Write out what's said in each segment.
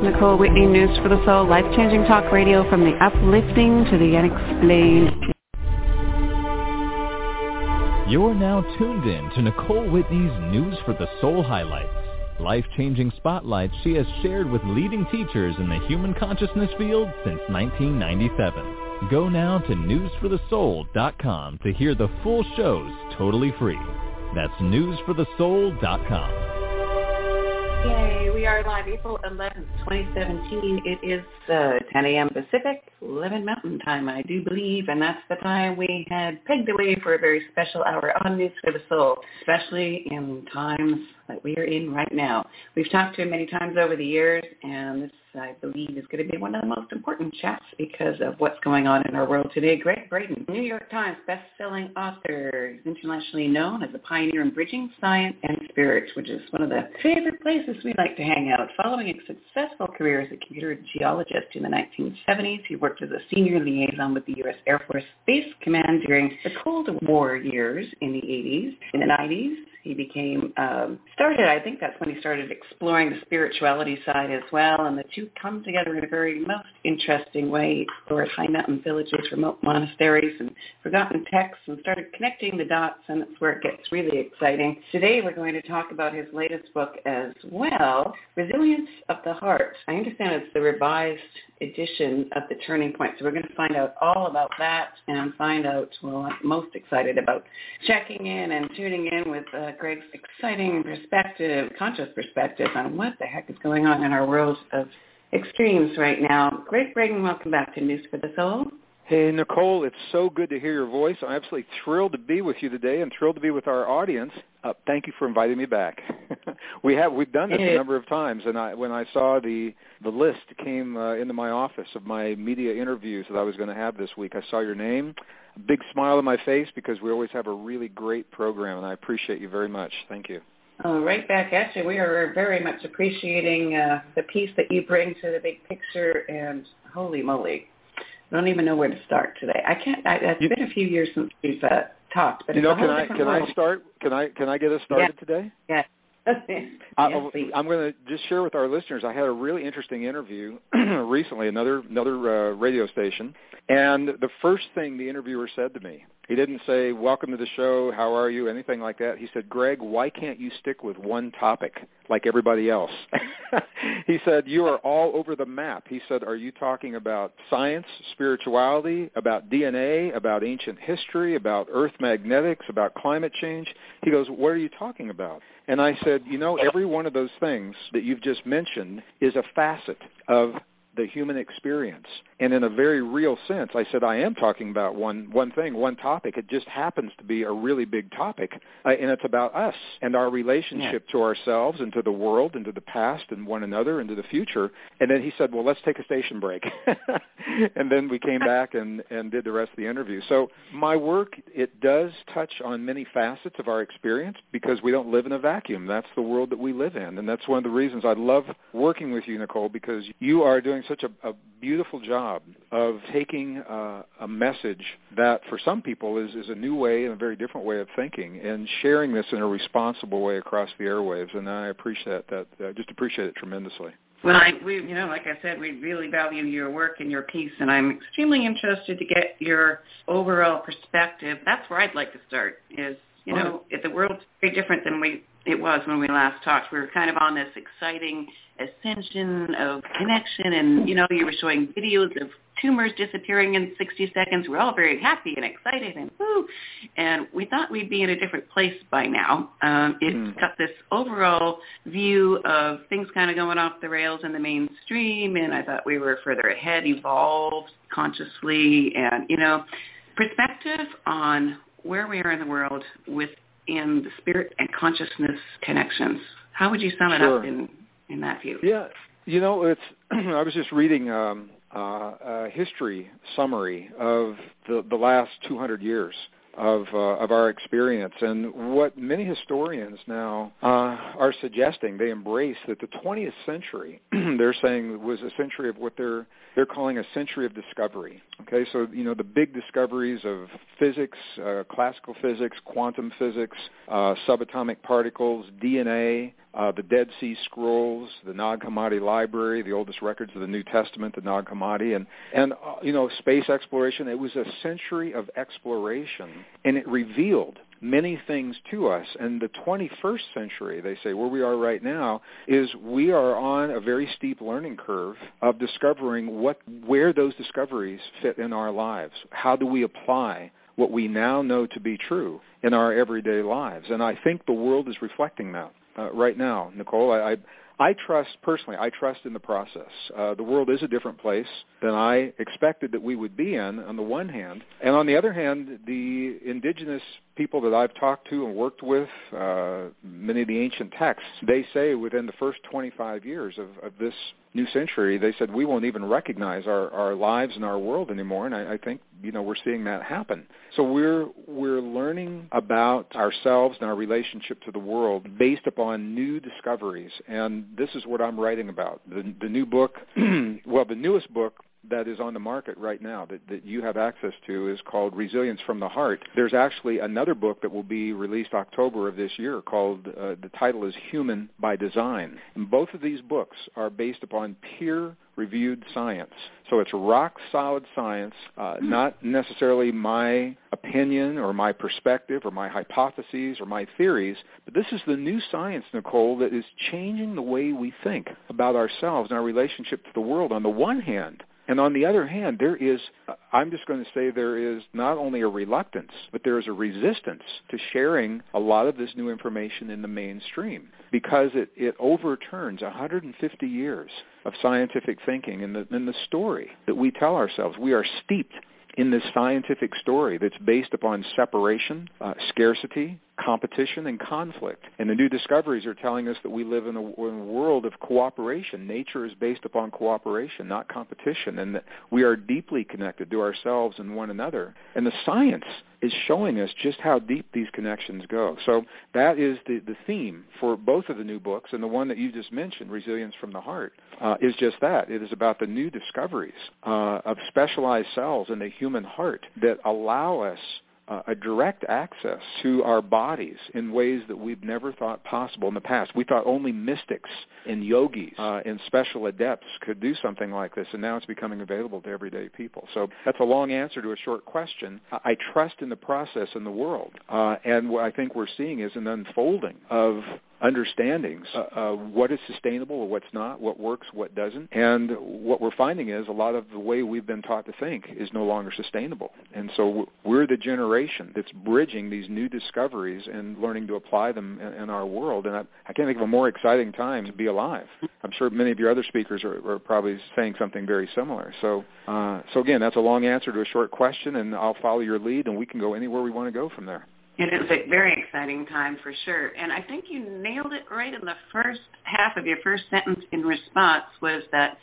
Nicole Whitney, News for the Soul, life-changing talk radio from the uplifting to the unexplained. You're now tuned in to Nicole Whitney's News for the Soul highlights. Life-changing spotlights she has shared with leading teachers in the human consciousness field since 1997. Go now to newsforthesoul.com to hear the full shows totally free. That's newsforthesoul.com. Yay, we are live April 11th, 2017. It is 10 a.m. Pacific, 11 Mountain Time, I do believe, and that's the time we had pegged away for a very special hour on News for the Soul, especially in times that we are in right now. We've talked to him many times over the years, and this, I believe, is going to be one of the most important chats because of what's going on in our world today. Gregg Braden, New York Times best-selling author, is internationally known as a pioneer in bridging science and spirit, which is one of the favorite places we like to hang out. Following a successful career as a computer geologist in the 1970s, he worked as a senior liaison with the U.S. Air Force Space Command during the Cold War years in the 80s. In the 90s, he became, I think that's when he started exploring the spirituality side as well, and the two come together in a very most interesting way. He explored high mountain villages, remote monasteries, and forgotten texts, and started connecting the dots, and that's where it gets really exciting. Today we're going to talk about his latest book as well, Resilience of the Heart. I understand it's the revised edition of The Turning Point, so we're going to find out all about that and find out, well, I'm most excited about checking in and tuning in with Gregg's exciting perspective, conscious perspective on what the heck is going on in our world of extremes right now. Gregg Braden, welcome back to News for the Soul. Hey, Nicole, it's so good to hear your voice. I'm absolutely thrilled to be with you today and thrilled to be with our audience. Thank you for inviting me back. We've done this a number of times, and when I saw the list came into my office of my media interviews that I was going to have this week, I saw your name, a big smile on my face because we always have a really great program, and I appreciate you very much. Thank you. Oh, right back at you. We are very much appreciating the piece that you bring to the big picture, and holy moly, I don't even know where to start today. It's been a few years since we've talked, but can I start? Can I get us started today? Yeah. I'm going to just share with our listeners. I had a really interesting interview recently, another radio station, and the first thing the interviewer said to me, he didn't say, "Welcome to the show, how are you?" anything like that. He said, "Gregg, why can't you stick with one topic like everybody else?" He said, "You are all over the map." He said, "Are you talking about science, spirituality, about DNA, about ancient history, about earth magnetics, about climate change?" He goes, "What are you talking about?" And I said, every one of those things that you've just mentioned is a facet of the human experience. And in a very real sense, I said, I am talking about one thing, one topic. It just happens to be a really big topic, and it's about us and our relationship to ourselves and to the world and to the past and one another and to the future. And then he said, well, let's take a station break. And then we came back and did the rest of the interview. So my work, it does touch on many facets of our experience because we don't live in a vacuum. That's the world that we live in. And that's one of the reasons I love working with you, Nicole, because you are doing such a beautiful job of taking a message that for some people is a new way and a very different way of thinking and sharing this in a responsible way across the airwaves. And I appreciate that. Just appreciate it tremendously. Well, like I said, we really value your work and your piece, and I'm extremely interested to get your overall perspective. That's where I'd like to start is, if the world's very different than it was when we last talked. We were kind of on this exciting ascension of connection, and, you were showing videos of tumors disappearing in 60 seconds. We're all very happy and excited and woo, and we thought we'd be in a different place by now. It's got this overall view of things kind of going off the rails in the mainstream, and I thought we were further ahead, evolved consciously, and, perspective on where we are in the world within the spirit and consciousness connections. How would you sum it up in that view? Yeah, it's I was just reading a history summary of the last 200 years. of our experience. And what many historians now are suggesting, they embrace that the 20th century, they're saying, was a century of what they're calling a century of discovery. Okay, so, the big discoveries of physics, classical physics, quantum physics, subatomic particles, DNA, the Dead Sea Scrolls, the Nag Hammadi Library, the oldest records of the New Testament, the Nag Hammadi, and space exploration. It was a century of exploration, and it revealed many things to us. And the 21st century, they say, where we are right now, is we are on a very steep learning curve of discovering where those discoveries fit in our lives. How do we apply what we now know to be true in our everyday lives? And I think the world is reflecting that right now, Nicole. I trust in the process. The world is a different place than I expected that we would be in, on the one hand. And on the other hand, the indigenous people that I've talked to and worked with, many of the ancient texts, they say within the first 25 years of this new century, they said we won't even recognize our lives and our world anymore. And I think, we're seeing that happen. So we're learning about ourselves and our relationship to the world based upon new discoveries. And this is what I'm writing about. The new book, the newest book that is on the market right now that you have access to is called Resilience from the Heart. There's actually another book that will be released October of this year called, the title is Human by Design. And both of these books are based upon peer-reviewed science. So it's rock-solid science, not necessarily my opinion or my perspective or my hypotheses or my theories, but this is the new science, Nicole, that is changing the way we think about ourselves and our relationship to the world on the one hand. And on the other hand, there is not only a reluctance, but there is a resistance to sharing a lot of this new information in the mainstream because it overturns 150 years of scientific thinking in the story that we tell ourselves. We are steeped in this scientific story that's based upon separation, scarcity, competition, and conflict. And the new discoveries are telling us that we live in a world of cooperation. Nature is based upon cooperation, not competition, and that we are deeply connected to ourselves and one another. And the science is showing us just how deep these connections go. So that is the theme for both of the new books, and the one that you just mentioned, Resilience from the Heart, is just that. It is about the new discoveries of specialized cells in the human heart that allow us a direct access to our bodies in ways that we've never thought possible in the past. We thought only mystics and yogis and special adepts could do something like this, and now it's becoming available to everyday people. So that's a long answer to a short question. I trust in the process in the world, and what I think we're seeing is an unfolding of understandings of what is sustainable or what's not, what works, what doesn't. And what we're finding is a lot of the way we've been taught to think is no longer sustainable. And so we're the generation that's bridging these new discoveries and learning to apply them in our world. And I can't think of a more exciting time to be alive. I'm sure many of your other speakers are probably saying something very similar. So again, that's a long answer to a short question, and I'll follow your lead, and we can go anywhere we want to go from there. It is a very exciting time for sure. And I think you nailed it right in the first half of your first sentence in response was that,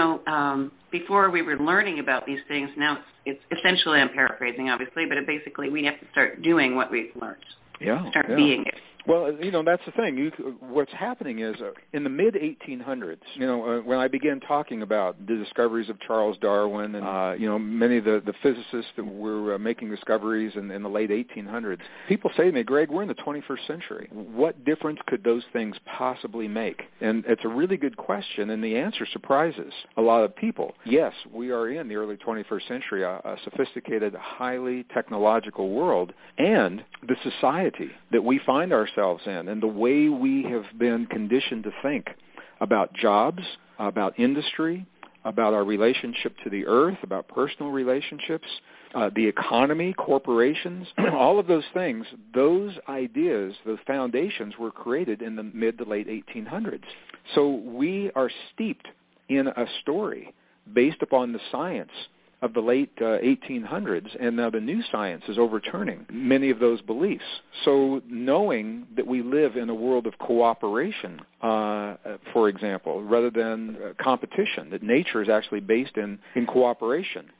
before we were learning about these things, now it's essentially, I'm paraphrasing obviously, but basically we have to start doing what we've learned. Start being it. Well, that's the thing. What's happening is in the mid-1800s, when I began talking about the discoveries of Charles Darwin and, many of the physicists that were making discoveries in the late 1800s, people say to me, Greg, we're in the 21st century. What difference could those things possibly make? And it's a really good question, and the answer surprises a lot of people. Yes, we are in the early 21st century, a sophisticated, highly technological world, and the society that we find ourselves in and the way we have been conditioned to think about jobs, about industry, about our relationship to the earth, about personal relationships, the economy, corporations, all of those things, those ideas, those foundations were created in the mid to late 1800s. So we are steeped in a story based upon the science of the late 1800s, and now the new science is overturning many of those beliefs. So knowing that we live in a world of cooperation, for example, rather than competition, that nature is actually based in cooperation,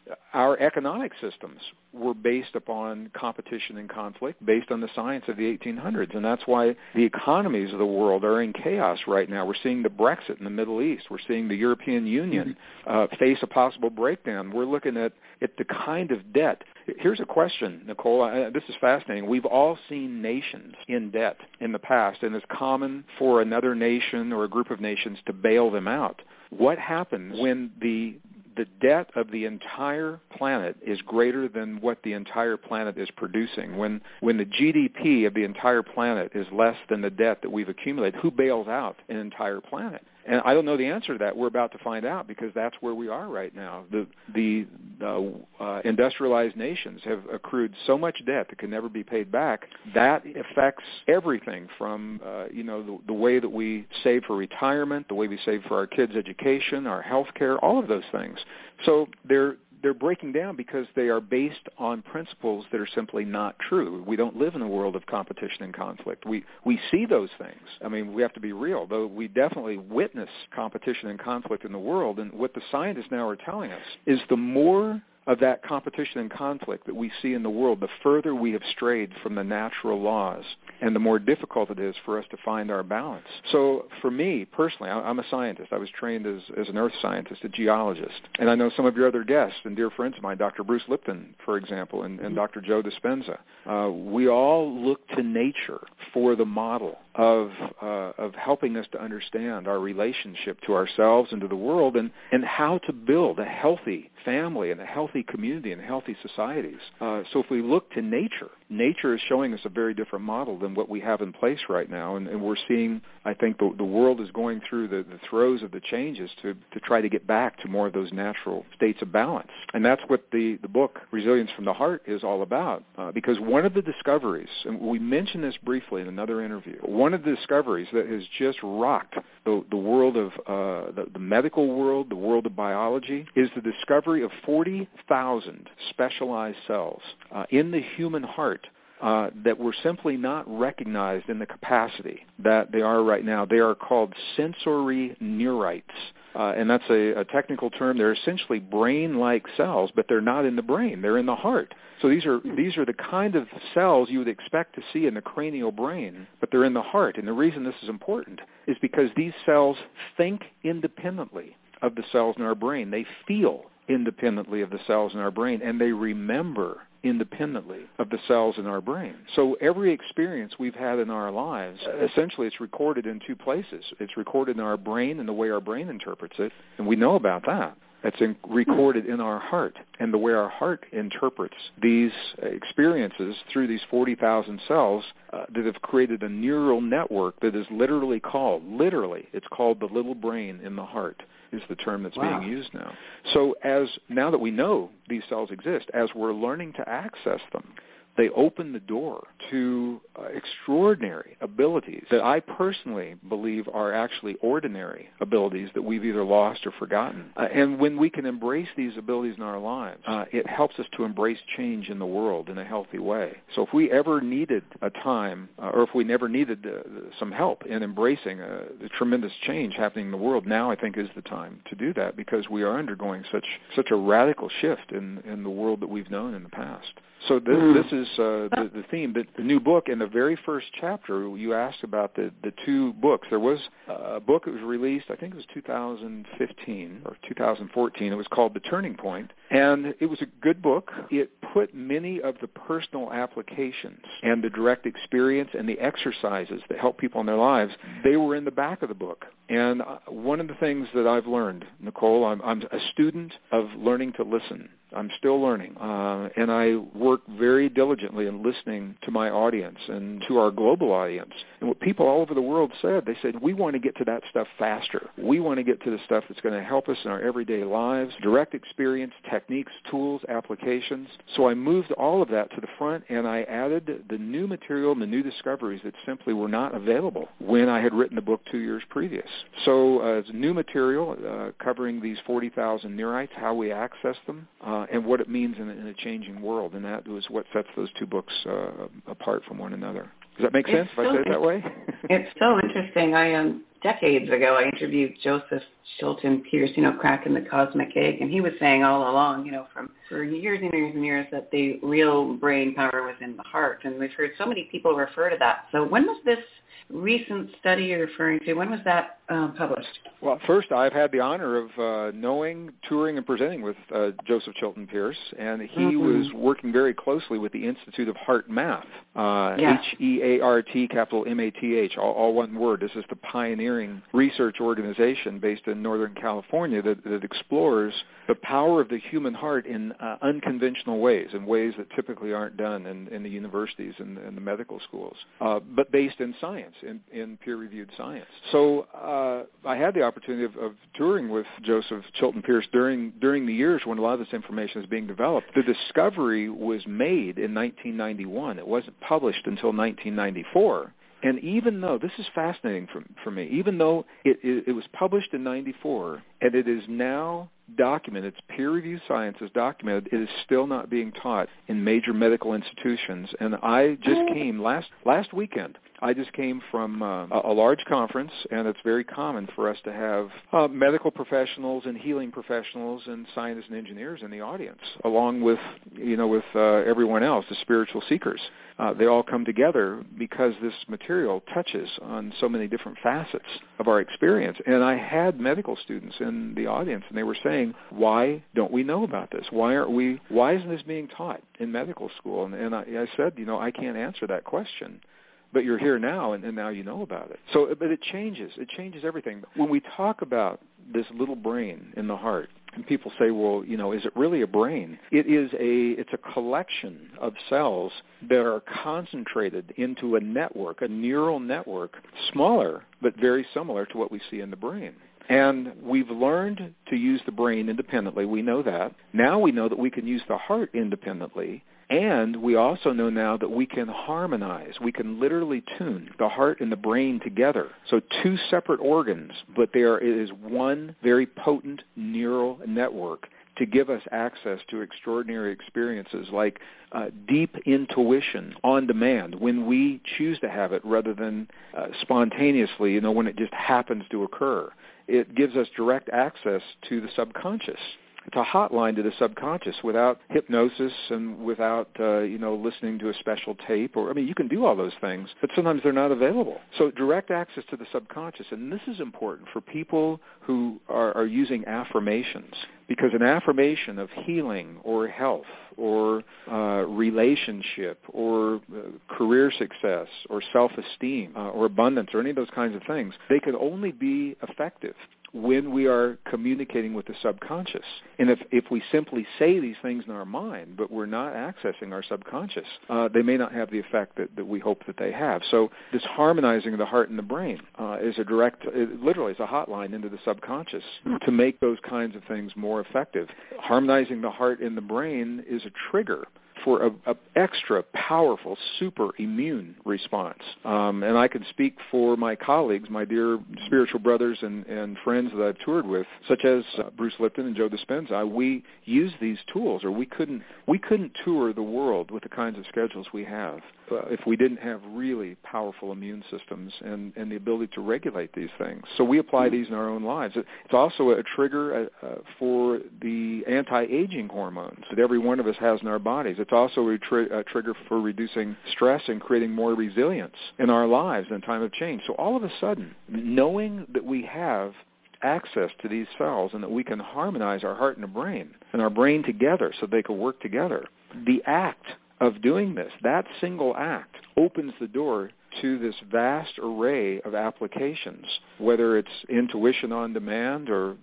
our economic systems were based upon competition and conflict, based on the science of the 1800s. And that's why the economies of the world are in chaos right now. We're seeing the Brexit in the Middle East. We're seeing the European Union face a possible breakdown. We're looking at the kind of debt. Here's a question, Nicole. This is fascinating. We've all seen nations in debt in the past, and it's common for another nation or a group of nations to bail them out. What happens when the debt of the entire planet is greater than what the entire planet is producing? When the GDP of the entire planet is less than the debt that we've accumulated, who bails out an entire planet? And I don't know the answer to that. We're about to find out, because that's where we are right now. The industrialized nations have accrued so much debt that can never be paid back. That affects everything from the way that we save for retirement, the way we save for our kids' education, our health care, all of those things. So they're breaking down because they are based on principles that are simply not true. We don't live in a world of competition and conflict. We see those things. I mean, we have to be real, though we definitely witness competition and conflict in the world. And what the scientists now are telling us is the more of that competition and conflict that we see in the world, the further we have strayed from the natural laws, and the more difficult it is for us to find our balance. So for me, personally, I'm a scientist. I was trained as an earth scientist, a geologist. And I know some of your other guests and dear friends of mine, Dr. Bruce Lipton, for example, and Dr. Joe Dispenza. We all look to nature for the model of helping us to understand our relationship to ourselves and to the world, and how to build a healthy family and a healthy community and healthy societies. So if we look to nature, nature is showing us a very different model than what we have in place right now. And we're seeing, I think, the world is going through the throes of the changes to try to get back to more of those natural states of balance. And that's what the book, Resilience from the Heart, is all about. Because one of the discoveries, and we mentioned this briefly in another interview, one of the discoveries that has just rocked the world of the medical world, the world of biology, is the discovery of 40,000 specialized cells in the human heart that were simply not recognized in the capacity that they are right now. They are called sensory neurites. And that's a technical term. They're essentially brain-like cells, but they're not in the brain. They're in the heart. So these are the kind of cells you would expect to see in the cranial brain, but they're in the heart. And the reason this is important is because these cells think independently of the cells in our brain. They feel independently of the cells in our brain, and they remember independently of the cells in our brain. So every experience we've had in our lives, essentially it's recorded in two places. It's recorded in our brain and the way our brain interprets it, and we know about that. It's recorded in our heart, and the way our heart interprets these experiences through these 40,000 cells that have created a neural network that is it's called the little brain in the heart, is the term that's being used now. So now that we know these cells exist, as we're learning to access them, they open the door to extraordinary abilities that I personally believe are actually ordinary abilities that we've either lost or forgotten. And when we can embrace these abilities in our lives, it helps us to embrace change in the world in a healthy way. So if we ever needed a time, or if we never needed some help in embracing the tremendous change happening in the world, now I think is the time to do that, because we are undergoing such a radical shift in the world that we've known in the past. So this is the theme. The new book, in the very first chapter, you asked about the two books. There was a book that was released, I think it was 2015 or 2014. It was called The Turning Point, and it was a good book. It put many of the personal applications and the direct experience and the exercises that help people in their lives, they were in the back of the book. And one of the things that I've learned, Nicole, I'm a student of learning to listen. I'm still learning, and I work very diligently in listening to my audience and to our global audience. And what people all over the world said, they said, we want to get to that stuff faster. We want to get to the stuff that's going to help us in our everyday lives, direct experience, techniques, tools, applications. So I moved all of that to the front, and I added the new material and the new discoveries that simply were not available when I had written the book 2 years previous. So it's new material covering these 40,000 neurites, how we access them, and what it means in a changing world. And that was what sets those two books apart from one another. Does that make sense if I say it that way? It's so interesting. decades ago, I interviewed Joseph Chilton Pierce, cracking the cosmic egg, and he was saying all along, for years and years and years that the real brain power was in the heart, and we've heard so many people refer to that. So when was this recent study you're referring to? When was that published? Well, first, I've had the honor of knowing, touring, and presenting with Joseph Chilton Pierce, and he was working very closely with the Institute of Heart Math, HEART, capital MATH, all one word. This is the pioneering research organization based in Northern California that explores the power of the human heart in unconventional ways, in ways that typically aren't done in the universities and the medical schools, but based in science, in peer-reviewed science. So I had the opportunity of touring with Joseph Chilton Pierce during the years when a lot of this information is being developed. The discovery was made in 1991. It wasn't published until 1994. And even though, this is fascinating for me, even though it was published in 94 and it is now documented, it's peer-reviewed science is documented, it is still not being taught in major medical institutions. And I just came last weekend. I just came from a large conference, and it's very common for us to have medical professionals and healing professionals and scientists and engineers in the audience, along with everyone else, the spiritual seekers. They all come together because this material touches on so many different facets of our experience. And I had medical students in the audience, and they were saying, "Why don't we know about this? Why isn't this being taught in medical school?" And I said, I can't answer that question. But you're here now, and now you know about it. So, but it changes. It changes everything. When we talk about this little brain in the heart, and people say, well, is it really a brain? It's a collection of cells that are concentrated into a network, a neural network, smaller but very similar to what we see in the brain. And we've learned to use the brain independently. We know that. Now we know that we can use the heart independently. And we also know now that we can harmonize. We can literally tune the heart and the brain together. So two separate organs, but it is one very potent neural network to give us access to extraordinary experiences like deep intuition on demand when we choose to have it rather than spontaneously, when it just happens to occur. It gives us direct access to the subconscious. It's a hotline to the subconscious without hypnosis and without, listening to a special tape. You can do all those things, but sometimes they're not available. So direct access to the subconscious, and this is important for people who are using affirmations, because an affirmation of healing or health or relationship or career success or self-esteem or abundance or any of those kinds of things, they can only be effective when we are communicating with the subconscious. And if we simply say these things in our mind, but we're not accessing our subconscious, they may not have the effect that we hope that they have. So this harmonizing of the heart and the brain is literally is a hotline into the subconscious to make those kinds of things more effective. Harmonizing the heart and the brain is a trigger for an extra powerful super immune response. And I can speak for my colleagues, my dear spiritual brothers and friends that I've toured with, such as Bruce Lipton and Joe Dispenza. We use these tools, or we couldn't tour the world with the kinds of schedules we have if we didn't have really powerful immune systems and the ability to regulate these things. So we apply these in our own lives. It's also a trigger for the anti-aging hormones that every one of us has in our bodies. It's also a trigger for reducing stress and creating more resilience in our lives in time of change. So all of a sudden, knowing that we have access to these cells and that we can harmonize our heart and our brain together so they can work together, the act of doing this, that single act, opens the door to this vast array of applications, whether it's intuition on demand or,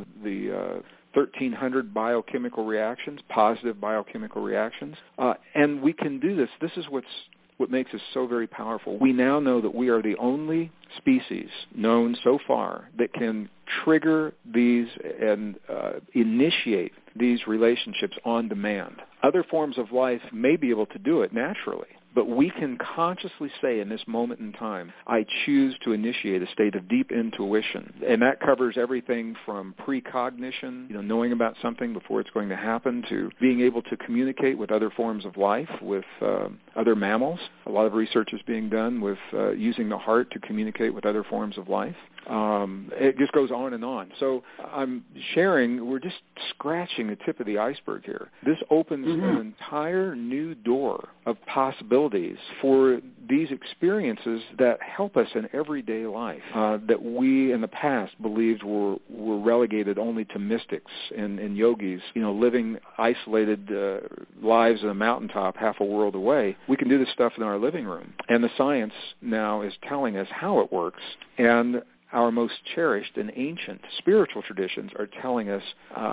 the 1,300 biochemical reactions, positive biochemical reactions. And we can do this. This is what makes us so very powerful. We now know that we are the only species known so far that can trigger these and initiate these relationships on demand. Other forms of life may be able to do it naturally, but we can consciously say in this moment in time, I choose to initiate a state of deep intuition. And that covers everything from precognition, knowing about something before it's going to happen, to being able to communicate with other forms of life, with other mammals. A lot of research is being done with using the heart to communicate with other forms of life. It just goes on and on. So I'm sharing, we're just scratching the tip of the iceberg here. This opens an entire new door of possibilities for these experiences that help us in everyday life that we in the past believed were relegated only to mystics and yogis, living isolated lives on a mountaintop half a world away. We can do this stuff in our living room. And the science now is telling us how it works. And our most cherished and ancient spiritual traditions are telling us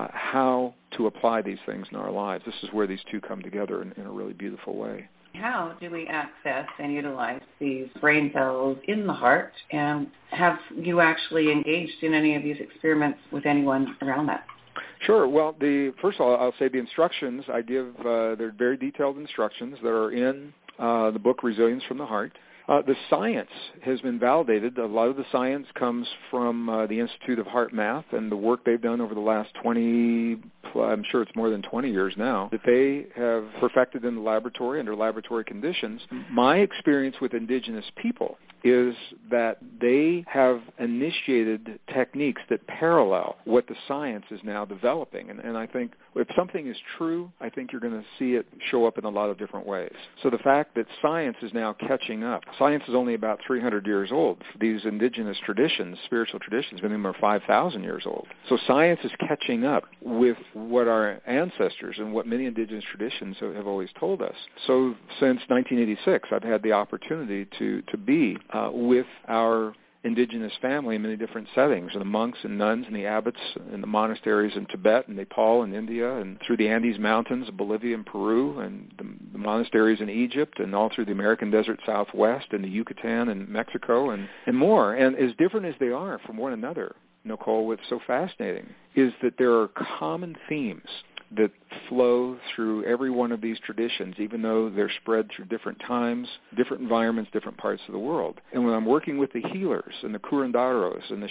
how to apply these things in our lives. This is where these two come together in a really beautiful way. How do we access and utilize these brain cells in the heart? And have you actually engaged in any of these experiments with anyone around that? Sure. Well, first of all, I'll say the instructions I give, they're very detailed instructions that are in the book Resilience from the Heart. The science has been validated. A lot of the science comes from the Institute of Heart Math and the work they've done over the last 20, I'm sure it's more than 20 years now, that they have perfected in the laboratory under laboratory conditions. My experience with indigenous people is that they have initiated techniques that parallel what the science is now developing. And I think if something is true, I think you're going to see it show up in a lot of different ways. So the fact that science is now catching up. Science is only about 300 years old. These indigenous traditions, spiritual traditions, many of them are 5,000 years old. So science is catching up with what our ancestors and what many indigenous traditions have always told us. So since 1986, I've had the opportunity to be with our indigenous family in many different settings, the monks and nuns and the abbots in the monasteries in Tibet and Nepal and India and through the Andes Mountains of Bolivia and Peru and the monasteries in Egypt and all through the American Desert Southwest and the Yucatan and Mexico and more. And as different as they are from one another, Nicole, what's so fascinating is that there are common themes that flow through every one of these traditions, even though they're spread through different times, different environments, different parts of the world. And when I'm working with the healers and the curanderos and the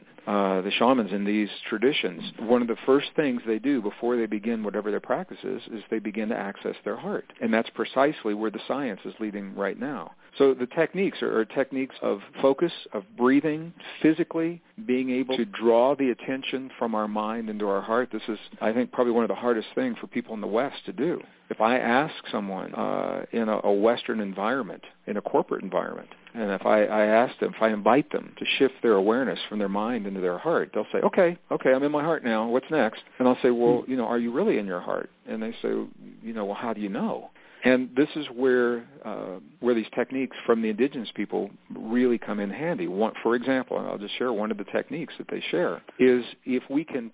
shamans in these traditions, one of the first things they do before they begin whatever their practice is they begin to access their heart. And that's precisely where the science is leading right now. So the techniques are techniques of focus, of breathing, physically being able to draw the attention from our mind into our heart. This is, I think, probably one of the hardest things for people in the West to do. If I ask someone in a Western environment, in a corporate environment, and if I ask them, if I invite them to shift their awareness from their mind into their heart, they'll say, okay, I'm in my heart now. What's next? And I'll say, well, are you really in your heart? And they say, well, how do you know? And this is where these techniques from the indigenous people really come in handy. For example, and I'll just share one of the techniques that they share, is if we can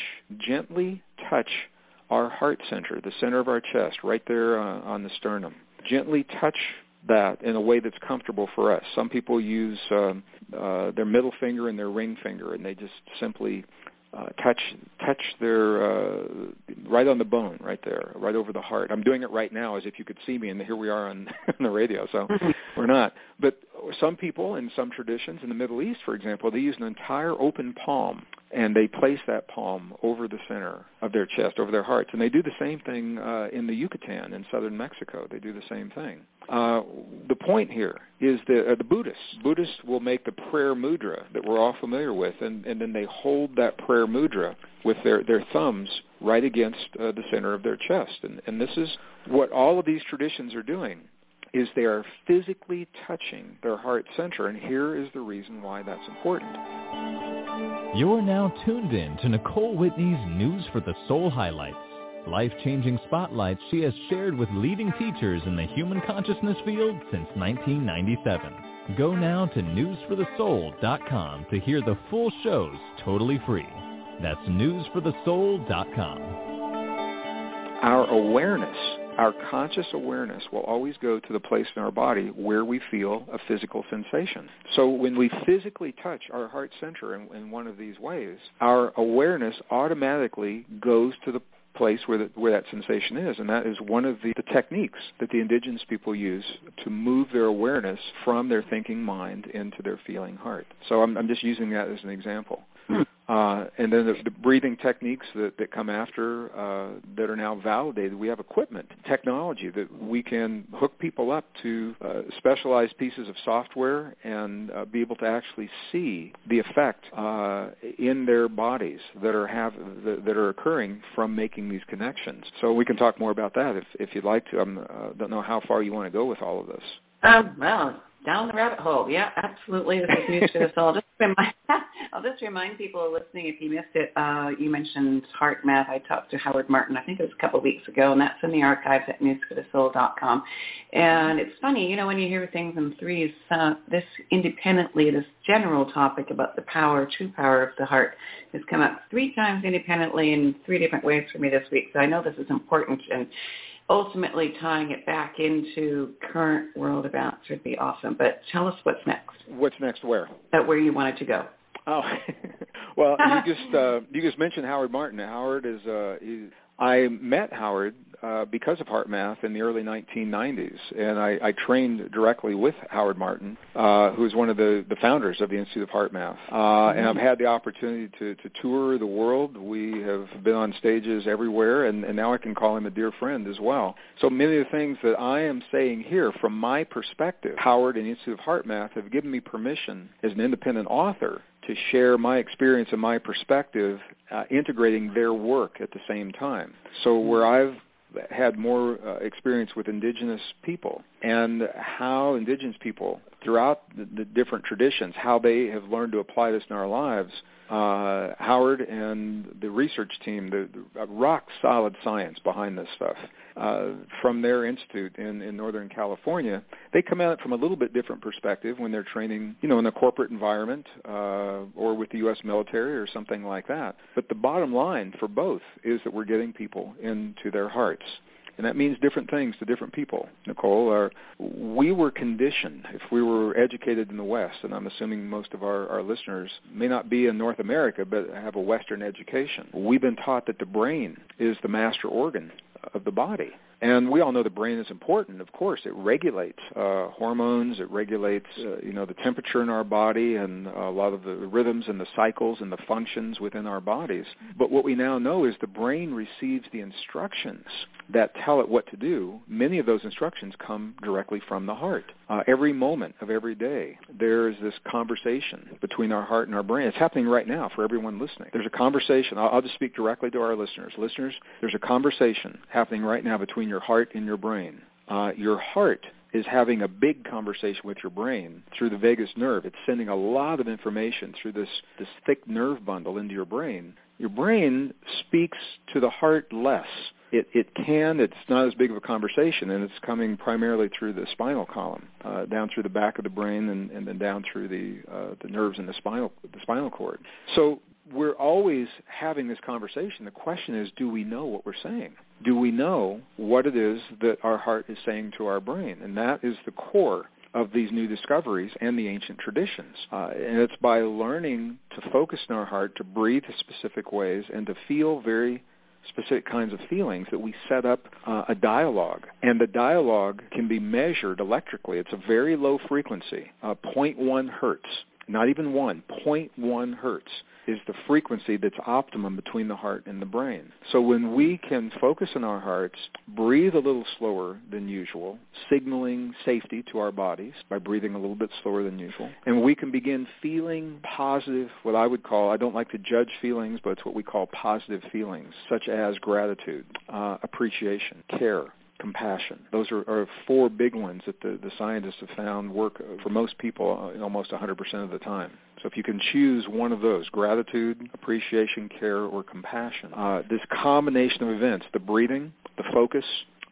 gently touch our heart center, the center of our chest, right there on the sternum, gently touch that in a way that's comfortable for us. Some people use their middle finger and their ring finger, and they just simply touch their right on the bone, right there, right over the heart. I'm doing it right now as if you could see me, and here we are on the radio, so we're not. But some people in some traditions in the Middle East, for example, they use an entire open palm, and they place that palm over the center of their chest, over their hearts. And they do the same thing in the Yucatan in southern Mexico. They do the same thing. The point here is that the Buddhists will make the prayer mudra that we're all familiar with, and then they hold that prayer mudra with their thumbs right against the center of their chest. And this is what all of these traditions are doing, is they are physically touching their heart center, and here is the reason why that's important. You're now tuned in to Nicole Whitney's News for the Soul highlights, life-changing spotlights she has shared with leading teachers in the human consciousness field since 1997. Go now to newsforthesoul.com to hear the full shows totally free. That's newsforthesoul.com. Our awareness, our conscious awareness, will always go to the place in our body where we feel a physical sensation. So when we physically touch our heart center in one of these ways, our awareness automatically goes to the place where that sensation is, and that is one of the techniques that the indigenous people use to move their awareness from their thinking mind into their feeling heart. So I'm just using that as an example. And then the breathing techniques that come after that are now validated. We have equipment, technology that we can hook people up to specialized pieces of software and be able to actually see the effect in their bodies that are occurring from making these connections. So we can talk more about that if you'd like to. I don't know how far you want to go with all of this. Well, down the rabbit hole. Yeah, absolutely. This is news for the soul. I'll just remind people listening, if you missed it, you mentioned HeartMath. I talked to Howard Martin, I think it was a couple of weeks ago, and that's in the archives at newsforthesoul.com. And it's funny, when you hear things in threes, this general topic about the true power of the heart has come up 3 times independently in 3 different ways for me this week. So I know this is important, and ultimately tying it back into current world events would be awesome. But tell us what's next. What's next where? Where you wanted to go. Oh, well, you just mentioned Howard Martin. Howard is I met Howard because of HeartMath in the early 1990s, and I trained directly with Howard Martin, who is one of the founders of the Institute of HeartMath. And I've had the opportunity to tour the world. We have been on stages everywhere, and now I can call him a dear friend as well. So many of the things that I am saying here, from my perspective, Howard and the Institute of HeartMath have given me permission as an independent author to share my experience and my perspective, integrating their work at the same time. So where I've had more experience with indigenous people and how indigenous people throughout the different traditions, how they have learned to apply this in our lives, Howard and the research team, the rock-solid science behind this stuff, from their institute in Northern California, they come at it from a little bit different perspective when they're training, in a corporate environment or with the U.S. military or something like that. But the bottom line for both is that we're getting people into their hearts. And that means different things to different people, Nicole. We were conditioned, if we were educated in the West, and I'm assuming most of our listeners may not be in North America but have a Western education. We've been taught that the brain is the master organ of the body. And we all know the brain is important. Of course, it regulates hormones. It regulates, the temperature in our body and a lot of the rhythms and the cycles and the functions within our bodies. But what we now know is the brain receives the instructions that tell it what to do. Many of those instructions come directly from the heart. Every moment of every day, there is this conversation between our heart and our brain. It's happening right now for everyone listening. There's a conversation. I'll just speak directly to our listeners. Listeners, there's a conversation happening right now between your heart and your brain. Your heart is having a big conversation with your brain through the vagus nerve. It's sending a lot of information through this thick nerve bundle into your brain. Your brain speaks to the heart less. It's not as big of a conversation, and it's coming primarily through the spinal column, down through the back of the brain and then down through the nerves in the spinal cord. So we're always having this conversation. The question is, do we know what we're saying? Do we know what it is that our heart is saying to our brain? And that is the core of these new discoveries and the ancient traditions. And it's by learning to focus in our heart, to breathe in specific ways, and to feel very specific kinds of feelings that we set up a dialogue. And the dialogue can be measured electrically. It's a very low frequency, 0.1 hertz, not even 0.1 hertz is the frequency that's optimum between the heart and the brain. So when we can focus on our hearts, breathe a little slower than usual, signaling safety to our bodies by breathing a little bit slower than usual, and we can begin feeling positive, what I would call, I don't like to judge feelings, but it's what we call positive feelings, such as gratitude, appreciation, care, compassion. Those are 4 big ones that the scientists have found work for most people almost 100% of the time. So if you can choose one of those, gratitude, appreciation, care, or compassion, this combination of events, the breathing, the focus,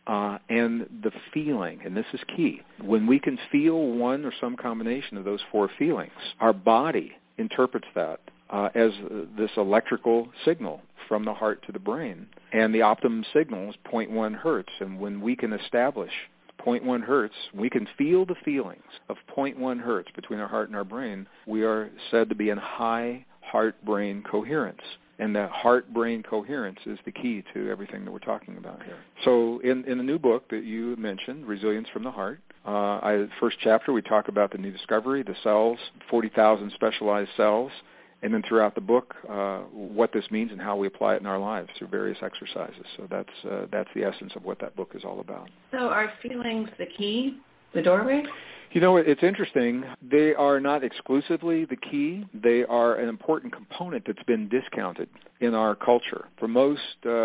and the feeling, and this is key. When we can feel one or some combination of those 4 feelings, our body interprets that as this electrical signal from the heart to the brain. And the optimum signal is 0.1 hertz. And when we can establish 0.1 hertz, we can feel the feelings of 0.1 hertz between our heart and our brain, we are said to be in high heart-brain coherence. And that heart-brain coherence is the key to everything that we're talking about here. So in the new book that you mentioned, Resilience from the Heart, first chapter we talk about the new discovery, the cells, 40,000 specialized cells, and then throughout the book, what this means and how we apply it in our lives through various exercises. So that's the essence of what that book is all about. So are feelings the key, the doorway? You know, it's interesting. They are not exclusively the key. They are an important component that's been discounted in our culture. For most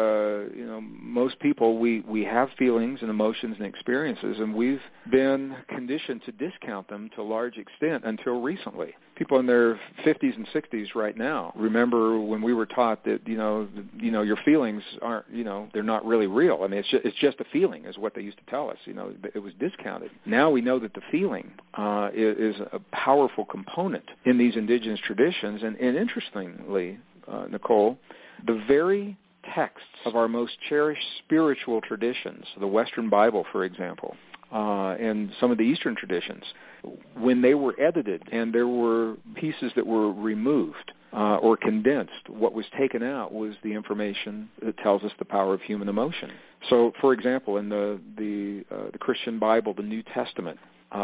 people, we have feelings and emotions and experiences, and we've been conditioned to discount them to a large extent until recently. People in their 50s and 60s right now remember when we were taught that your feelings aren't, they're not really real. I mean, it's just a feeling is what they used to tell us. It was discounted. Now we know that the feeling is a powerful component in these indigenous traditions, and interestingly, Nicole, the very texts of our most cherished spiritual traditions, the Western Bible, for example, and some of the Eastern traditions, when they were edited and there were pieces that were removed or condensed, what was taken out was the information that tells us the power of human emotion. So, for example, in the Christian Bible, the New Testament,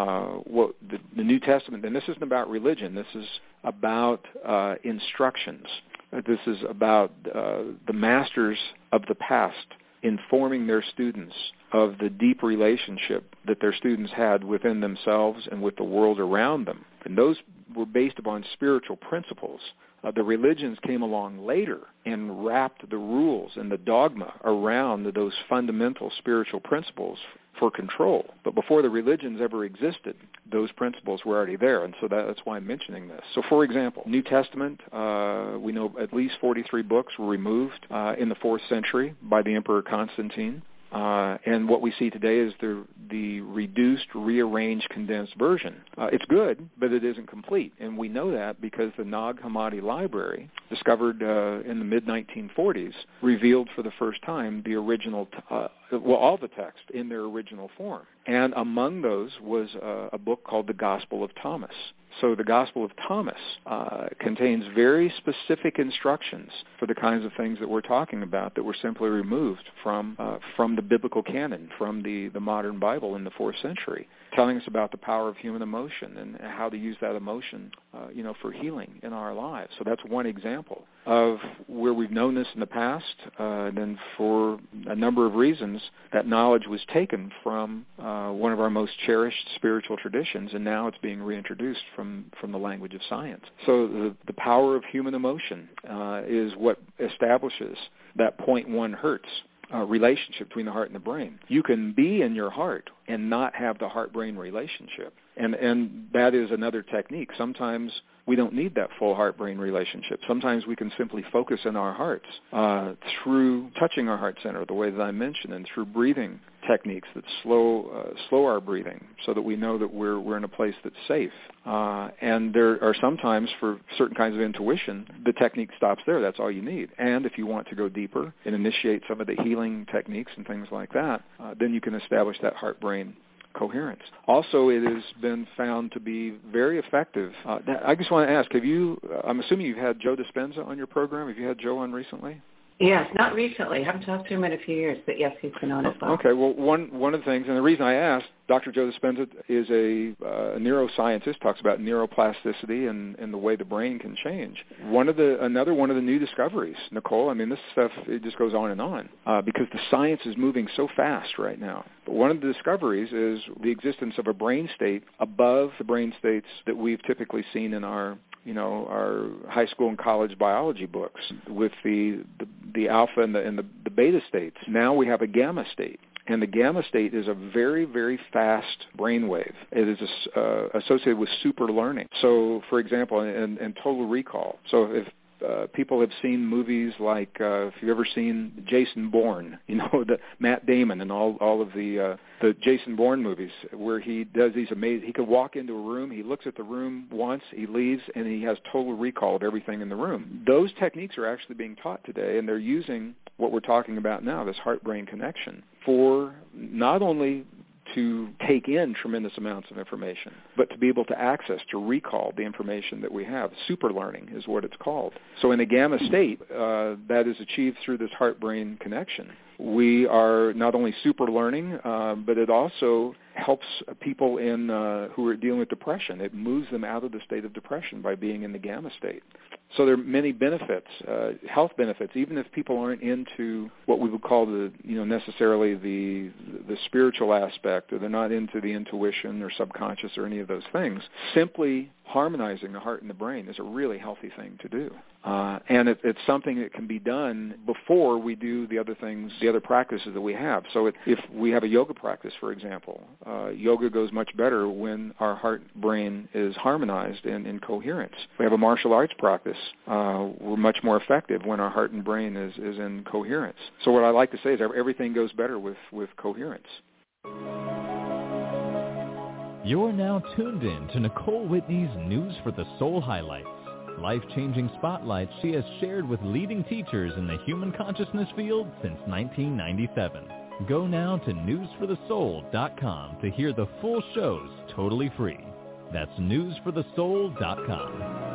the New Testament, and this isn't about religion, this is about instructions. This is about the masters of the past informing their students of the deep relationship that their students had within themselves and with the world around them. And those were based upon spiritual principles. The religions came along later and wrapped the rules and the dogma around those fundamental spiritual principles for control. But before the religions ever existed, those principles were already there, and so that's why I'm mentioning this. So, for example, New Testament, we know at least 43 books were removed in the 4th century by the Emperor Constantine. And what we see today is the reduced, rearranged, condensed version. It's good, but it isn't complete. And we know that because the Nag Hammadi Library, discovered in the mid-1940s, revealed for the first time the original, all the text in their original form. And among those was a book called the Gospel of Thomas. So the Gospel of Thomas contains very specific instructions for the kinds of things that we're talking about that were simply removed from the biblical canon, from the modern Bible in the 4th century, telling us about the power of human emotion and how to use that emotion, for healing in our lives. So that's one example of where we've known this in the past. Then for a number of reasons, that knowledge was taken from one of our most cherished spiritual traditions, and now it's being reintroduced from the language of science. So the power of human emotion is what establishes that 0.1 hertz relationship between the heart and the brain. You can be in your heart and not have the heart-brain relationship. And that is another technique. Sometimes we don't need that full heart-brain relationship. Sometimes we can simply focus in our hearts through touching our heart center, the way that I mentioned, and through breathing techniques that slow our breathing so that we know that we're in a place that's safe. And there are sometimes, for certain kinds of intuition, the technique stops there. That's all you need. And if you want to go deeper and initiate some of the healing techniques and things like that, then you can establish that heart-brain coherence. Also, it has been found to be very effective. I just want to ask, I'm assuming you've had Joe Dispenza on your program. Have you had Joe on recently? Yes, not recently. I haven't talked to him in a few years, but yes, he's been on as well. Okay, well, one of the things, and the reason I asked, Dr. Joe Dispenza is a neuroscientist, talks about neuroplasticity and the way the brain can change. Another one of the new discoveries, Nicole, I mean, this stuff, it just goes on and on, because the science is moving so fast right now. But one of the discoveries is the existence of a brain state above the brain states that we've typically seen in our high school and college biology books with the alpha and the beta states. Now we have a gamma state. And the gamma state is a very, very fast brainwave. It is associated with super learning. So, for example, and total recall. So if people have seen movies like, if you've ever seen Jason Bourne, the Matt Damon and all of the Jason Bourne movies, where he does these amazing, he could walk into a room, he looks at the room once, he leaves, and he has total recall of everything in the room. Those techniques are actually being taught today, and they're using what we're talking about now, this heart-brain connection, for not only to take in tremendous amounts of information, but to be able to access, to recall the information that we have. Super learning is what it's called. So in a gamma state, that is achieved through this heart-brain connection. We are not only super learning, but it also helps people who are dealing with depression. It moves them out of the state of depression by being in the gamma state. So there are many benefits, health benefits, even if people aren't into what we would call necessarily the spiritual aspect, or they're not into the intuition or subconscious or any of those things. Simply harmonizing the heart and the brain is a really healthy thing to do. And it's something that can be done before we do the other things, the other practices that we have. So if we have a yoga practice, for example, yoga goes much better when our heart-brain is harmonized and in coherence. If we have a martial arts practice, we're much more effective when our heart and brain is in coherence. So what I like to say is everything goes better with coherence. You're now tuned in to Nicole Whitney's News for the Soul highlights, life-changing spotlights she has shared with leading teachers in the human consciousness field since 1997. Go now to newsforthesoul.com to hear the full shows totally free. That's newsforthesoul.com.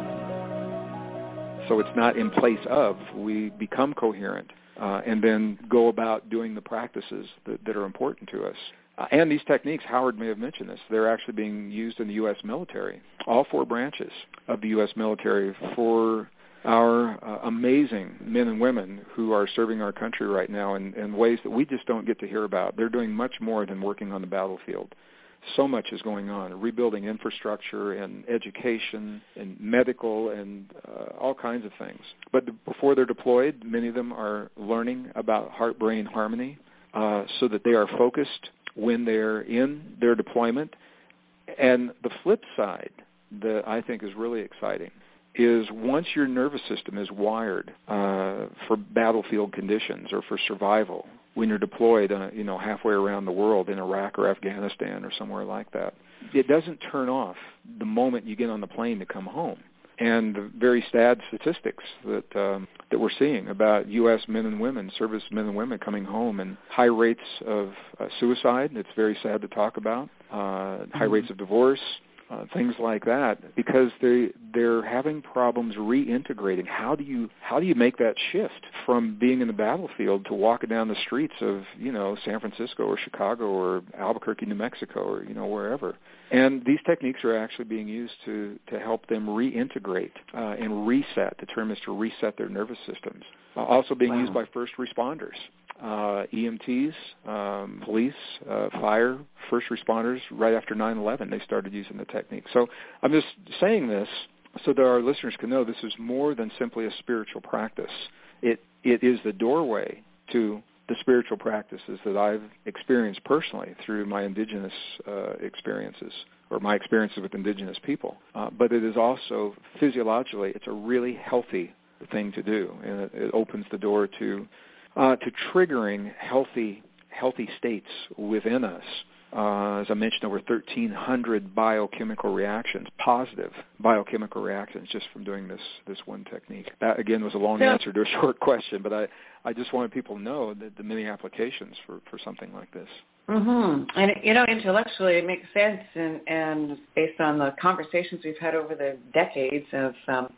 So it's not in place of. We become coherent and then go about doing the practices that are important to us. And these techniques, Howard may have mentioned this, they're actually being used in the U.S. military, all 4 branches of the U.S. military, for our amazing men and women who are serving our country right now in ways that we just don't get to hear about. They're doing much more than working on the battlefield. So much is going on, rebuilding infrastructure and education and medical and all kinds of things. But before they're deployed, many of them are learning about heart-brain harmony so that they are focused when they're in their deployment. And the flip side that I think is really exciting is once your nervous system is wired for battlefield conditions or for survival, when you're deployed, halfway around the world in Iraq or Afghanistan or somewhere like that, it doesn't turn off the moment you get on the plane to come home. And the very sad statistics that we're seeing about U.S. men and women, service men and women coming home, and high rates of suicide. It's very sad to talk about. High rates of divorce. Things like that, because they're having problems reintegrating. How do you make that shift from being in the battlefield to walking down the streets of San Francisco or Chicago or Albuquerque, New Mexico, or wherever? And these techniques are actually being used to help them reintegrate and reset. The term is to reset their nervous systems. Also being used by first responders. EMTs, police, fire, first responders. Right after 9/11, they started using the technique. So I'm just saying this so that our listeners can know this is more than simply a spiritual practice. It is the doorway to the spiritual practices that I've experienced personally through my indigenous experiences, or my experiences with indigenous people. But it is also, physiologically, it's a really healthy thing to do, and it opens the door to triggering healthy states within us. As I mentioned, over 1,300 biochemical reactions, positive biochemical reactions, just from doing this one technique. That, again, was a long answer to a short question, but I just wanted people to know that the many applications for something like this. Mm-hmm. And, intellectually it makes sense, and based on the conversations we've had over the decades of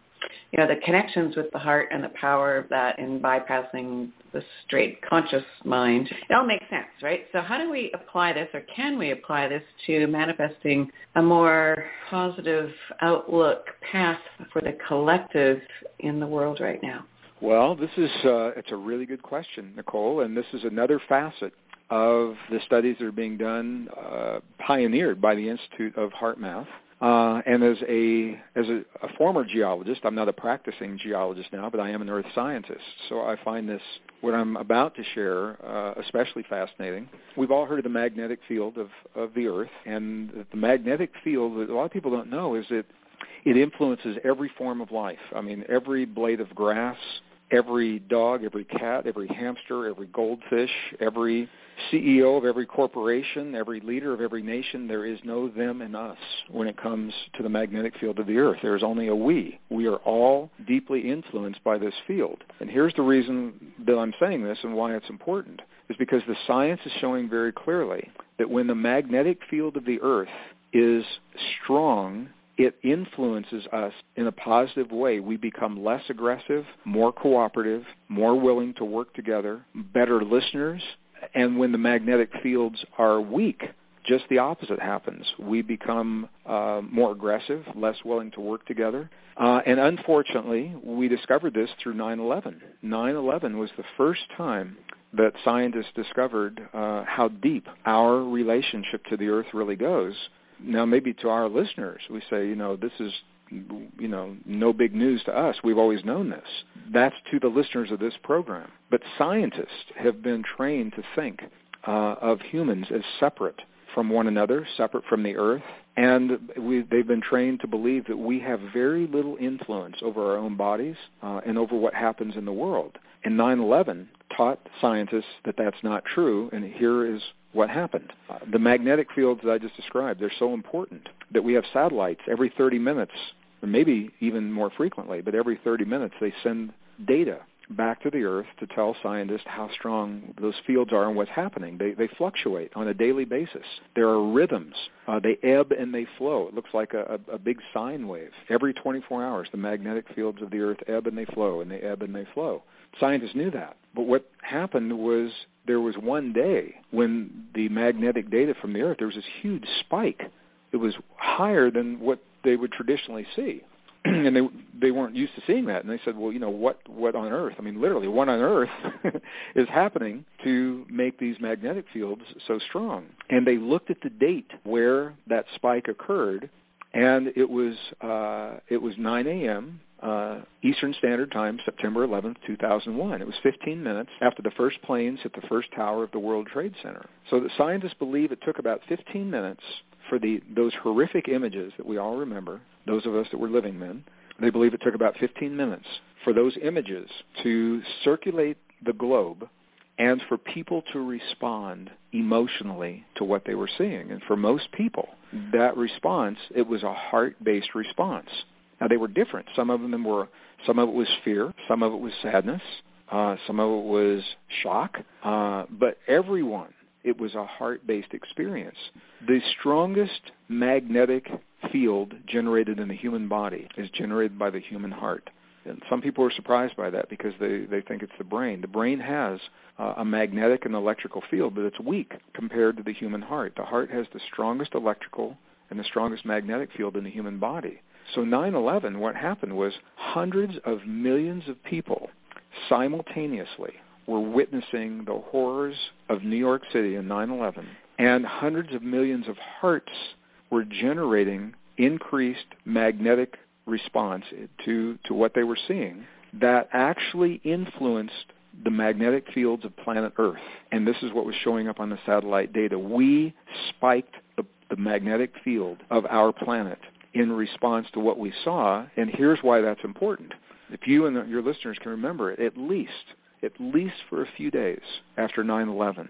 the connections with the heart and the power of that in bypassing the straight conscious mind. It all makes sense, right? So how do we apply this, or can we apply this to manifesting a more positive outlook path for the collective in the world right now? Well, this is it's a really good question, Nicole, and this is another facet of the studies that are being done, pioneered by the Institute of HeartMath. And as a former geologist, I'm not a practicing geologist now, but I am an earth scientist. So I find this, what I'm about to share, especially fascinating. We've all heard of the magnetic field of the earth, and the magnetic field, that a lot of people don't know, is that it influences every form of life. I mean, every blade of grass, every dog, every cat, every hamster, every goldfish, every CEO of every corporation, every leader of every nation. There is no them and us when it comes to the magnetic field of the earth. There is only a we. We are all deeply influenced by this field. And here's the reason that I'm saying this and why it's important, is because the science is showing very clearly that when the magnetic field of the earth is strong, it influences us in a positive way. We become less aggressive, more cooperative, more willing to work together, better listeners. And when the magnetic fields are weak, just the opposite happens. We become more aggressive, less willing to work together. And unfortunately, we discovered this through 9/11. 9/11 was the first time that scientists discovered how deep our relationship to the Earth really goes. Now, maybe to our listeners, we say, this is, no big news to us. We've always known this. That's to the listeners of this program. But scientists have been trained to think of humans as separate from one another, separate from the Earth, and they've been trained to believe that we have very little influence over our own bodies and over what happens in the world. And 9/11 taught scientists that that's not true, and here is what happened. The magnetic fields that I just described, they're so important that we have satellites every 30 minutes, or maybe even more frequently, but every 30 minutes they send data back to the Earth to tell scientists how strong those fields are and what's happening. They fluctuate on a daily basis. There are rhythms. They ebb and they flow. It looks like a big sine wave. Every 24 hours, the magnetic fields of the Earth ebb and they flow, and they ebb and they flow. Scientists knew that. But what happened was there was one day when the magnetic data from the Earth, there was this huge spike. It was higher than what they would traditionally see. And they weren't used to seeing that. And they said, well, what on earth? I mean, literally, what on earth is happening to make these magnetic fields so strong? And they looked at the date where that spike occurred, and it was 9 a.m. Eastern Standard Time, September 11th, 2001. It was 15 minutes after the first planes hit the first tower of the World Trade Center. So the scientists believe it took about 15 minutes for those horrific images that we all remember, those of us that were living then. They believe it took about 15 minutes for those images to circulate the globe and for people to respond emotionally to what they were seeing. And for most people, that response, it was a heart-based response. Now, they were different. Some of it was fear, some of it was sadness, some of it was shock, but everyone, it was a heart-based experience. The strongest magnetic field generated in the human body is generated by the human heart. And some people are surprised by that because they think it's the brain. The brain has a magnetic and electrical field, but it's weak compared to the human heart. The heart has the strongest electrical and the strongest magnetic field in the human body. So 9/11, what happened was hundreds of millions of people simultaneously were witnessing the horrors of New York City in 9/11, and hundreds of millions of hearts were generating increased magnetic response to what they were seeing that actually influenced the magnetic fields of planet Earth. And this is what was showing up on the satellite data. We spiked the magnetic field of our planet in response to what we saw, and here's why that's important. If you and your listeners can remember, at least for a few days after 9/11,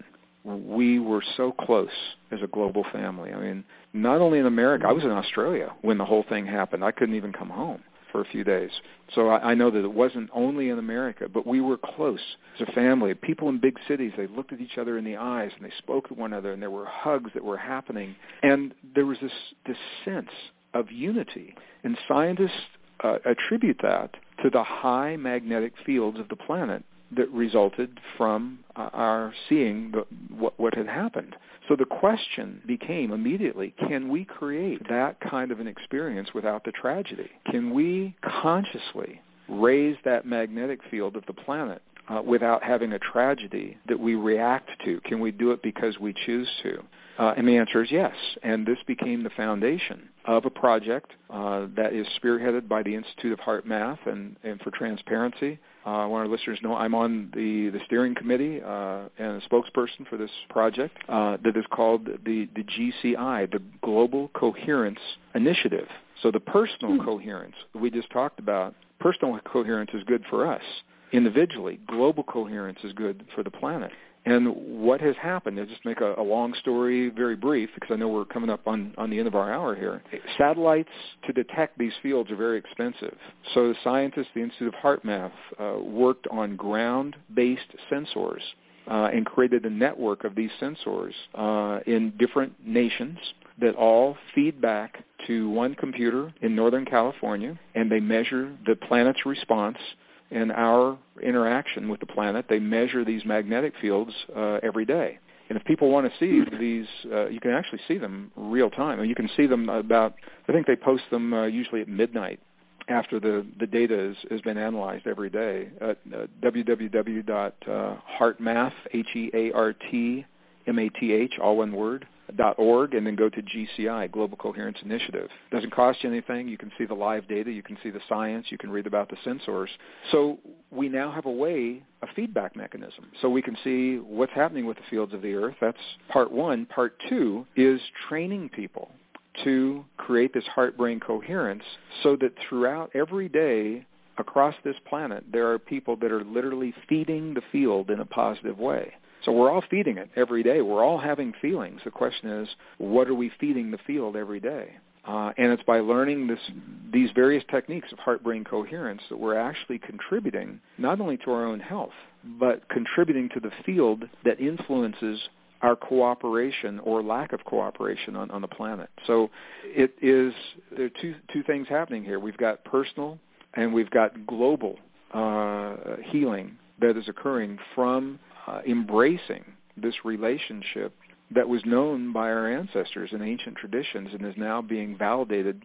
we were so close as a global family. I mean, not only in America, I was in Australia when the whole thing happened. I couldn't even come home for a few days. So I know that it wasn't only in America, but we were close as a family. People in big cities, they looked at each other in the eyes and they spoke to one another, and there were hugs that were happening. And there was this sense of unity. And scientists attribute that to the high magnetic fields of the planet that resulted from our seeing what had happened. So the question became immediately, can we create that kind of an experience without the tragedy? Can we consciously raise that magnetic field of the planet without having a tragedy that we react to? Can we do it because we choose to? And the answer is yes. And this became the foundation of a project that is spearheaded by the Institute of Heart Math and for Transparency. I want our listeners to know I'm on the steering committee and a spokesperson for this project that is called the GCI, the Global Coherence Initiative. So the personal coherence we just talked about, personal coherence is good for us. Individually, global coherence is good for the planet. And what has happened, to just make a long story very brief, because I know we're coming up on the end of our hour here, satellites to detect these fields are very expensive. So the scientists, the Institute of Heart Math, worked on ground-based sensors and created a network of these sensors in different nations that all feed back to one computer in Northern California, and they measure the planet's response and our interaction with the planet. They measure these magnetic fields every day. And if people want to see these, you can actually see them real time. And you can see them about, I think they post them usually at midnight after the data has been analyzed every day at www.heartmath, HEARTMATH, all one word, .org, and then go to GCI, Global Coherence Initiative. Doesn't cost you anything. You can see the live data. You can see the science. You can read about the sensors. So we now have a feedback mechanism. So we can see what's happening with the fields of the Earth. That's part one. Part two is training people to create this heart-brain coherence so that throughout every day across this planet, there are people that are literally feeding the field in a positive way. So we're all feeding it every day. We're all having feelings. The question is, what are we feeding the field every day? And it's by learning these various techniques of heart-brain coherence that we're actually contributing not only to our own health, but contributing to the field that influences our cooperation or lack of cooperation on the planet. So there are two things happening here. We've got personal and we've got global healing that is occurring from embracing this relationship that was known by our ancestors in ancient traditions and is now being validated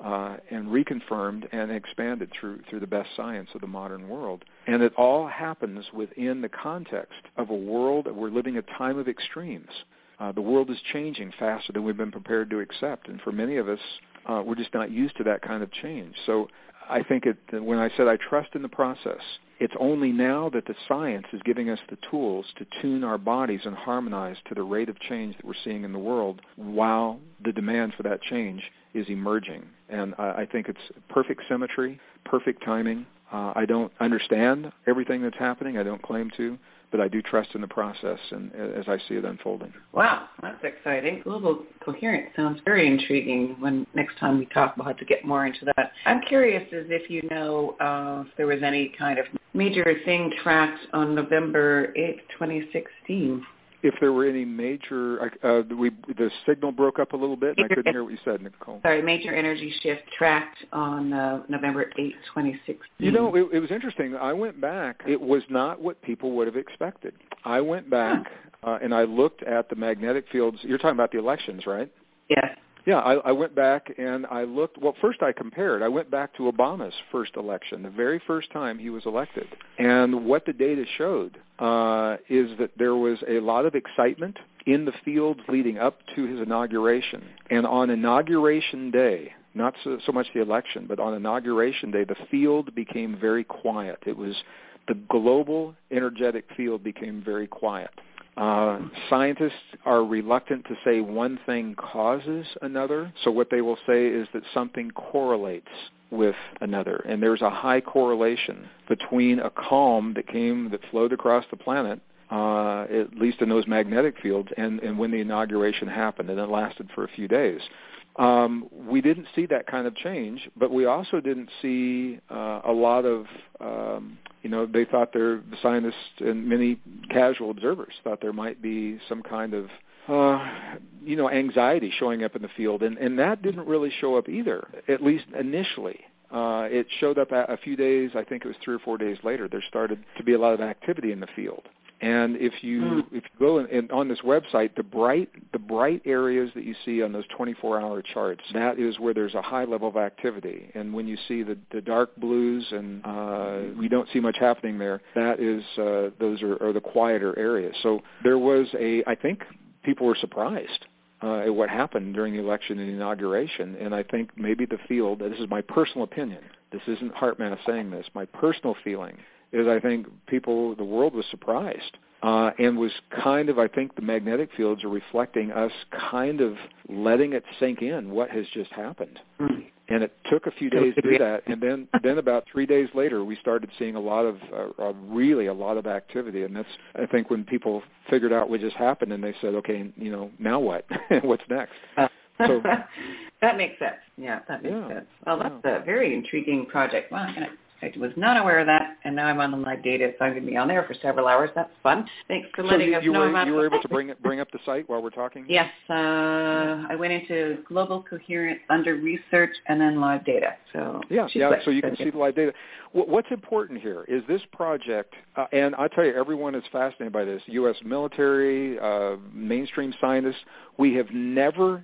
and reconfirmed and expanded through the best science of the modern world. And it all happens within the context of a world that we're living a time of extremes. The world is changing faster than we've been prepared to accept, and for many of us, we're just not used to that kind of change. So I think when I said I trust in the process, it's only now that the science is giving us the tools to tune our bodies and harmonize to the rate of change that we're seeing in the world while the demand for that change is emerging. And I think it's perfect symmetry, perfect timing. I don't understand everything that's happening. I don't claim to, but I do trust in the process and as I see it unfolding. Wow, that's exciting. Global coherence sounds very intriguing when next time we talk, we'll have to get more into that. I'm curious as if you know if there was any kind of major thing tracked on November 8th, 2016. If there were any major, the signal broke up a little bit, and I couldn't hear what you said, Nicole. Sorry, major energy shift tracked on November 8th, 2016. You know, it was interesting. I went back. It was not what people would have expected. I went back and I looked at the magnetic fields. You're talking about the elections, right? Yes. Yeah, I went back and I looked. Well, first I compared. I went back to Obama's first election, the very first time he was elected. And what the data showed is that there was a lot of excitement in the fields leading up to his inauguration. And on Inauguration Day, not so much the election, but on Inauguration Day, the field became very quiet. It was the global energetic field became very quiet. Scientists are reluctant to say one thing causes another, so what they will say is that something correlates with another, and there's a high correlation between a calm that flowed across the planet, at least in those magnetic fields, and when the inauguration happened, and it lasted for a few days. We didn't see that kind of change, but we also didn't see a lot of, they thought the scientists and many casual observers thought there might be some kind of, anxiety showing up in the field, and that didn't really show up either, at least initially. It showed up a few days, I think it was 3 or 4 days later, there started to be a lot of activity in the field. And if you go and on this website, the bright areas that you see on those 24-hour charts, that is where there's a high level of activity. And when you see the dark blues and we don't see much happening there, that is those are the quieter areas. So there was I think people were surprised at what happened during the election and inauguration. And I think maybe the field, this is my personal opinion, this isn't HeartMath saying this, my personal feeling is I think the world was surprised and was kind of, I think the magnetic fields are reflecting us kind of letting it sink in what has just happened. And it took a few days to do that, and then about 3 days later we started seeing a lot of activity, and that's, I think, when people figured out what just happened and they said, okay, now what? What's next? So that makes sense. Yeah, that makes sense. Well, that's a very intriguing project. Wow, I was not aware of that, and now I'm on the live data, so I'm going to be on there for several hours. That's fun. Thanks for letting us know about it. You were able to bring up the site while we're talking? Yes. I went into Global Coherence under Research and then Live Data. So so you can see the live data. What's important here is this project, and I tell you, everyone is fascinated by this, U.S. military, mainstream scientists. We've never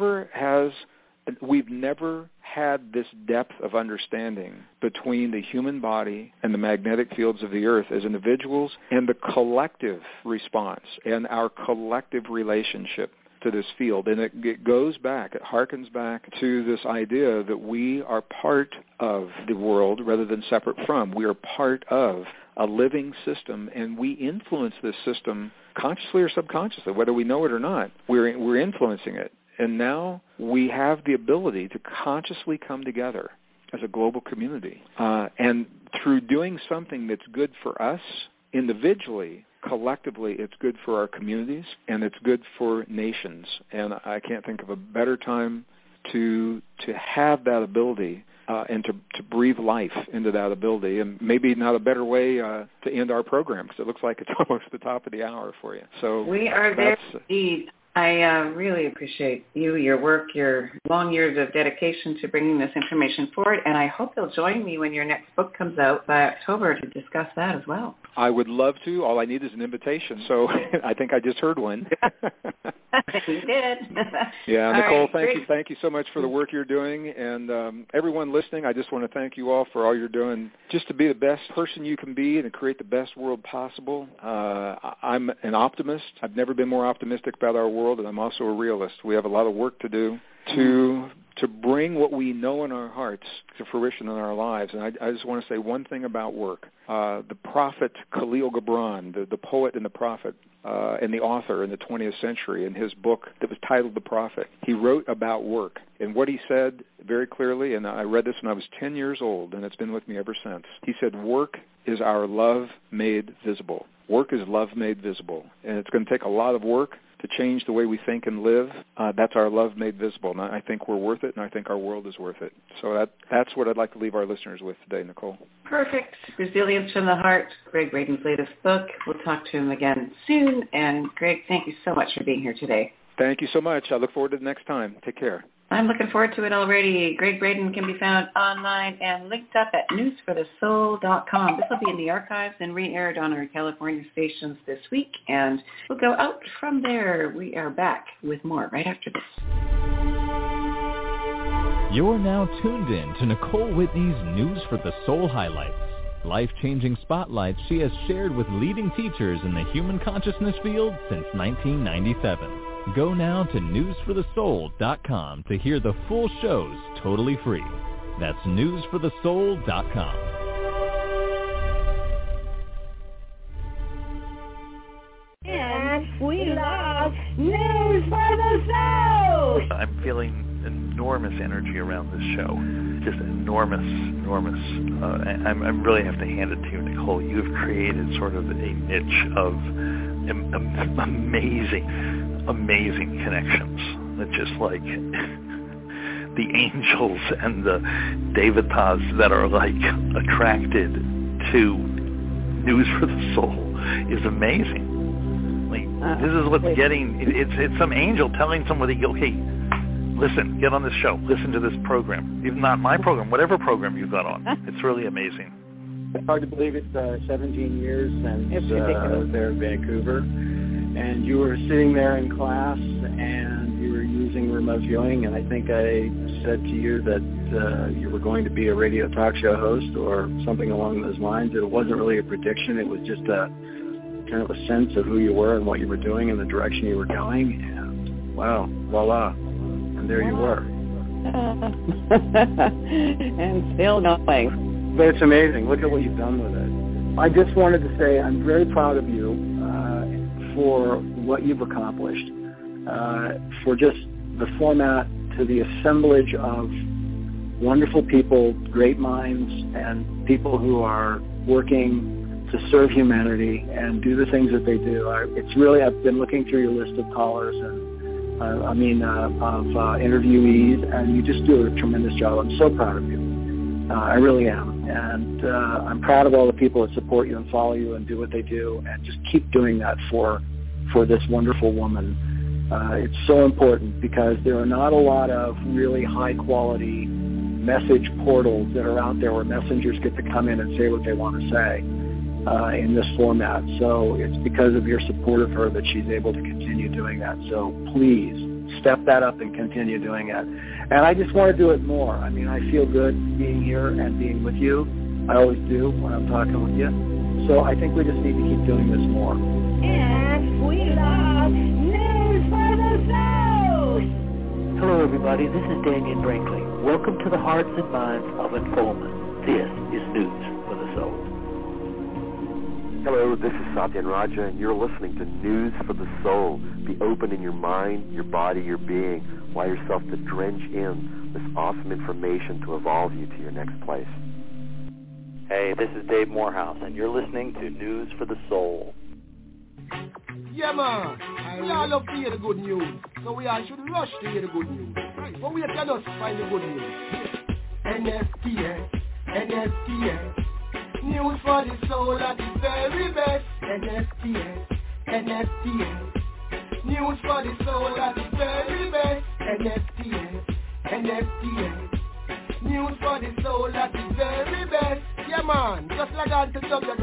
had this depth of understanding between the human body and the magnetic fields of the earth as individuals and the collective response and our collective relationship to this field. And it goes back, it harkens back to this idea that we are part of the world rather than separate from. We are part of a living system, and we influence this system consciously or subconsciously, whether we know it or not. We're influencing it. And now we have the ability to consciously come together as a global community. And through doing something that's good for us individually, collectively, it's good for our communities, and it's good for nations. And I can't think of a better time to have that ability and to breathe life into that ability. And maybe not a better way to end our program, because it looks like it's almost the top of the hour for you. So we are there indeed. I really appreciate you, your work, your long years of dedication to bringing this information forward, and I hope you'll join me when your next book comes out by October to discuss that as well. I would love to. All I need is an invitation, so I think I just heard one. You did. Yeah, Nicole, thank you so much for the work you're doing, and everyone listening, I just want to thank you all for all you're doing just to be the best person you can be and to create the best world possible. I'm an optimist. I've never been more optimistic about our world, and I'm also a realist. We have a lot of work to do to bring what we know in our hearts to fruition in our lives. And I just want to say one thing about work. The prophet Khalil Gibran, the poet and the prophet, and the author in the 20th century, in his book that was titled The Prophet, he wrote about work. And what he said very clearly, and I read this when I was 10 years old, and it's been with me ever since. He said, work is our love made visible. Work is love made visible. And it's going to take a lot of work to change the way we think and live. That's our love made visible. And I think we're worth it, and I think our world is worth it. So that's what I'd like to leave our listeners with today, Nicole. Perfect. Resilience from the Heart, Gregg Braden's latest book. We'll talk to him again soon. And Gregg, thank you so much for being here today. Thank you so much. I look forward to the next time. Take care. I'm looking forward to it already. Gregg Braden can be found online and linked up at newsforthesoul.com. This will be in the archives and re-aired on our California stations this week, and we'll go out from there. We are back with more right after this. You're now tuned in to Nicole Whitney's News for the Soul highlights. Life-changing spotlights she has shared with leading teachers in the human consciousness field since 1997. Go now to newsforthesoul.com to hear the full shows totally free. That's newsforthesoul.com. And we love News for the Soul! I'm feeling enormous energy around this show. Just enormous. I really have to hand it to you, Nicole. You have created sort of a niche of amazing connections. It's just like the angels and the devatas that are like attracted to News for the Soul is amazing. Like this is what's getting. It's some angel telling somebody, okay, listen, get on this show, listen to this program, even not my program, whatever program you've got on. It's really amazing. It's hard to believe it's 17 years since there in Vancouver. And you were sitting there in class and you were using remote viewing, and I think I said to you that you were going to be a radio talk show host or something along those lines. It wasn't really a prediction. It was just a kind of a sense of who you were and what you were doing and the direction you were going. And wow, voila. And there you were. And still going. But it's amazing. Look at what you've done with it. I just wanted to say I'm very proud of you for what you've accomplished, for just the format to the assemblage of wonderful people, great minds, and people who are working to serve humanity and do the things that they do. It's really, I've been looking through your list of callers and of interviewees, and you just do a tremendous job. I'm so proud of you. I really am. And I'm proud of all the people that support you and follow you and do what they do, and just keep doing that for this wonderful woman. It's so important because there are not a lot of really high-quality message portals that are out there where messengers get to come in and say what they want to say in this format. So it's because of your support of her that she's able to continue doing that. So please step that up and continue doing it. And I just want to do it more. I mean, I feel good being here and being with you. I always do when I'm talking with you. So I think we just need to keep doing this more. And we love News for the Soul. Hello, everybody. This is Daniel Brinkley. Welcome to the hearts and minds of Informant. This is News for the Soul. Hello, this is Satyan Raja, and you're listening to News for the Soul. Be open in your mind, your body, your being. Allow yourself to drench in this awesome information to evolve you to your next place. Hey, this is Dave Morehouse, and you're listening to News for the Soul. Yeah, man. We all love to hear the good news, so we all should rush to hear the good news. Right. But we can just find the good news. NSTS, NSTS. News for the soul at the very best. NSTS, NSTS. News for the soul at the very best. NSTS, NSTS. News for the soul at the very best. Yeah, man. Just log on to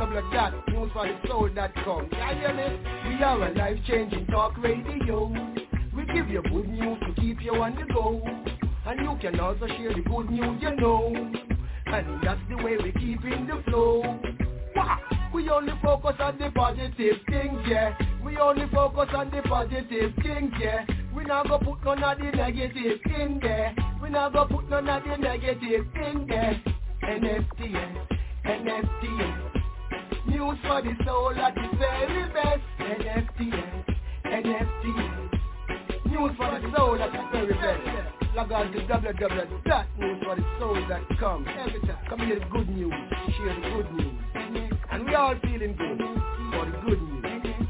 www.newsforthesoul.com. Can you hear me? We are a life-changing talk radio. We give you good news to keep you on the go. And you can also share the good news you know. And that's the way we keep in the flow. We only focus on the positive things, yeah. We only focus on the positive things, yeah. We not go put none of the negative in there. We not go put none of the negative in there. NFTS, NFTS. News for the soul at the very best. NFTS, NFTS. News for the soul at the very best. Log on to www.newsforthesoul.com. Every time, come hear the good news, share the good news. And we all feeling good for the good news.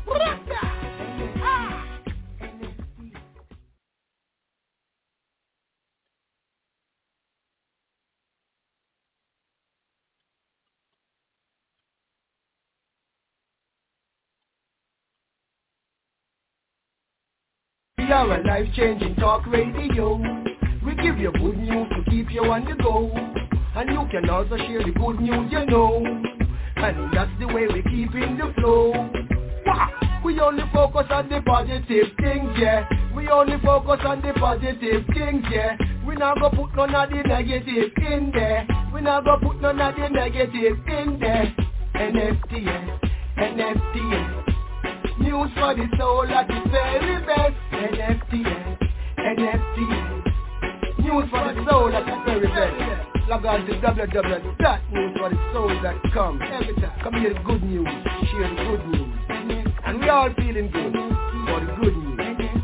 We are a life-changing talk radio. We give you good news to keep you on the go. And you can also share the good news you know. And that's the way we keep in the flow. We only focus on the positive things, yeah. We only focus on the positive things, yeah. We not go put none of the negative in there. We not go put none of the negative in there. NFTS, NFTS. News for the soul at the very best. NFTS, NFTS. News for the soul at the very best. Log on to www.newsforthesoul.com. Every time, come hear the good news, share the good news. And we all feeling good for the good news.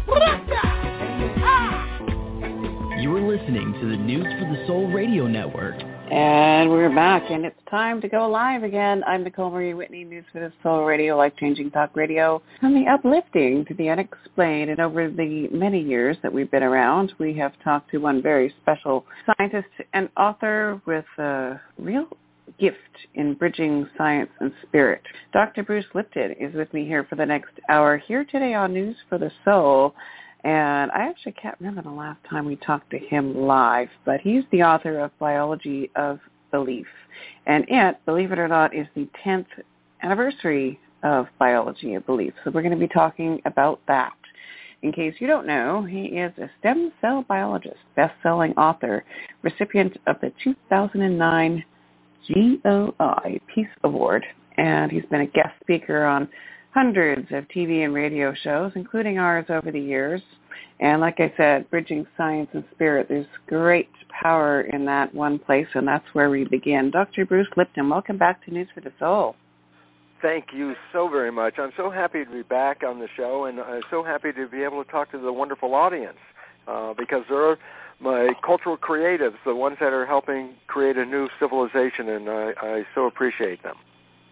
You're listening to the News for the Soul Radio Network. And we're back, and it's time to go live again. I'm Nicole Marie Whitney, News for the Soul Radio, life-changing talk radio, from the uplifting to the unexplained. And over the many years that we've been around, we have talked to one very special scientist and author with a real gift in bridging science and spirit. Dr. Bruce Lipton is with me here for the next hour, here today on News for the Soul. And I actually can't remember the last time we talked to him live, but he's the author of Biology of Belief. And it, believe it or not, is the 10th anniversary of Biology of Belief. So we're going to be talking about that. In case you don't know, he is a stem cell biologist, best-selling author, recipient of the 2009 GOI Peace Award, and he's been a guest speaker on hundreds of TV and radio shows, including ours over the years. And like I said, bridging science and spirit, there's great power in that one place, and that's where we begin. Dr. Bruce Lipton, welcome back to News for the Soul. Thank you so very much. I'm so happy to be back on the show, and I'm so happy to be able to talk to the wonderful audience because they're my cultural creatives, the ones that are helping create a new civilization, and I so appreciate them.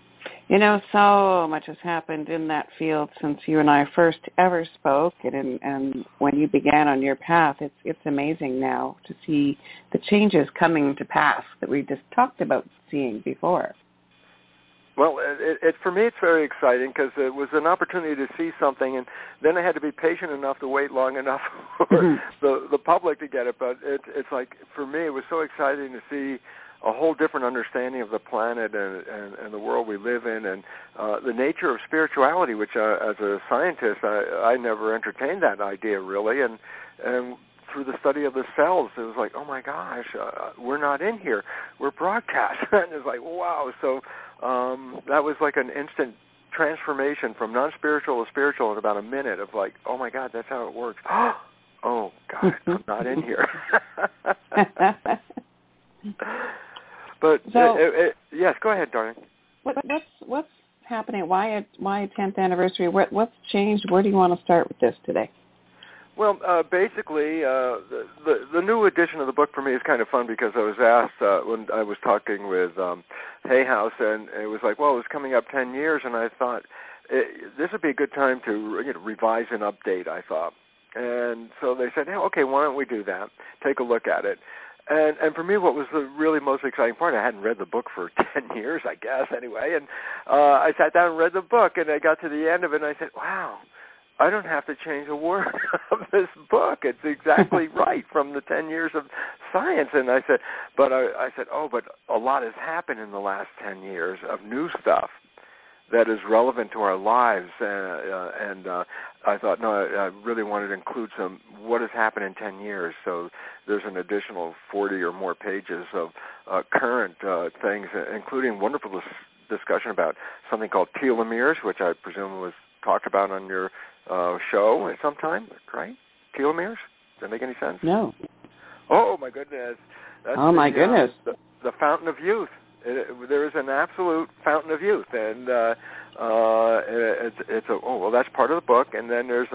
You know, so much has happened in that field since you and I first ever spoke, and when you began on your path. It's amazing now to see the changes coming to pass that we just talked about seeing before. Well, for me, it's very exciting because it was an opportunity to see something, and then I had to be patient enough to wait long enough for the public to get it. But it's like, for me, it was so exciting to see a whole different understanding of the planet and the world we live in, and the nature of spirituality, which as a scientist, I never entertained that idea really, and through the study of the cells, it was like, oh my gosh, we're not in here, we're broadcast. And it's like, wow. So that was like an instant transformation from non-spiritual to spiritual in about a minute of like, oh my God, that's how it works. Oh God, I'm not in here. But so, yes, go ahead, darling. What's happening? Why a 10th anniversary? What's changed? Where do you want to start with this today? Well, basically, the new edition of the book for me is kind of fun because I was asked when I was talking with Hay House, and it was like, well, it was coming up 10 years, and I thought this would be a good time to revise and update, I thought. And so they said, hey, okay, why don't we do that? Take a look at it. And for me, what was the really most exciting part, I hadn't read the book for 10 years, I guess, anyway, and I sat down and read the book, and I got to the end of it, and I said, wow, I don't have to change a word of this book. It's exactly right from the 10 years of science. And I said, but a lot has happened in the last 10 years of new stuff that is relevant to our lives, and I thought, no, I really wanted to include some what has happened in 10 years. So there's an additional 40 or more pages of current things, including wonderful discussion about something called telomeres, which I presume was talked about on your show at some time, right? Telomeres? Does that make any sense? No. Oh, my goodness. That's goodness. The fountain of youth. There is an absolute fountain of youth, and that's part of the book. And then there's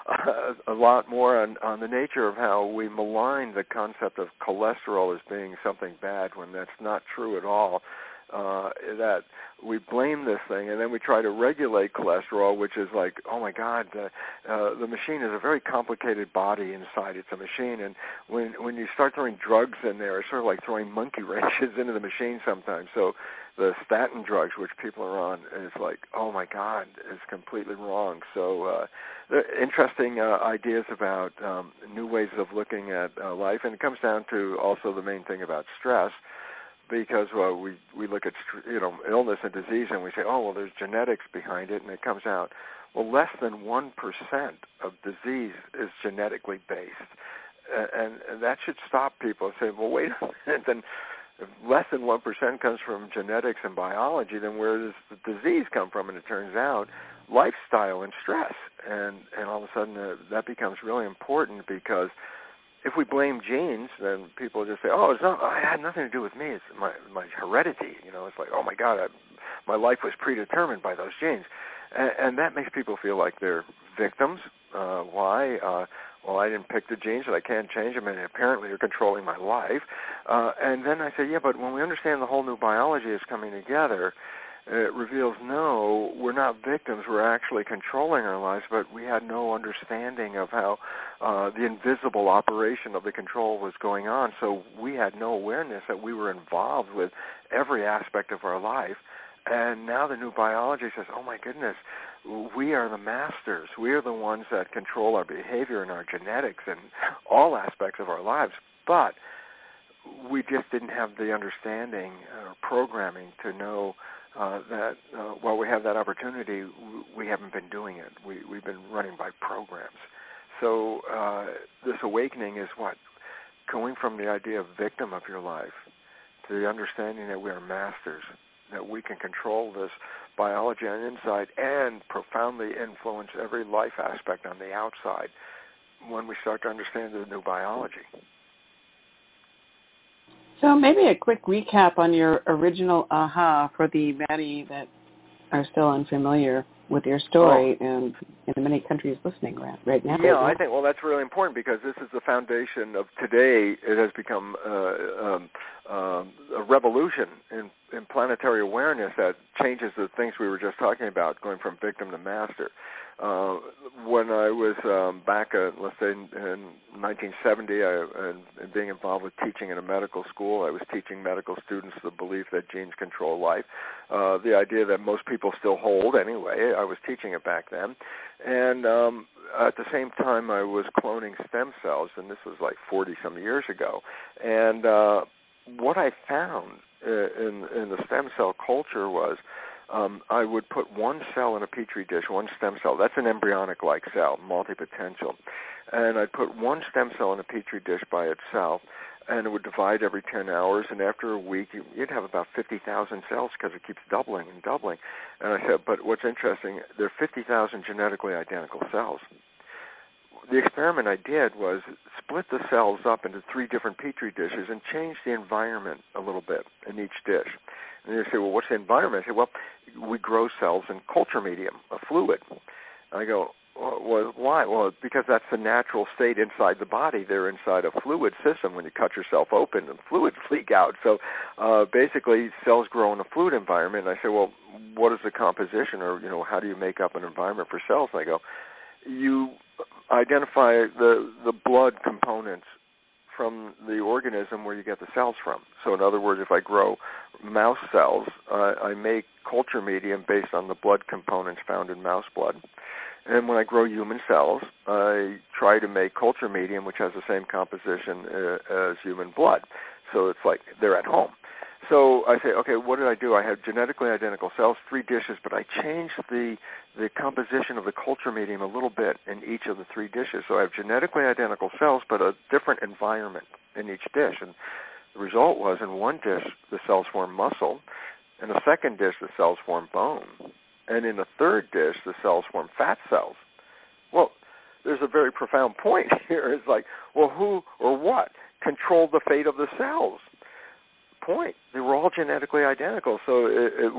a lot more on the nature of how we malign the concept of cholesterol as being something bad when that's not true at all. That we blame this thing, and then we try to regulate cholesterol, which is like, oh my God, the machine is a very complicated body inside. It's a machine, and when you start throwing drugs in there, it's sort of like throwing monkey wrenches into the machine sometimes. So the statin drugs, which people are on, is like, oh my God, it's completely wrong. So interesting ideas about new ways of looking at life, and it comes down to also the main thing about stress. Because we look at illness and disease and we say, oh, well, there's genetics behind it, and it comes out, well, less than 1% of disease is genetically based. And that should stop people and say, well, wait a minute, then if less than 1% comes from genetics and biology, then where does the disease come from? And it turns out lifestyle and stress. And all of a sudden that becomes really important, because if we blame genes, then people just say, oh, it had nothing to do with me. It's my heredity. It's like, oh, my God, my life was predetermined by those genes. And that makes people feel like they're victims. Why? Well, I didn't pick the genes, and I can't change them, and apparently you're controlling my life. And then I say, yeah, but when we understand the whole new biology is coming together, it reveals, no, we're not victims. We're actually controlling our lives, but we had no understanding of how the invisible operation of the control was going on. So we had no awareness that we were involved with every aspect of our life. And now the new biology says, oh, my goodness, we are the masters. We are the ones that control our behavior and our genetics and all aspects of our lives. But we just didn't have the understanding or programming to know that while we have that opportunity, we haven't been doing it. We've been running by programs. So this awakening is what? Going from the idea of victim of your life to the understanding that we are masters, that we can control this biology on the inside and profoundly influence every life aspect on the outside when we start to understand the new biology. So maybe a quick recap on your original aha for the many that are still unfamiliar with your story and in many countries listening right now. Yeah, I think, well, that's really important because this is the foundation of today. It has become a revolution in planetary awareness that changes the things we were just talking about, going from victim to master. When I was back, let's say in 1970, and being involved with teaching in a medical school, I was teaching medical students the belief that genes control life, the idea that most people still hold anyway. I was teaching it back then. And at the same time, I was cloning stem cells, and this was like 40-some years ago. And what I found in the stem cell culture was I would put one cell in a petri dish, one stem cell. That's an embryonic-like cell, multipotential. And I'd put one stem cell in a petri dish by itself, and it would divide every 10 hours. And after a week, you'd have about 50,000 cells because it keeps doubling and doubling. And I said, but what's interesting, there are 50,000 genetically identical cells. The experiment I did was split the cells up into 3 different petri dishes and change the environment a little bit in each dish. And you say, well, what's the environment? I say, well, we grow cells in culture medium, a fluid. I go, well, why? Well, because that's the natural state inside the body. They're inside a fluid system. When you cut yourself open, the fluids leak out. So basically, cells grow in a fluid environment. And I say, well, what is the composition, or how do you make up an environment for cells? And I go, you identify the blood components from the organism where you get the cells from. So in other words, if I grow mouse cells, I make culture medium based on the blood components found in mouse blood. And when I grow human cells, I try to make culture medium, which has the same composition as human blood. So it's like they're at home. So I say, okay, what did I do? I had genetically identical cells, 3 dishes, but I changed the composition of the culture medium a little bit in each of the 3 dishes. So I have genetically identical cells, but a different environment in each dish. And the result was, in one dish, the cells form muscle. In the second dish, the cells form bone. And in the third dish, the cells form fat cells. Well, there's a very profound point here. It's like, well, who or what controlled the fate of the cells? Point. They were all genetically identical, so it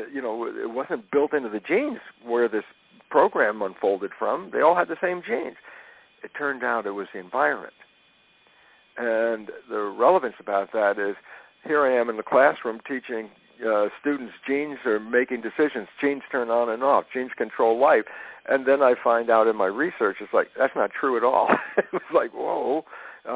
wasn't built into the genes where this program unfolded from. They all had the same genes. It turned out it was the environment. And the relevance about that is, here I am in the classroom teaching students genes are making decisions. Genes turn on and off. Genes control life. And then I find out in my research, it's like, that's not true at all. It was like, whoa.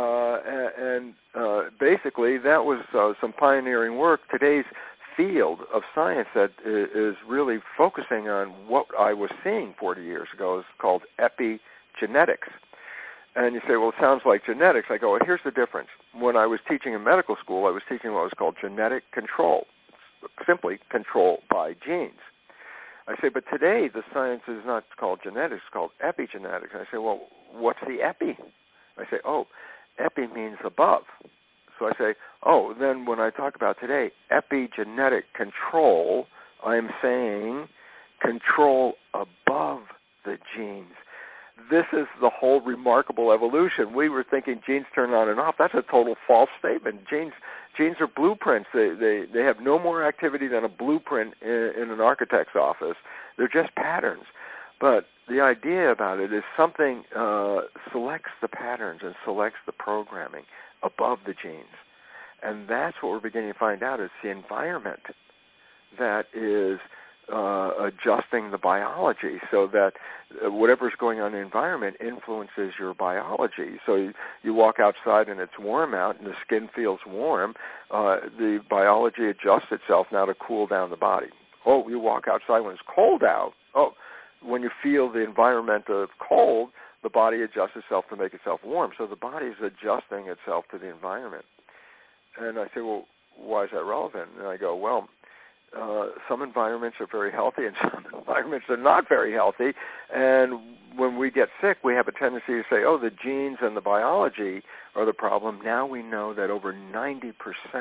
Basically, that was some pioneering work. Today's field of science that is really focusing on what I was seeing 40 years ago is called epigenetics. And you say, well, it sounds like genetics. I go, well, here's the difference. When I was teaching in medical school, I was teaching what was called genetic control, simply control by genes. I say, but today the science is not called genetics, it's called epigenetics. I say, well, what's the epi? I say, oh, epi means above. So I say, oh, then when I talk about today, epigenetic control, I'm saying control above the genes. This is the whole remarkable evolution. We were thinking genes turn on and off. That's a total false statement. Genes are blueprints. They have no more activity than a blueprint in an architect's office. They're just patterns. But the idea about it is something selects the patterns and selects the programming above the genes. And that's what we're beginning to find out is the environment that is adjusting the biology so that whatever's going on in the environment influences your biology. So you walk outside and it's warm out and the skin feels warm. The biology adjusts itself now to cool down the body. Oh, you walk outside when it's cold out. Oh, when you feel the environment of cold, the body adjusts itself to make itself warm. So the body is adjusting itself to the environment. And I say, well, why is that relevant? And I go, well, some environments are very healthy and some environments are not very healthy. And when we get sick, we have a tendency to say, oh, the genes and the biology are the problem. Now we know that over 90%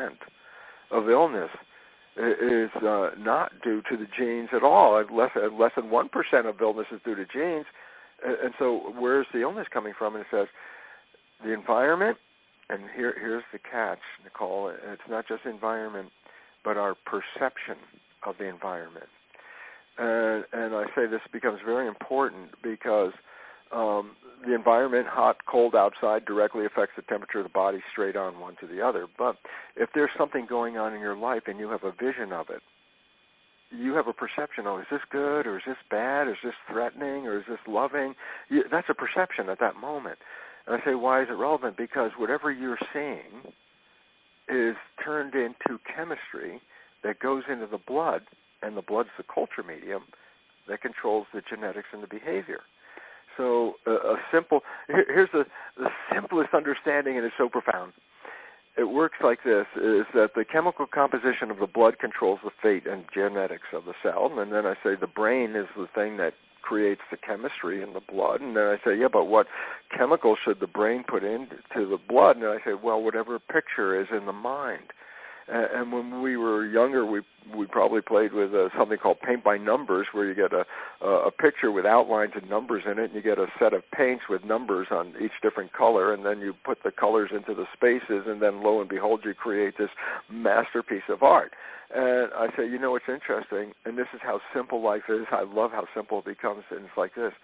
of illness is not due to the genes at all. Less than 1% of illness is due to genes. And so where's the illness coming from? And it says the environment, and here's the catch, Nicole. It's not just environment, but our perception of the environment. And I say this becomes very important because The environment, hot, cold outside, directly affects the temperature of the body straight on one to the other. But if there's something going on in your life and you have a vision of it, you have a perception, oh, is this good or is this bad? Is this threatening or is this loving? That's a perception at that moment. And I say, why is it relevant? Because whatever you're seeing is turned into chemistry that goes into the blood, and the blood's the culture medium that controls the genetics and the behavior. So here's the simplest understanding, and it's so profound. It works like this, is that the chemical composition of the blood controls the fate and genetics of the cell. And then I say the brain is the thing that creates the chemistry in the blood. And then I say, yeah, but what chemicals should the brain put into the blood? And I say, well, whatever picture is in the mind. And when we were younger, we probably played with something called paint by numbers, where you get a picture with outlines and numbers in it, and you get a set of paints with numbers on each different color, and then you put the colors into the spaces, and then lo and behold, you create this masterpiece of art. And I say, you know what's interesting, and this is how simple life is. I love how simple it becomes, and it's like this.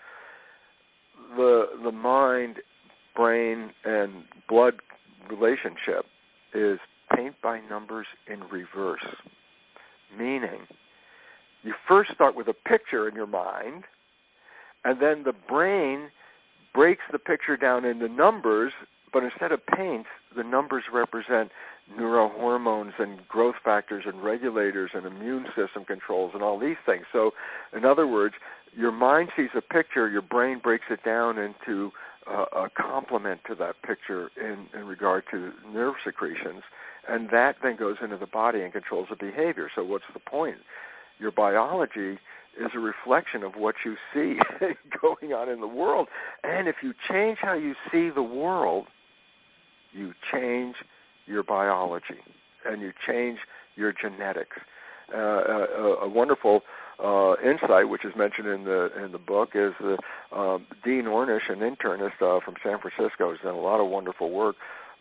The mind, brain, and blood relationship is paint by numbers in reverse, meaning you first start with a picture in your mind, and then the brain breaks the picture down into numbers, but instead of paints, the numbers represent neurohormones and growth factors and regulators and immune system controls and all these things. So, in other words, your mind sees a picture, your brain breaks it down into a complement to that picture in regard to nerve secretions, and that then goes into the body and controls the behavior. So what's the point? Your biology is a reflection of what you see going on in the world. And if you change how you see the world, you change your biology and you change your genetics. A wonderful insight, which is mentioned in the book, is Dean Ornish, an internist from San Francisco, has done a lot of wonderful work.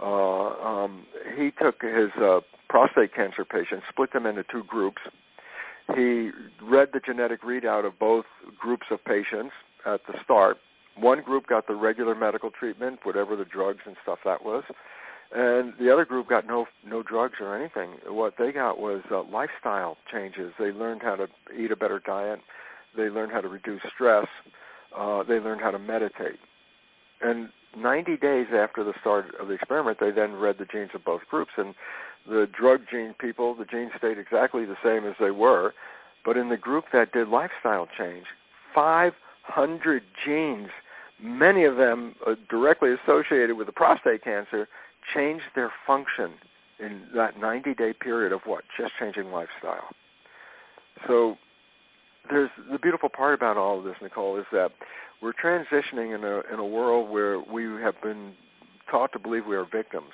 He took his prostate cancer patients, split them into two groups. He read the genetic readout of both groups of patients at the start. One group got the regular medical treatment, whatever the drugs and stuff that was, and the other group got no drugs or anything. What they got was lifestyle changes. They learned how to eat a better diet. They learned how to reduce stress. They learned how to meditate. And 90 days after the start of the experiment, they then read the genes of both groups. And the drug gene people, the genes stayed exactly the same as they were. But in the group that did lifestyle change, 500 genes, many of them directly associated with the prostate cancer, changed their function in that 90-day period of what? Just changing lifestyle. So there's the beautiful part about all of this, Nicole, is that we're transitioning in a world where we have been taught to believe we are victims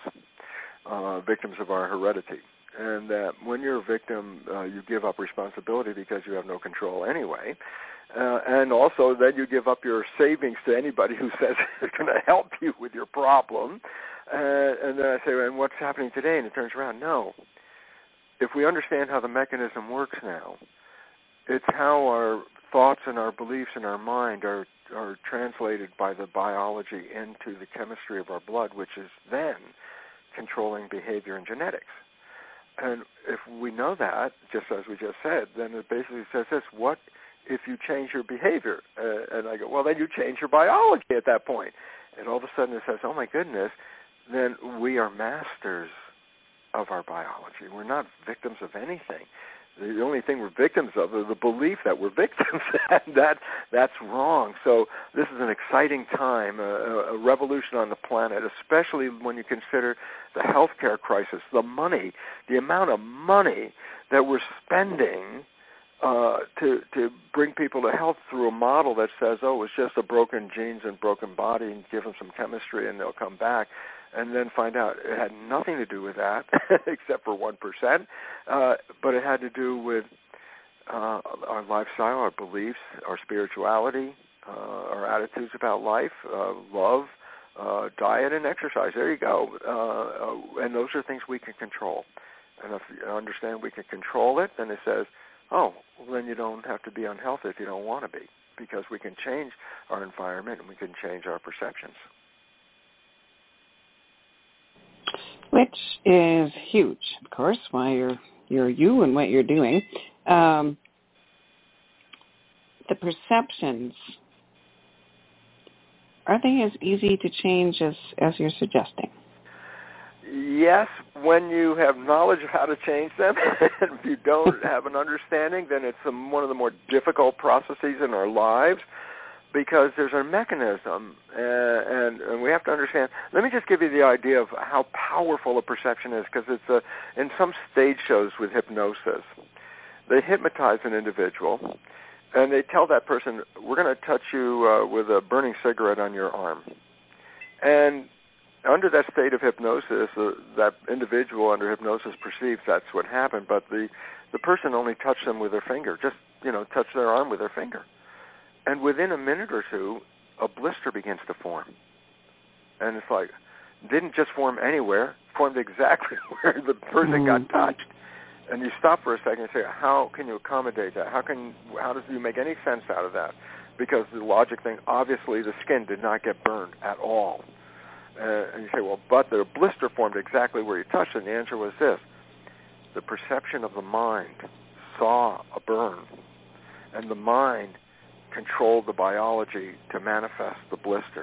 of our heredity. And that when you're a victim, you give up responsibility because you have no control anyway. And also then you give up your savings to anybody who says it's going to help you with your problem. And then I say, and what's happening today? And it turns around, no. If we understand how the mechanism works now, it's how our thoughts and our beliefs in our mind are translated by the biology into the chemistry of our blood, which is then controlling behavior and genetics. And if we know that, just as we just said, then it basically says this: what if you change your behavior? And I go, well, then you change your biology at that point. And all of a sudden it says, oh my goodness, then we are masters of our biology. We're not victims of anything. The only thing we're victims of is the belief that we're victims, and that's wrong. So this is an exciting time, a revolution on the planet, especially when you consider the healthcare crisis, the money, the amount of money that we're spending to bring people to health through a model that says, oh, it's just a broken genes and broken body, and give them some chemistry and they'll come back. And then find out it had nothing to do with that, except for 1%, but it had to do with our lifestyle, our beliefs, our spirituality, our attitudes about life, love, diet, and exercise. There you go. And those are things we can control. And if you understand we can control it, then it says, oh, well, then you don't have to be unhealthy if you don't want to be. because we can change our environment and we can change our perceptions. Which is huge, of course, why you're you and what you're doing. The perceptions, are they as easy to change as you're suggesting? Yes, when you have knowledge of how to change them. If you don't have an understanding, then it's one of the more difficult processes in our lives, because there's a mechanism, and we have to understand. Let me just give you the idea of how powerful a perception is, because it's in some stage shows with hypnosis, they hypnotize an individual, and they tell that person, we're going to touch you with a burning cigarette on your arm. And under that state of hypnosis, that individual under hypnosis perceives that's what happened, but the person only touched them with their finger, just, touched their arm with their finger. And within a minute or two, a blister begins to form. And it's like, didn't just form anywhere, formed exactly where the person got touched. And you stop for a second and say, how can you accommodate that? How does you make any sense out of that? Because the logic thing, obviously the skin did not get burned at all. And you say, well, but the blister formed exactly where you touched it. And the answer was this. The perception of the mind saw a burn, and the mind controlled the biology to manifest the blister.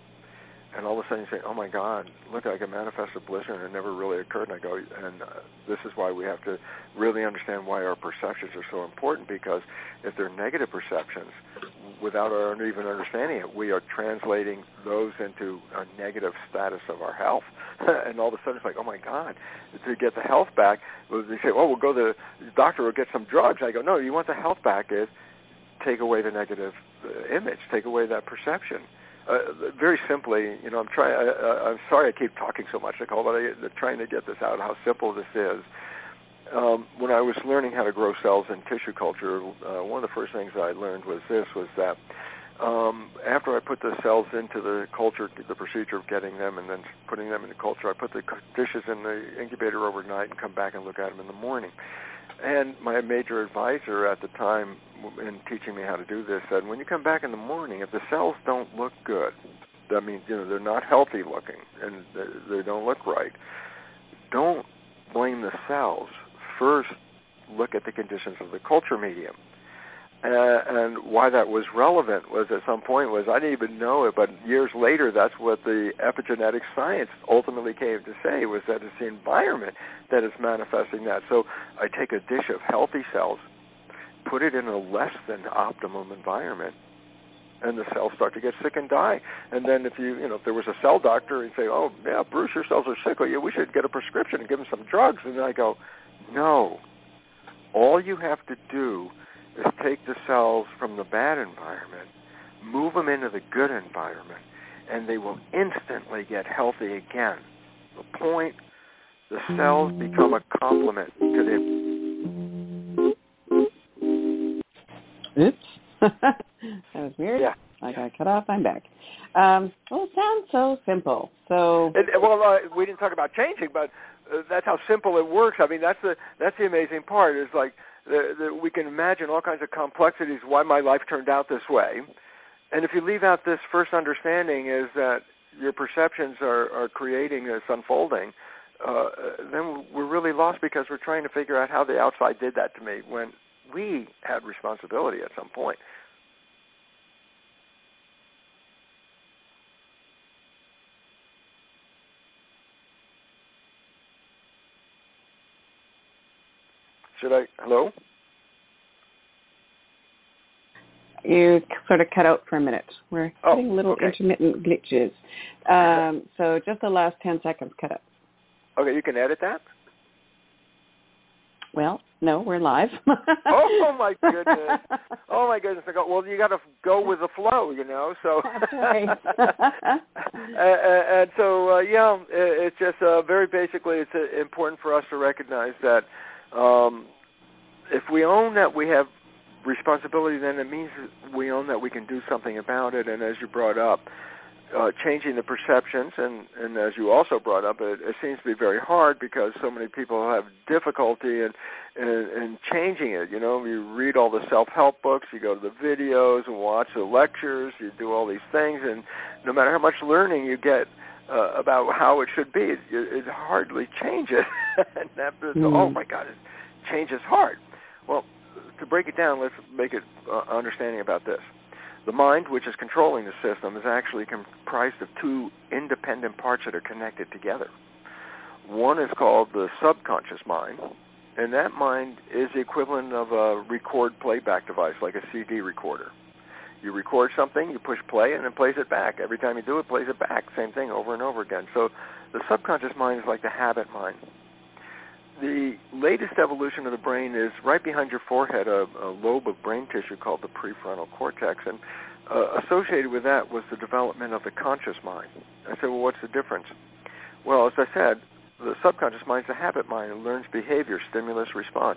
And all of a sudden you say, oh my God, look, I can manifest a blister, and it never really occurred. And I go, this is why we have to really understand why our perceptions are so important, because if they're negative perceptions, without our even understanding it, we are translating those into a negative status of our health. And all of a sudden it's like, oh my God, to get the health back, they say, oh, we'll go to the doctor, we'll get some drugs. I go, no, you want the health back is take away the negative image, take away that perception. Very simply, I'm sorry I keep talking so much, Nicole, but I'm trying to get this out, how simple this is. When I was learning how to grow cells in tissue culture, one of the first things I learned was that after I put the cells into the culture, the procedure of getting them and then putting them in the culture, I put the dishes in the incubator overnight and come back and look at them in the morning. And my major advisor at the time in teaching me how to do this said, when you come back in the morning, if the cells don't look good, that means, they're not healthy looking and they don't look right, don't blame the cells. First, look at the conditions of the culture medium. And why that was relevant was at some point was, I didn't even know it, but years later, that's what the epigenetic science ultimately came to say, was that it's the environment that is manifesting that. So I take a dish of healthy cells, put it in a less than optimum environment, and the cells start to get sick and die. And then if if there was a cell doctor, he'd say, oh, yeah, Bruce, your cells are sick. Well, yeah, we should get a prescription and give them some drugs. And then I go, no. All you have to do is take the cells from the bad environment, move them into the good environment, and they will instantly get healthy again. The point, the cells become a complement to the... Oops. That was weird. Yeah. I got cut off. I'm back. It sounds so simple. We didn't talk about changing, but that's how simple it works. I mean, that's the amazing part. Is like we can imagine all kinds of complexities why my life turned out this way, and if you leave out this first understanding is that your perceptions are creating this unfolding, then we're really lost, because we're trying to figure out how the outside did that to me when we had responsibility at some point. Hello? You sort of cut out for a minute. We're getting little intermittent glitches. So just the last 10 seconds cut out. Okay, you can edit that? Well, no, we're live. Oh my goodness. Oh, my goodness. Well, you got to go with the flow, so. That's right. And so, it's just very basically, it's important for us to recognize that if we own that we have responsibility, then it means we own that we can do something about it. And as you brought up, changing the perceptions, and as you also brought up, it seems to be very hard because so many people have difficulty in changing it. You know, you read all the self-help books, you go to the videos and watch the lectures, you do all these things, and no matter how much learning you get about how it should be, it hardly changes. And oh my God, change is hard. Well, to break it down, let's make it understanding about this. The mind, which is controlling the system, is actually comprised of two independent parts that are connected together. One is called the subconscious mind, and that mind is the equivalent of a record playback device, like a CD recorder. You record something, you push play, and it plays it back. Every time you do it, plays it back. Same thing over and over again. So the subconscious mind is like the habit mind. The latest evolution of the brain is right behind your forehead, a lobe of brain tissue called the prefrontal cortex, and associated with that was the development of the conscious mind. I said, well, what's the difference? Well, as I said, the subconscious mind is a habit mind. It learns behavior, stimulus, response,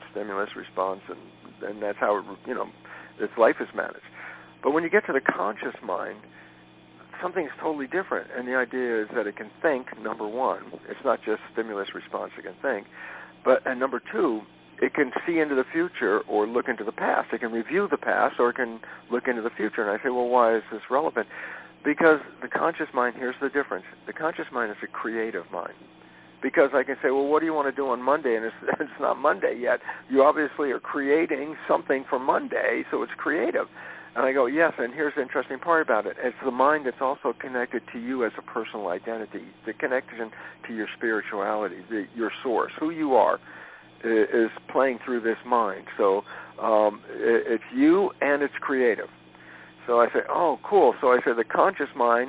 and that's how its life is managed. But when you get to the conscious mind, something's totally different, and the idea is that it can think, number one. It's not just stimulus response, it can think. And number two, it can see into the future or look into the past. It can review the past or it can look into the future. And I say, well, why is this relevant? Because the conscious mind, here's the difference. The conscious mind is a creative mind. Because I can say, well, what do you want to do on Monday? And it's not Monday yet. You obviously are creating something for Monday, so it's creative. And I go, yes, and here's the interesting part about it. It's the mind that's also connected to you as a personal identity, the connection to your spirituality, your source, who you are, is playing through this mind. So it's you and it's creative. So I say, oh, cool. So I say the conscious mind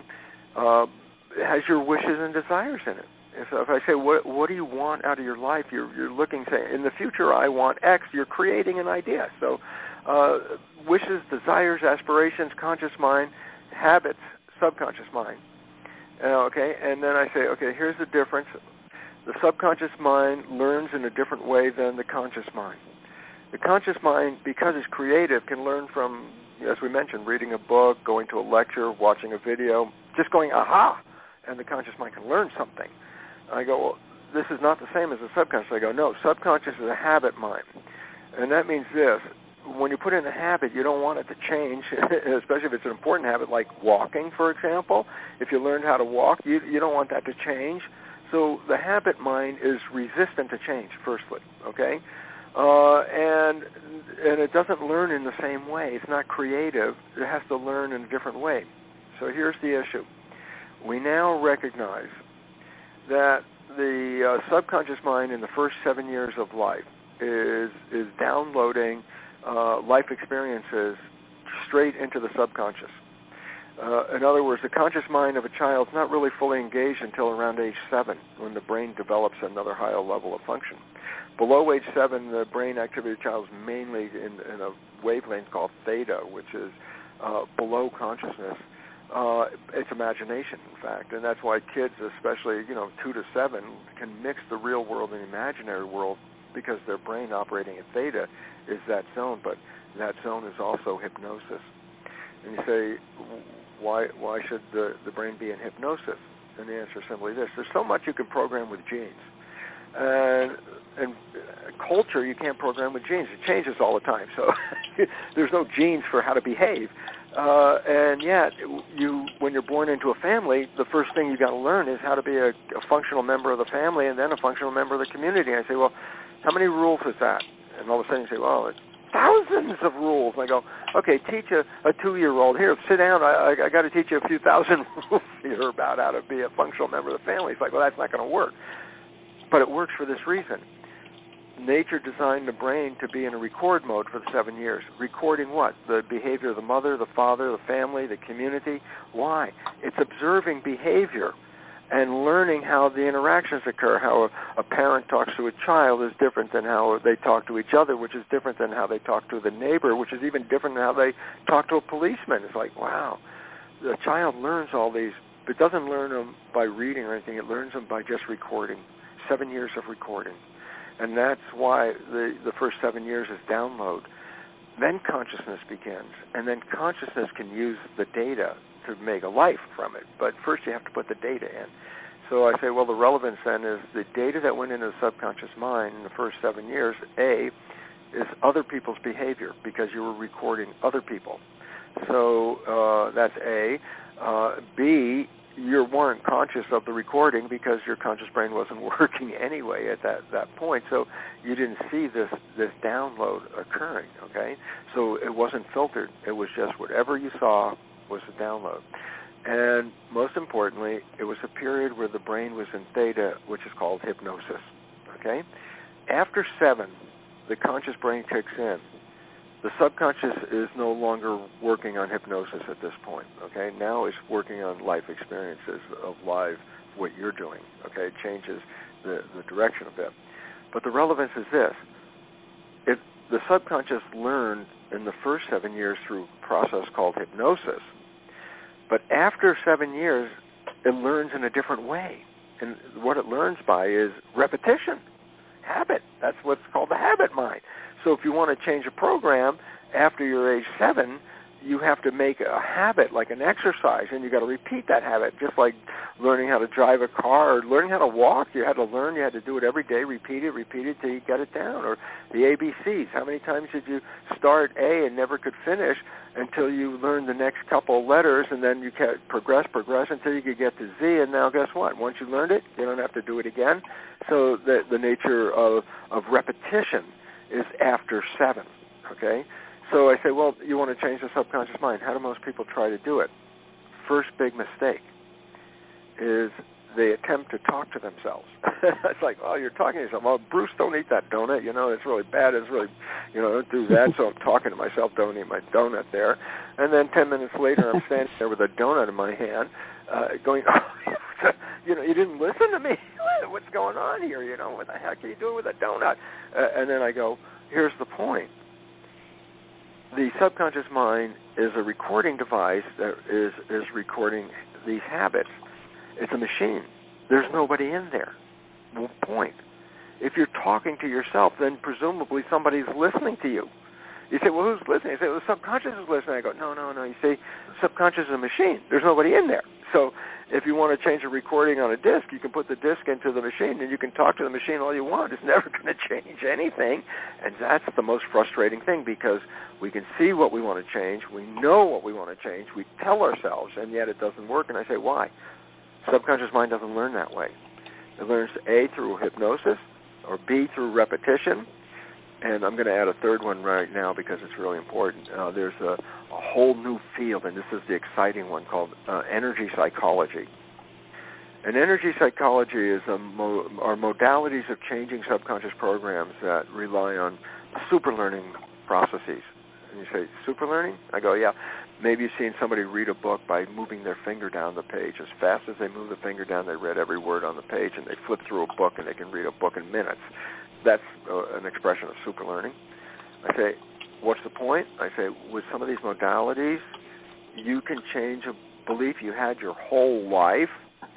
has your wishes and desires in it. So if I say, what do you want out of your life? You're looking, say, in the future I want X. You're creating an idea. So wishes, desires, aspirations, conscious mind, habits, subconscious mind. Okay, and then I say, okay, here's the difference. The subconscious mind learns in a different way than the conscious mind. The conscious mind, because it's creative, can learn from, as we mentioned, reading a book, going to a lecture, watching a video, just going, aha, and the conscious mind can learn something. I go, well, this is not the same as the subconscious. I go, no, subconscious is a habit mind. And that means this. When you put in a habit, you don't want it to change, especially if it's an important habit like walking, for example. If you learned how to walk, you don't want that to change. So the habit mind is resistant to change, firstly, okay? And it doesn't learn in the same way. It's not creative. It has to learn in a different way. So here's the issue. We now recognize that the subconscious mind in the first 7 years of life is downloading life experiences straight into the subconscious. In other words, the conscious mind of a child is not really fully engaged until around age 7, when the brain develops another higher level of function. Below age 7, the brain activity of the child is mainly in a wavelength called theta, which is below consciousness. It's imagination, in fact, and that's why kids, especially 2 to 7, can mix the real world and the imaginary world, because their brain operating at theta is that zone, but that zone is also hypnosis. And you say, why should the brain be in hypnosis? And the answer is simply this. There's so much you can program with genes. And culture, you can't program with genes. It changes all the time, so there's no genes for how to behave. And yet, when you're born into a family, the first thing you got to learn is how to be a functional member of the family and then a functional member of the community. And I say, well, how many rules is that? And all of a sudden you say, well, it's thousands of rules. And I go, okay, teach a 2-year-old. Here, sit down. I got to teach you a few thousand rules here about how to be a functional member of the family. It's like, well, that's not going to work. But it works for this reason. Nature designed the brain to be in a record mode for the 7 years. Recording what? The behavior of the mother, the father, the family, the community. Why? It's observing behavior and learning how the interactions occur. How a parent talks to a child is different than how they talk to each other, which is different than how they talk to the neighbor, which is even different than how they talk to a policeman. It's like, wow. The child learns all these. It doesn't learn them by reading or anything. It learns them by just recording. 7 years of recording. And that's why the first 7 years is download. Then consciousness begins. And then consciousness can use the data to make a life from it. But first you have to put the data in. So I say, well, the relevance then is the data that went into the subconscious mind in the first 7 years, A, is other people's behavior because you were recording other people. So that's A. B, you weren't conscious of the recording because your conscious brain wasn't working anyway at that point. So you didn't see this download occurring, okay? So it wasn't filtered. It was just whatever you saw was the download. And most importantly, it was a period where the brain was in theta, which is called hypnosis, okay? After 7, the conscious brain kicks in. The subconscious is no longer working on hypnosis at this point, okay? Now it's working on life experiences of live, what you're doing, okay? It changes the direction a bit. But the relevance is this. If the subconscious learned in the first 7 years through a process called hypnosis, but after 7 years, it learns in a different way. And what it learns by is repetition, habit. That's what's called the habit mind. So if you want to change a program after you're age 7, you have to make a habit, like an exercise, and you got to repeat that habit, just like learning how to drive a car or learning how to walk. You had to learn. You had to do it every day, repeat it till you got it down. Or the ABCs. How many times did you start A and never could finish until you learned the next couple of letters, and then you progress until you could get to Z, and now guess what? Once you learned it, you don't have to do it again. So the nature of repetition is after 7, okay? So I say, well, you want to change the subconscious mind. How do most people try to do it? First big mistake is they attempt to talk to themselves. It's like, oh, you're talking to yourself. Oh, Bruce, don't eat that donut. You know, it's really bad. It's really, don't do that. So I'm talking to myself, don't eat my donut there. And then 10 minutes later, I'm standing there with a donut in my hand going, oh, you didn't listen to me. What's going on here? What the heck are you doing with a donut? And then I go, here's the point. The subconscious mind is a recording device that is recording these habits. It's a machine. There's nobody in there. Well, point. If you're talking to yourself, then presumably somebody's listening to you. You say, well, who's listening? You say, well, the subconscious is listening. I go, no. You see, subconscious is a machine. There's nobody in there. So if you want to change a recording on a disc, you can put the disc into the machine, and you can talk to the machine all you want. It's never going to change anything. And that's the most frustrating thing, because we can see what we want to change. We know what we want to change. We tell ourselves, and yet it doesn't work. And I say, why? Subconscious mind doesn't learn that way. It learns A, through hypnosis, or B, through repetition. And I'm going to add a third one right now because it's really important. There's a whole new field, and this is the exciting one, called energy psychology. And energy psychology is are modalities of changing subconscious programs that rely on super learning processes. And you say, super learning? I go, yeah. Maybe you've seen somebody read a book by moving their finger down the page. As fast as they move the finger down, they read every word on the page, and they flip through a book, and they can read a book in minutes. That's an expression of super learning. I say, what's the point? I say, with some of these modalities, you can change a belief you had your whole life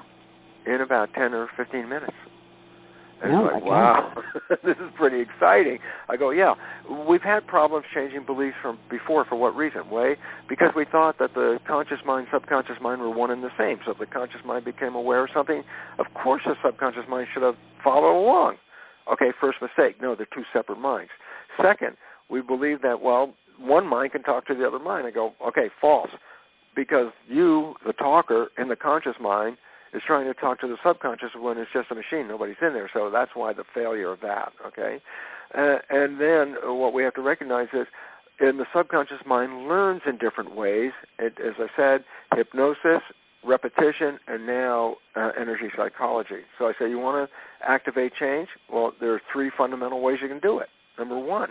in about 10 or 15 minutes. And it's like, wow, this is pretty exciting. I go, yeah, we've had problems changing beliefs from before. For what reason? Because we thought that the conscious mind, subconscious mind were one and the same. So if the conscious mind became aware of something, of course the subconscious mind should have followed along. Okay, first mistake. No, they're two separate minds. Second, we believe that, well, one mind can talk to the other mind. I go, okay, false. Because you, the talker in the conscious mind, is trying to talk to the subconscious when it's just a machine. Nobody's in there. So that's why the failure of that, okay? And then what we have to recognize is the subconscious mind learns in different ways. As I said, hypnosis, repetition, and now energy psychology. So I say, you want to activate change? Well, there are 3 fundamental ways you can do it. Number 1,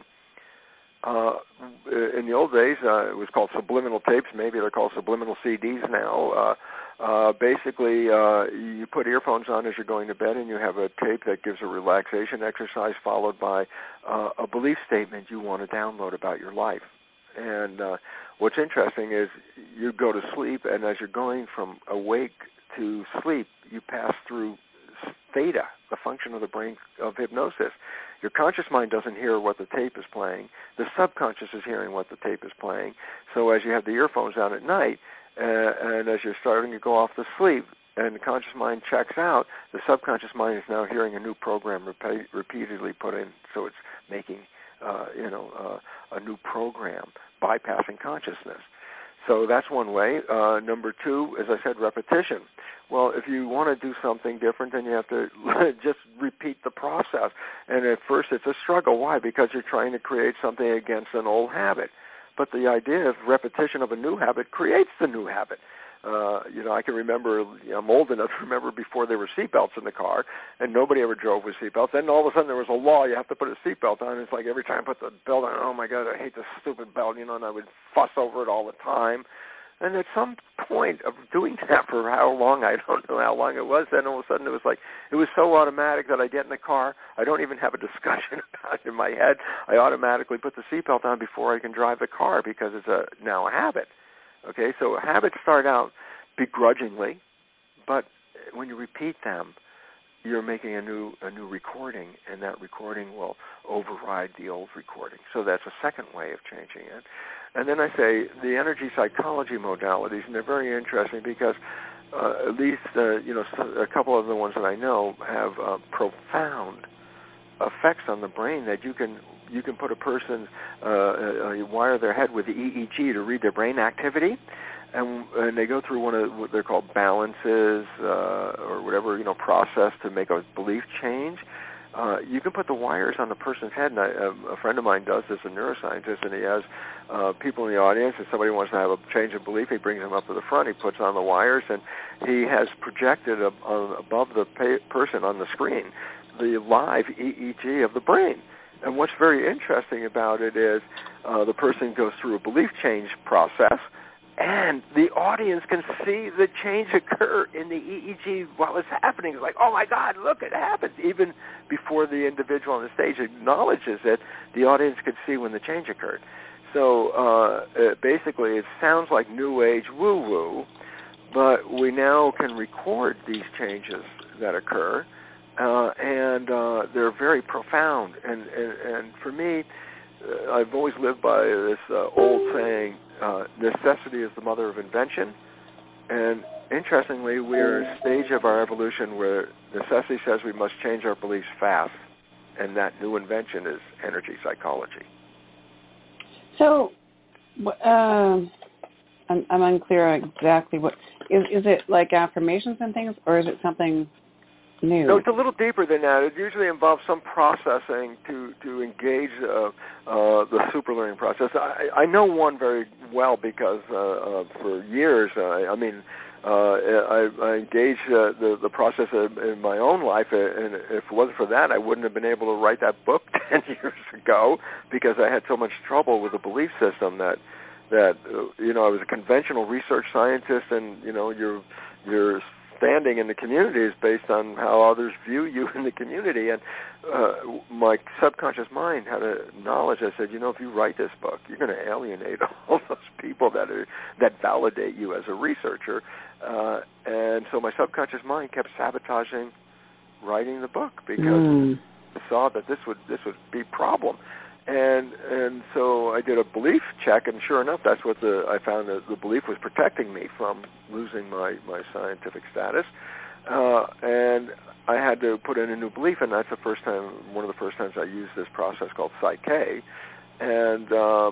in the old days, it was called subliminal tapes. Maybe they're called subliminal CDs now. Basically, you put earphones on as you're going to bed, and you have a tape that gives a relaxation exercise followed by a belief statement you want to download about your life. And what's interesting is you go to sleep, and as you're going from awake to sleep, you pass through theta, the function of the brain of hypnosis. Your conscious mind doesn't hear what the tape is playing. The subconscious is hearing what the tape is playing. So as you have the earphones on at night, and as you're starting to go off to sleep, and the conscious mind checks out, the subconscious mind is now hearing a new program repeatedly put in, so it's making a new program, bypassing consciousness. So that's one way. Number two, as I said, repetition. Well, if you want to do something different, then you have to just repeat the process. And at first it's a struggle. Why? Because you're trying to create something against an old habit. But the idea of repetition of a new habit creates the new habit. I can remember, I'm old enough to remember before there were seatbelts in the car, and nobody ever drove with seatbelts. Then all of a sudden there was a law, you have to put a seatbelt on. It's like every time I put the belt on, oh my God, I hate this stupid belt, and I would fuss over it all the time. And at some point of doing that for how long, I don't know how long it was, then all of a sudden it was so automatic that I get in the car, I don't even have a discussion about it in my head. I automatically put the seatbelt on before I can drive the car because it's now a habit. Okay, so habits start out begrudgingly, but when you repeat them, you're making a new recording, and that recording will override the old recording. So that's a second way of changing it. And then I say the energy psychology modalities, and they're very interesting because at least a couple of the ones that I know have profound effects on the brain that you can put a person, you wire their head with the EEG to read their brain activity, and they go through one of what they're called balances or whatever, process to make a belief change. You can put the wires on the person's head, and a friend of mine does this, a neuroscientist, and he has people in the audience, if somebody wants to have a change of belief, he brings them up to the front, he puts on the wires, and he has projected above the person on the screen the live EEG of the brain. And what's very interesting about it is the person goes through a belief change process, and the audience can see the change occur in the EEG while it's happening. It's like, oh, my God, look, it happened. Even before the individual on the stage acknowledges it, the audience could see when the change occurred. So basically it sounds like New Age woo-woo, but we now can record these changes that occur. And they're very profound. And for me, I've always lived by this old saying, necessity is the mother of invention. And interestingly, we're at a stage of our evolution where necessity says we must change our beliefs fast, and that new invention is energy psychology. So I'm unclear exactly what, is it like affirmations and things, or is it something new? No, it's a little deeper than that. It usually involves some processing to engage the superlearning process. I know one very well because for years, I engaged the process in my own life, and if it wasn't for that, I wouldn't have been able to write that book 10 years ago because I had so much trouble with the belief system that I was a conventional research scientist, and you're standing in the community is based on how others view you in the community. And my subconscious mind had a knowledge. I said, if you write this book, you're going to alienate all those people that validate you as a researcher. And so my subconscious mind kept sabotaging writing the book because I saw that this would be a problem. And so I did a belief check, and sure enough, that's what I found that the belief was protecting me from losing my scientific status. And I had to put in a new belief, and that's one of the first times I used this process called Psyche. And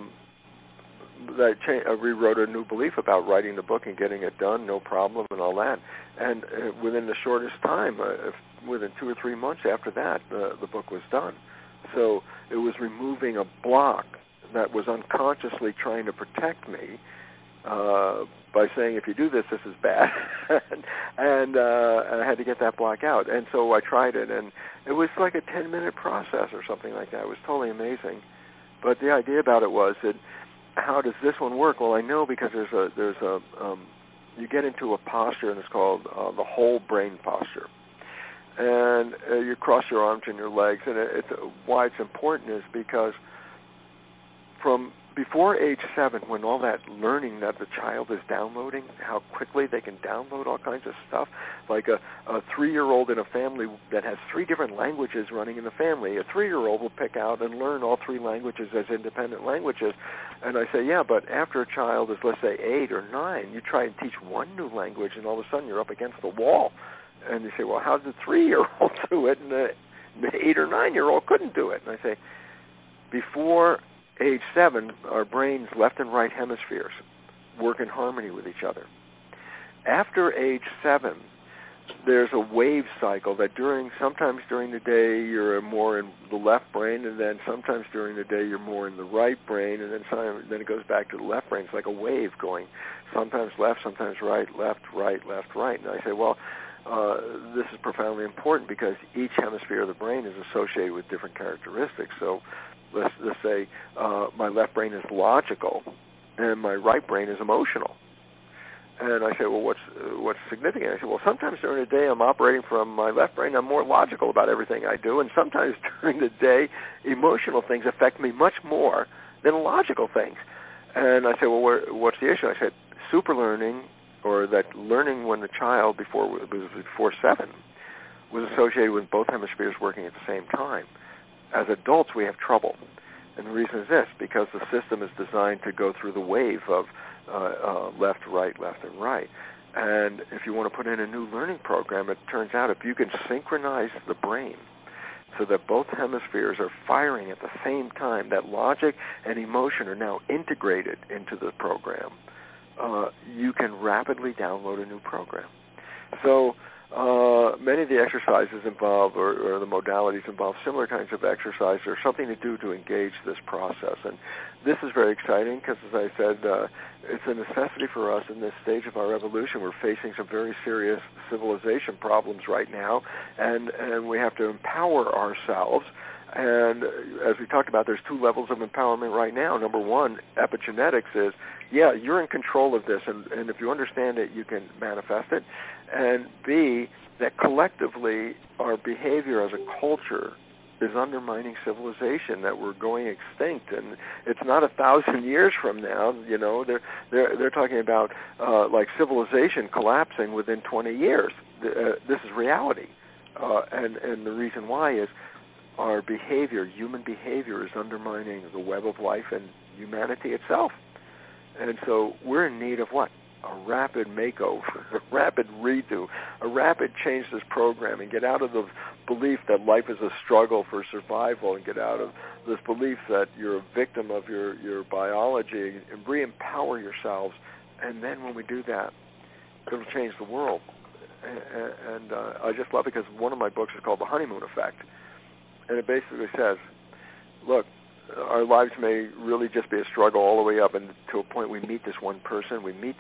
I rewrote a new belief about writing the book and getting it done, no problem, and all that. And within the shortest time, within 2 or 3 months after that, the book was done. So it was removing a block that was unconsciously trying to protect me by saying, if you do this, this is bad. and I had to get that block out. And so I tried it, and it was like a 10-minute process or something like that. It was totally amazing. But the idea about it was that, how does this one work? Well, I know because you get into a posture, and it's called the whole brain posture. And you cross your arms and your legs, and why it's important is because from before age 7, when all that learning that the child is downloading, how quickly they can download all kinds of stuff, like a 3-year-old in a family that has 3 different languages running in the family, a 3-year-old will pick out and learn all 3 languages as independent languages. And I say, yeah, but after a child is, let's say, 8 or 9, you try and teach one new language, and all of a sudden you're up against the wall. And you say, well, how did the 3-year-old do it, and the 8 or 9-year-old couldn't do it? And I say, before age 7, our brain's left and right hemispheres work in harmony with each other. After age 7, there's a wave cycle that sometimes during the day you're more in the left brain, and then sometimes during the day you're more in the right brain, and then it goes back to the left brain. It's like a wave going, sometimes left, sometimes right, left, right, left, right. And I say, well, this is profoundly important because each hemisphere of the brain is associated with different characteristics. So let's say my left brain is logical and my right brain is emotional. And I say, well, what's significant? I say, well, sometimes during the day I'm operating from my left brain. I'm more logical about everything I do. And sometimes during the day, emotional things affect me much more than logical things. And I say, well, what's the issue? I said, super learning, or that learning when the child before 7 was associated with both hemispheres working at the same time. As adults, we have trouble. And the reason is this, because the system is designed to go through the wave of left, and right. And if you want to put in a new learning program, it turns out if you can synchronize the brain so that both hemispheres are firing at the same time, that logic and emotion are now integrated into the program, you can rapidly download a new program. So many of the exercises involve, or the modalities involve similar kinds of exercise or something to do to engage this process. And this is very exciting because, as I said, it's a necessity for us in this stage of our evolution. We're facing some very serious civilization problems right now, and we have to empower ourselves. And as we talked about, there's 2 levels of empowerment right now. Number 1, epigenetics is, yeah, you're in control of this, and if you understand it, you can manifest it. And B, that collectively our behavior as a culture is undermining civilization, that we're going extinct, and it's not 1,000 years from now. You know, they're talking about like civilization collapsing within 20 years. This is reality, and the reason why is our behavior, human behavior, is undermining the web of life and humanity itself. And so we're in need of what? A rapid makeover, a rapid redo, a rapid change this program, and get out of the belief that life is a struggle for survival, and get out of this belief that you're a victim of your biology, and re-empower yourselves. And then when we do that, it'll change the world. And I just love it because one of my books is called The Honeymoon Effect. And it basically says, look, our lives may really just be a struggle all the way up, and to a point we meet this one person,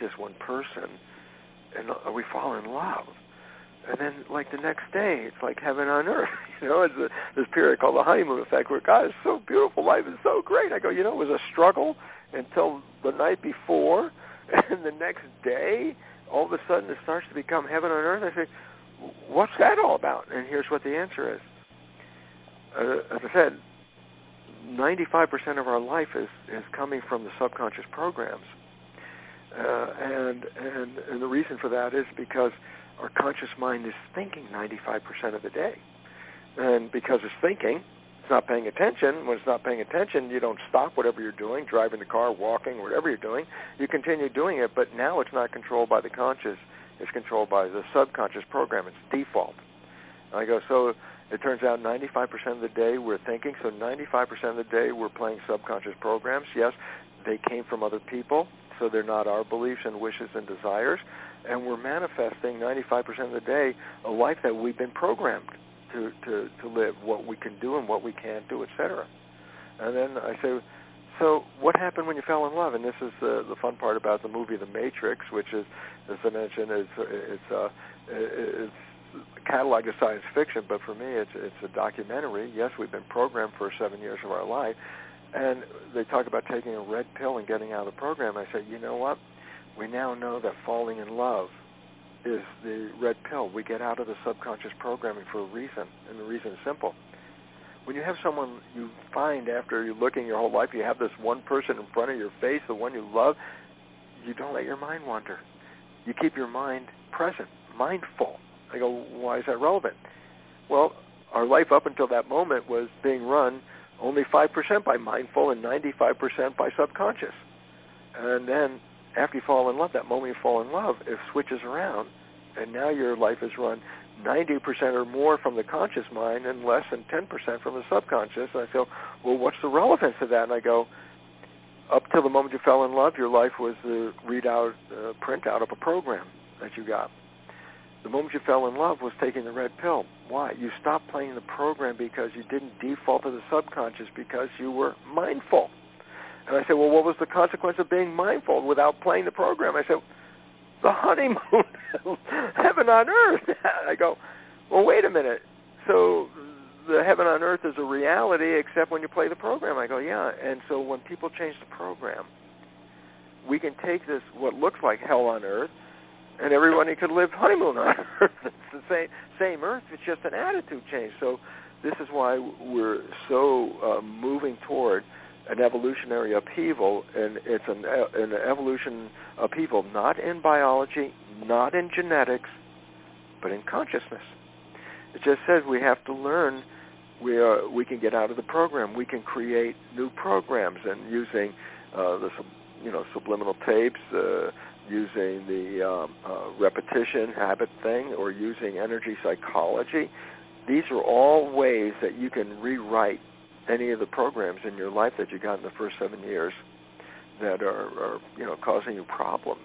and we fall in love. And then, like, the next day, it's like heaven on earth. You know, it's this period called the honeymoon effect where, God, it's so beautiful, life is so great. I go, you know, it was a struggle until the night before, and the next day, all of a sudden it starts to become heaven on earth. I say, what's that all about? And here's what the answer is. As I said, 95% of our life is coming from the subconscious programs. And the reason for that is because our conscious mind is thinking 95% of the day. And because it's thinking, it's not paying attention. When it's not paying attention, you don't stop whatever you're doing, driving the car, walking, whatever you're doing. You continue doing it, but now it's not controlled by the conscious. It's controlled by the subconscious program. It's default. And I go, so it turns out 95% of the day we're thinking, so 95% of the day we're playing subconscious programs. Yes, they came from other people, so they're not our beliefs and wishes and desires, and we're manifesting 95% of the day a life that we've been programmed to live, what we can do and what we can't do, etc. And then I say, so what happened when you fell in love? And this is the fun part about the movie The Matrix, which is, as I mentioned, it's catalog of science fiction, but for me it's a documentary. Yes, we've been programmed for 7 years of our life, and they talk about taking a red pill and getting out of the program. I said, you know what? We now know that falling in love is the red pill. We get out of the subconscious programming for a reason, and the reason is simple. When you have someone you find after you're looking your whole life, you have this one person in front of your face, the one you love, you don't let your mind wander. You keep your mind present, mindful. I go, why is that relevant? Well, our life up until that moment was being run only 5% by mindful and 95% by subconscious. And then after you fall in love, that moment you fall in love, it switches around, and now your life is run 90% or more from the conscious mind and less than 10% from the subconscious. And I go, well, what's the relevance of that? And I go, up till the moment you fell in love, your life was the printout of a program that you got. The moment you fell in love was taking the red pill. Why? You stopped playing the program because you didn't default to the subconscious because you were mindful. And I said, well, what was the consequence of being mindful without playing the program? I said, the honeymoon, heaven on earth. I go, well, wait a minute. So the heaven on earth is a reality except when you play the program. I go, yeah. And so when people change the program, we can take this, what looks like hell on earth, and everybody could live honeymoon on earth. It's the same earth. It's just an attitude change. So this is why we're so moving toward an evolutionary upheaval, and it's an evolution upheaval not in biology, not in genetics, but in consciousness. It just says we have to learn. We can get out of the program. We can create new programs, and using the subliminal tapes, using the repetition habit thing, or using energy psychology. These are all ways that you can rewrite any of the programs in your life that you got in the first 7 years that are causing you problems.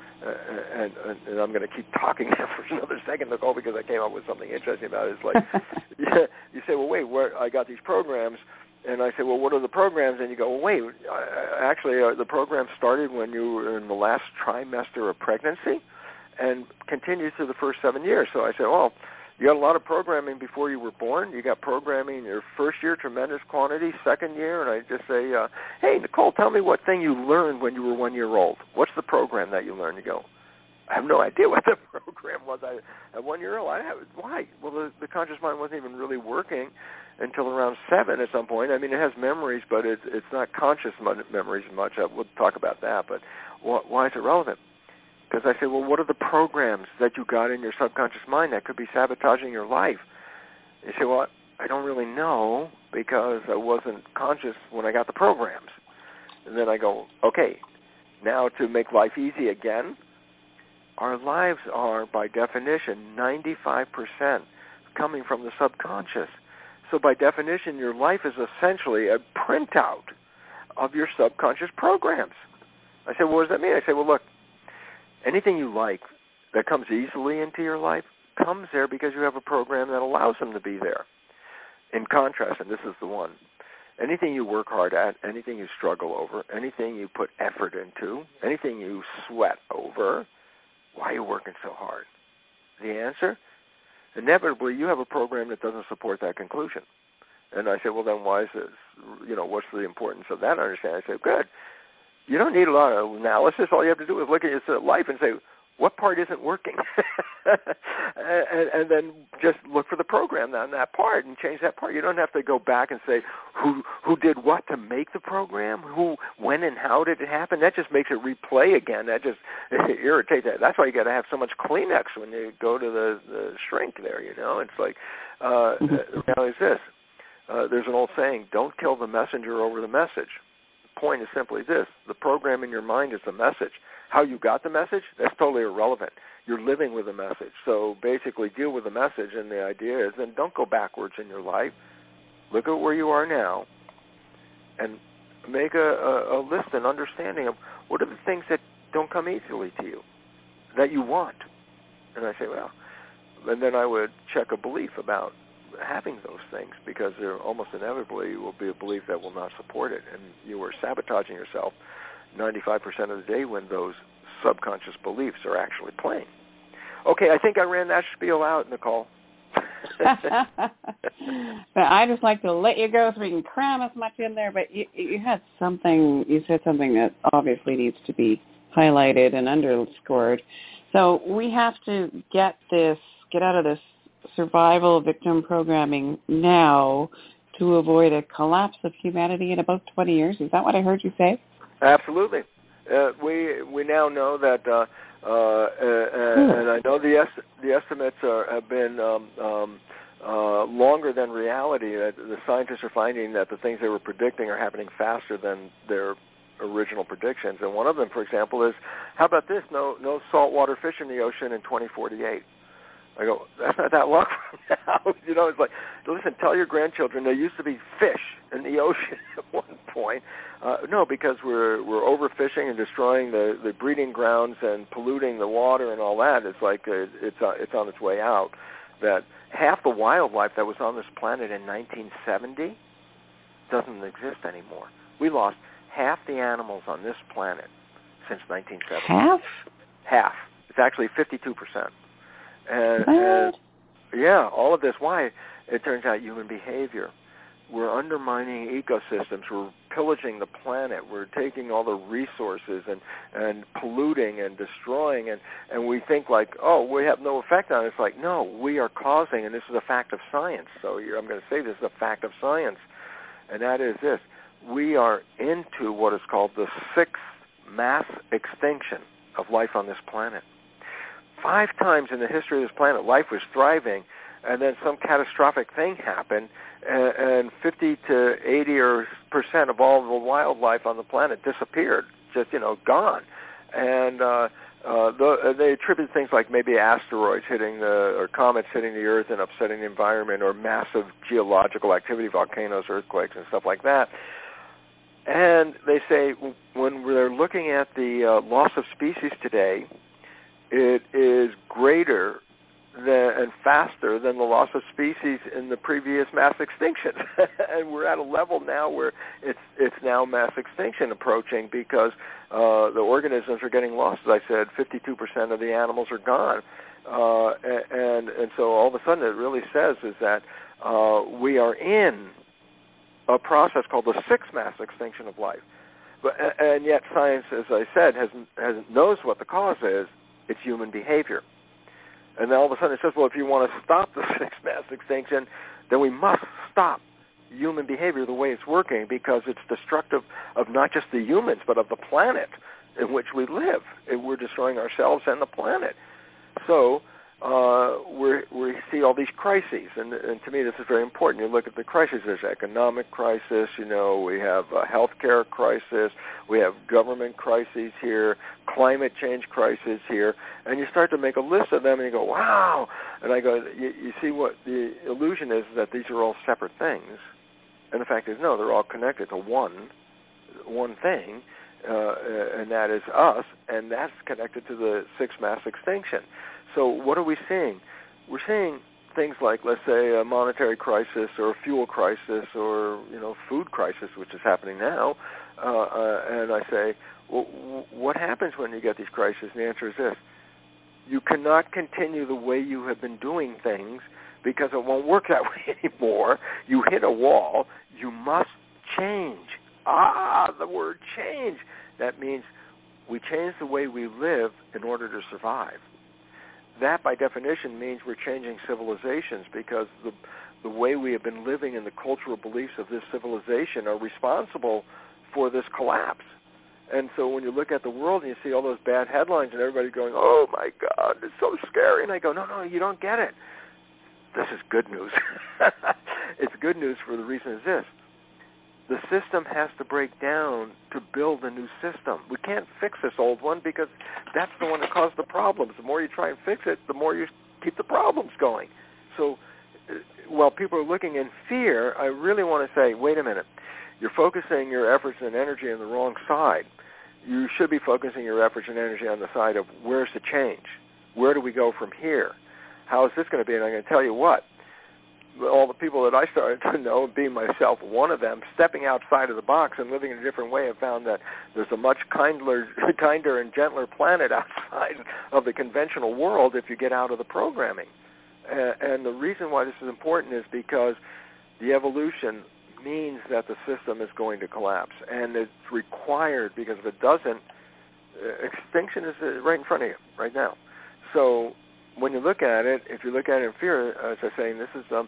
And I'm going to keep talking for another second, Nicole, because I came up with something interesting about it. It's like, you say, well, wait, I got these programs. And I say, well, what are the programs? And you go, well, wait, actually, the program started when you were in the last trimester of pregnancy and continues through the first 7 years. So I said, well, you got a lot of programming before you were born. You got programming in your first year, tremendous quantity, second year. And I just say, hey, Nicole, tell me what thing you learned when you were 1 year old. What's the program that you learned? You go, I have no idea what the program was. At 1 year old, why? Well, the conscious mind wasn't even really working until around 7 at some point. I mean, it has memories, but it's not conscious memories much. We'll talk about that. But why is it relevant? Because I say, well, what are the programs that you got in your subconscious mind that could be sabotaging your life? You say, well, I don't really know because I wasn't conscious when I got the programs. And then I go, okay, now to make life easy again, our lives are, by definition, 95% coming from the subconscious. So by definition, your life is essentially a printout of your subconscious programs. I said, well, what does that mean? I say, well, look, anything you like that comes easily into your life comes there because you have a program that allows them to be there. In contrast, and this is the one, anything you work hard at, anything you struggle over, anything you put effort into, anything you sweat over, why are you working so hard? The answer? Inevitably, you have a program that doesn't support that conclusion. And I said, well, then why is this? What's the importance of that understanding? I said, good. You don't need a lot of analysis. All you have to do is look at your life and say, what part isn't working? and then just look for the program on that part and change that part. You don't have to go back and say who did what to make the program, when and how did it happen. That just makes it replay again. That just irritates that. That's why you got to have so much Kleenex when you go to the shrink there, It's like, the reality is this. There's an old saying, don't kill the messenger over the message. The point is simply this. The program in your mind is the message. How you got the message, that's totally irrelevant. You're living with the message. So basically deal with the message, and the idea is then don't go backwards in your life. Look at where you are now and make a list and understanding of what are the things that don't come easily to you, that you want. And I say, well, and then I would check a belief about having those things, because there almost inevitably will be a belief that will not support it, and you are sabotaging yourself 95% of the day when those subconscious beliefs are actually playing. Okay, I think I ran that spiel out, Nicole. But I just like to let you go so we can cram as much in there, but you said something that obviously needs to be highlighted and underscored. So we have to get out of this survival victim programming now to avoid a collapse of humanity in about 20 years. Is that what I heard you say? Absolutely. We now know that, and I know the estimates have been longer than reality. That the scientists are finding that the things they were predicting are happening faster than their original predictions. And one of them, for example, is, how about this? No saltwater fish in the ocean in 2048. I go, that's not that long from now. It's like, listen, tell your grandchildren there used to be fish in the ocean at one point. No, because we're overfishing and destroying the breeding grounds and polluting the water and all that. It's like it's on its way out. That half the wildlife that was on this planet in 1970 doesn't exist anymore. We lost half the animals on this planet since 1970. Half. It's actually 52%. And yeah, all of this. Why? It turns out human behavior. We're undermining ecosystems. We're pillaging the planet. We're taking all the resources and polluting and destroying. And we think like, oh, we have no effect on it. It's like, no, we are causing, and this is a fact of science. So I'm going to say this is a fact of science. And that is this. We are into what is called the sixth mass extinction of life on this planet. 5 times in the history of this planet, life was thriving, and then some catastrophic thing happened, and 50 to 80% of all the wildlife on the planet disappeared, just, gone. And they attribute things like maybe asteroids or comets hitting the Earth and upsetting the environment, or massive geological activity, volcanoes, earthquakes, and stuff like that. And they say when they're looking at the loss of species today, it is greater and faster than the loss of species in the previous mass extinction. And we're at a level now where it's now mass extinction approaching, because the organisms are getting lost. As I said, 52% of the animals are gone. And so all of a sudden it really says is that we are in a process called the sixth mass extinction of life. And yet science, as I said, knows what the cause is. It's human behavior. And then all of a sudden it says, well, if you want to stop the sixth mass extinction, then we must stop human behavior the way it's working, because it's destructive of not just the humans, but of the planet in which we live. And we're destroying ourselves and the planet. So we see all these crises, and to me this is very important. You look at the crises. There's economic crisis, we have a healthcare crisis, we have government crises here, climate change crisis here, and you start to make a list of them and you go, wow. And I go, you see what the illusion is that these are all separate things, and the fact is, no, they're all connected to one thing, and that is us, and that's connected to the sixth mass extinction. So what are we seeing? We're seeing things like, let's say, a monetary crisis or a fuel crisis or, food crisis, which is happening now. And I say, well, what happens when you get these crises? And the answer is this. You cannot continue the way you have been doing things, because it won't work that way anymore. You hit a wall. You must change. The word change. That means we change the way we live in order to survive. That, by definition, means we're changing civilizations, because the way we have been living and the cultural beliefs of this civilization are responsible for this collapse. And so when you look at the world and you see all those bad headlines and everybody going, oh, my God, it's so scary. And I go, no, you don't get it. This is good news. It's good news for the reason is this. The system has to break down to build a new system. We can't fix this old one, because that's the one that caused the problems. The more you try and fix it, the more you keep the problems going. So while people are looking in fear, I really want to say, wait a minute. You're focusing your efforts and energy on the wrong side. You should be focusing your efforts and energy on the side of where's the change? Where do we go from here? How is this going to be? And I'm going to tell you what. All the people that I started to know, being myself one of them, stepping outside of the box and living in a different way, have found that there's a much kinder and gentler planet outside of the conventional world if you get out of the programming. And the reason why this is important is because the evolution means that the system is going to collapse. And it's required, because if it doesn't, extinction is right in front of you right now. So when you look at it, if you look at it in fear, as I was saying, this is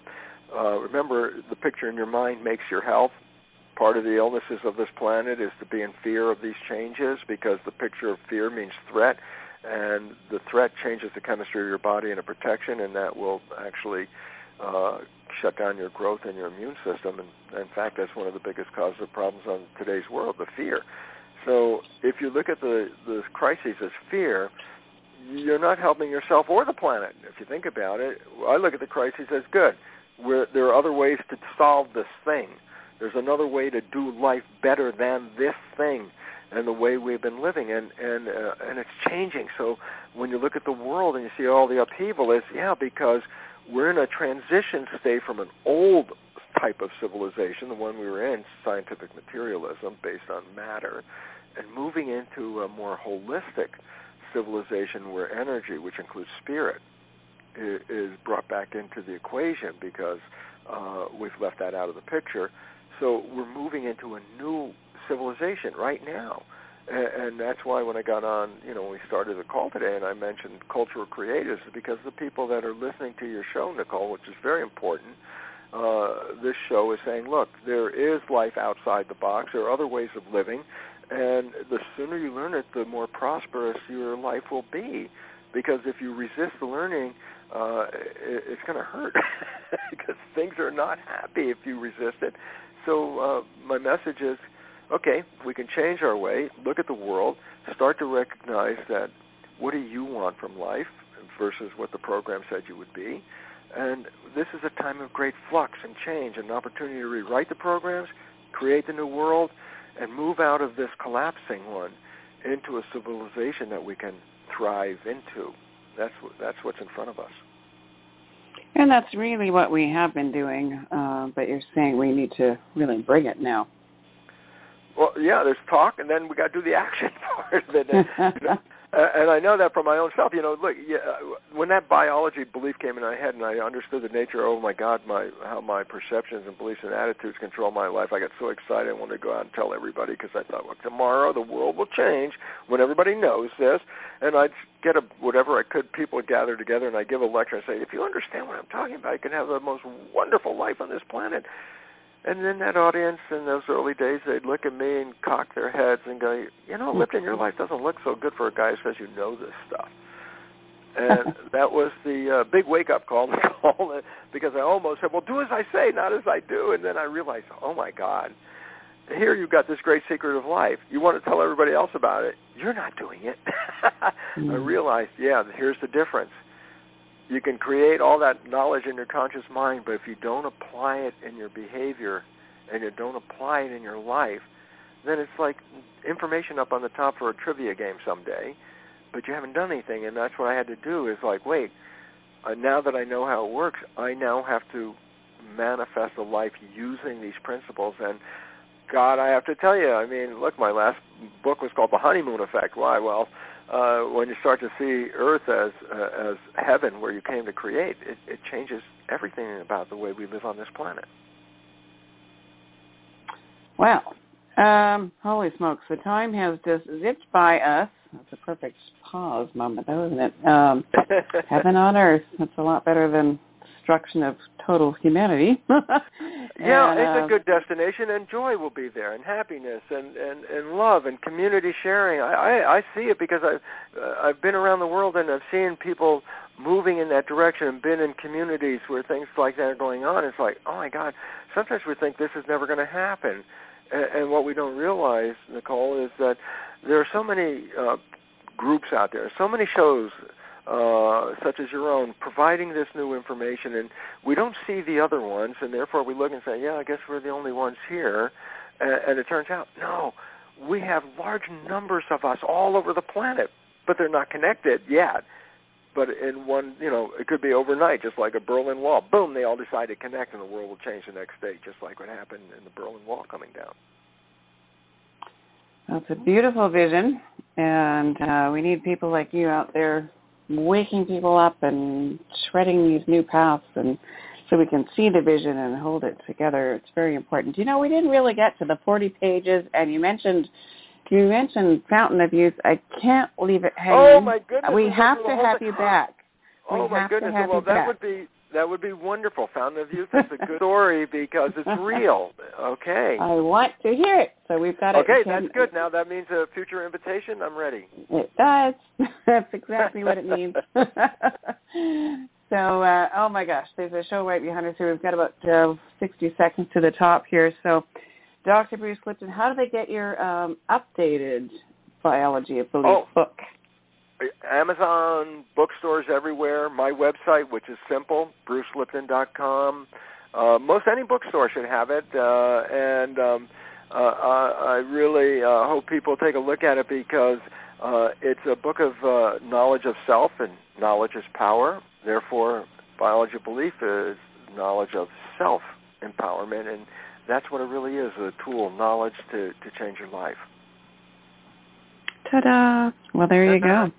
Remember, the picture in your mind makes your health. Part of the illnesses of this planet is to be in fear of these changes, because the picture of fear means threat, and the threat changes the chemistry of your body in a protection, and that will actually shut down your growth and your immune system. And in fact, that's one of the biggest causes of problems on today's world, the fear. So if you look at the crises as fear, you're not helping yourself or the planet. If you think about it, I look at the crises as good. There are other ways to solve this thing. There's another way to do life better than this thing and the way we've been living, and it's changing. So when you look at the world and you see all the upheaval, it's because we're in a transition state from an old type of civilization, the one we were in, scientific materialism based on matter, and moving into a more holistic civilization where energy, which includes spirit, is brought back into the equation, because we've left that out of the picture. So we're moving into a new civilization right now. And that's why when I got on, when we started the call today and I mentioned cultural creatives, because the people that are listening to your show, Nicole, which is very important, this show is saying, look, there is life outside the box. There are other ways of living. And the sooner you learn it, the more prosperous your life will be. Because if you resist the learning, it's going to hurt because things are not happy if you resist it. So my message is, okay, we can change our way, look at the world, start to recognize that what do you want from life versus what the program said you would be. And this is a time of great flux and change, an opportunity to rewrite the programs, create the new world, and move out of this collapsing one into a civilization that we can thrive into. That's what's in front of us. And that's really what we have been doing, but you're saying we need to really bring it now. Well, yeah, there's talk, and then we got to do the action part of it. And I know that from my own self. Look, when that biology belief came in my head and I understood the nature, oh, my God, how my perceptions and beliefs and attitudes control my life, I got so excited. I wanted to go out and tell everybody, because I thought, well, tomorrow the world will change when everybody knows this. And I'd get whatever I could, people would gather together, and I'd give a lecture and say, if you understand what I'm talking about, you can have the most wonderful life on this planet. And then that audience in those early days, they'd look at me and cock their heads and go, living your life doesn't look so good for a guy who says you know this stuff. And that was the big wake-up call, because I almost said, well, do as I say, not as I do. And then I realized, oh, my God, here you've got this great secret of life. You want to tell everybody else about it. You're not doing it. I realized, here's the difference. You can create all that knowledge in your conscious mind, but if you don't apply it in your behavior and you don't apply it in your life, then it's like information up on the top for a trivia game someday, but you haven't done anything. And that's what I had to do, is like, wait, now that I know how it works, I now have to manifest a life using these principles. And God, I have to tell you, look, my last book was called The Honeymoon Effect. Why? Well, when you start to see Earth as heaven where you came to create, it changes everything about the way we live on this planet. Well, holy smokes, the time has just zipped by us. That's a perfect pause moment, though, isn't it? Heaven on Earth. That's a lot better than destruction of total humanity. It's a good destination, and joy will be there, and happiness, and love, and community sharing. I see it because I've been around the world, and I've seen people moving in that direction, and been in communities where things like that are going on. It's like, oh my God, sometimes we think this is never going to happen. And what we don't realize, Nicole, is that there are so many groups out there, so many shows, such as your own, providing this new information, and we don't see the other ones, and therefore we look and say, I guess we're the only ones here, and it turns out, no, we have large numbers of us all over the planet, but they're not connected yet. But in one, it could be overnight, just like a Berlin Wall. Boom, they all decide to connect, and the world will change the next day, just like what happened in the Berlin Wall coming down. That's a beautiful vision, and we need people like you out there waking people up and shredding these new paths, and so we can see the vision and hold it together. It's very important. We didn't really get to the 40 pages, and you mentioned Fountain of Youth. I can't leave it hanging. Oh, my goodness. We have to have you back. Oh, my goodness. Well, that would be That would be wonderful. Fountain of Youth is a good story because it's real. Okay. I want to hear it. So we've got Okay, that's good. Now that means a future invitation. I'm ready. It does. That's exactly what it means. So, oh my gosh, there's a show right behind us here. We've got about 60 seconds to the top here. So, Dr. Bruce Lipton, how do they get your updated Biology of Belief book? Amazon, bookstores everywhere. My website, which is simple, brucelipton.com. Most any bookstore should have it, and I really hope people take a look at it because it's a book of knowledge of self, and knowledge is power. Therefore, Biology of Belief is knowledge of self-empowerment, and that's what it really is, a tool, knowledge to change your life. Ta-da! Well, there you go.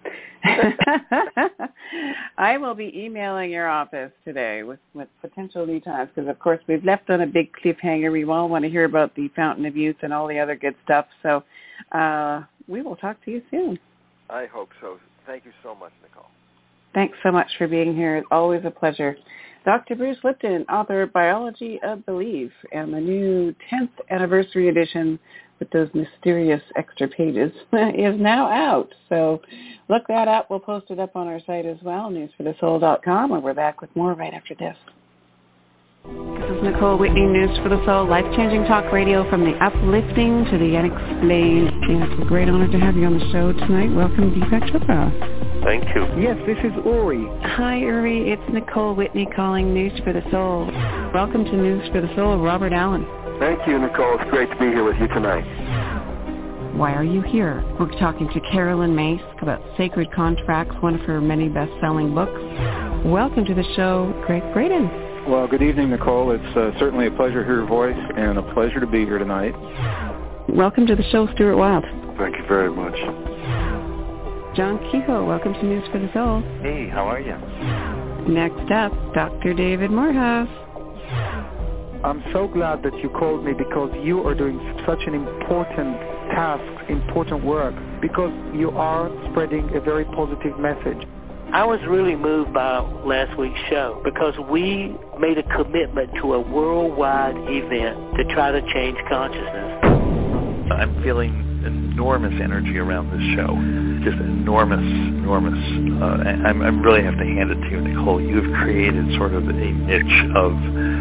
I will be emailing your office today with potential new times because, of course, we've left on a big cliffhanger. We all want to hear about the Fountain of Youth and all the other good stuff. So we will talk to you soon. I hope so. Thank you so much, Nicole. Thanks so much for being here. It's always a pleasure. Dr. Bruce Lipton, author of Biology of Belief and the new 10th anniversary edition with those mysterious extra pages is now out. So look that up. We'll post it up on our site as well, newsforthesoul.com, and we're back with more right after this. This is Nicole Whitney, News for the Soul, life-changing talk radio from the uplifting to the unexplained. It's a great honor to have you on the show tonight. Welcome, Deepak Chopra. Thank you. Yes, this is Uri. Hi, Uri. It's Nicole Whitney calling News for the Soul. Welcome to News for the Soul, Robert Allen. Thank you, Nicole. It's great to be here with you tonight. Why are you here? We're talking to Carolyn Myss about Sacred Contracts, one of her many best-selling books. Welcome to the show, Greg Braden. Well, good evening, Nicole. It's certainly a pleasure to hear your voice and a pleasure to be here tonight. Welcome to the show, Stuart Wild. Thank you very much. John Kehoe, welcome to News for the Soul. Hey, how are you? Next up, Dr. David Morehouse. I'm so glad that you called me because you are doing such an important task, important work, because you are spreading a very positive message. I was really moved by last week's show because we made a commitment to a worldwide event to try to change consciousness. I'm feeling enormous energy around this show, just enormous. I really have to hand it to you, Nicole. You've created sort of a niche of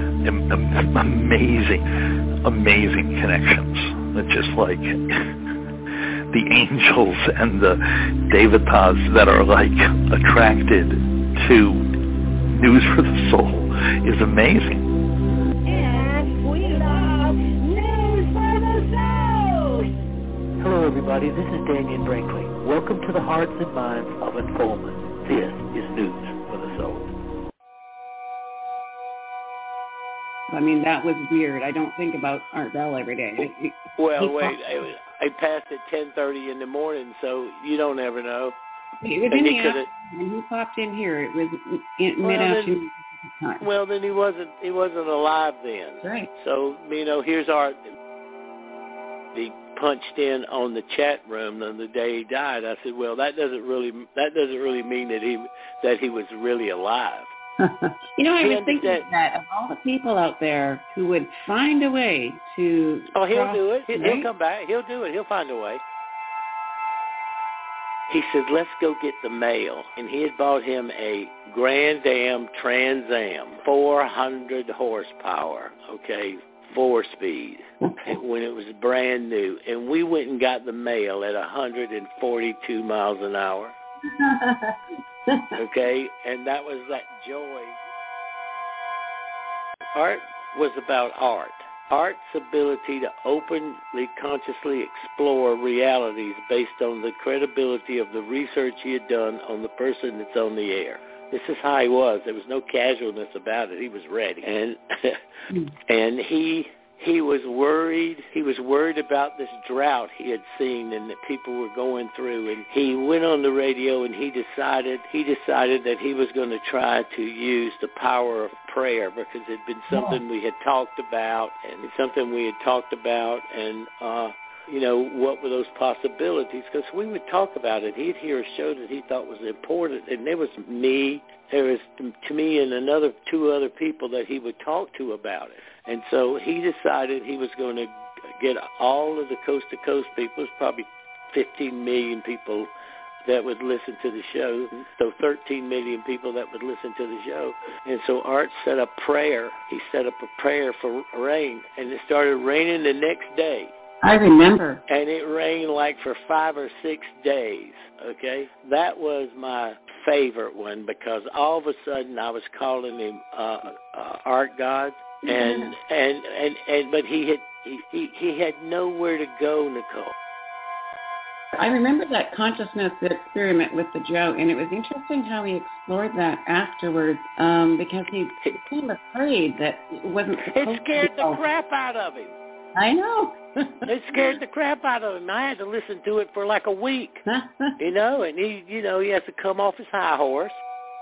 amazing connections. It's just like the angels and the devatas that are like attracted to News for the Soul is amazing. And we love News for the Soul. Hello, everybody. This is Daniel Brinkley. Welcome to the Hearts and Minds of Informant. This is News for the Soul. I mean, that was weird. I don't think about Art Bell every day. I passed at 10:30 in the morning, so you don't ever know. It was in the afternoon. When he popped in here, it was mid-afternoon time. Well, then he wasn't alive then. Right. So, here's Art. He punched in on the chat room on the day he died. I said, well, that doesn't really mean that he was really alive. I was thinking that of all the people out there who would find a way to... Oh, he'll do it. He'll come back. He'll do it. He'll find a way. He said, let's go get the mail. And he had bought him a Grand Am Trans Am, 400 horsepower, 4-speed, when it was brand new. And we went and got the mail at 142 miles an hour. And that was that joy. Art was about art. Art's ability to openly, consciously explore realities based on the credibility of the research he had done on the person that's on the air. This is how he was. There was no casualness about it. He was ready. And he was worried. He was worried about this drought he had seen and that people were going through. And he went on the radio and he decided that he was going to try to use the power of prayer because it had been something we had talked about, and what were those possibilities? Because we would talk about it. He'd hear a show that he thought was important, and there was me, to me and two other people that he would talk to about it. And so he decided he was going to get all of the coast-to-coast people. There's probably 15 million people that would listen to the show, so 13 million people that would listen to the show. And so Art set up prayer. He set up a prayer for rain, and it started raining the next day. I remember. And it rained like for 5 or 6 days, okay? That was my favorite one because all of a sudden I was calling him Art God, but he had nowhere to go, Nicole. I remember that consciousness experiment with the Joe, and it was interesting how he explored that afterwards because he became afraid that it wasn't supposed to. It scared the crap out of him. I know. It scared the crap out of him. I had to listen to it for like a week, and he has to come off his high horse.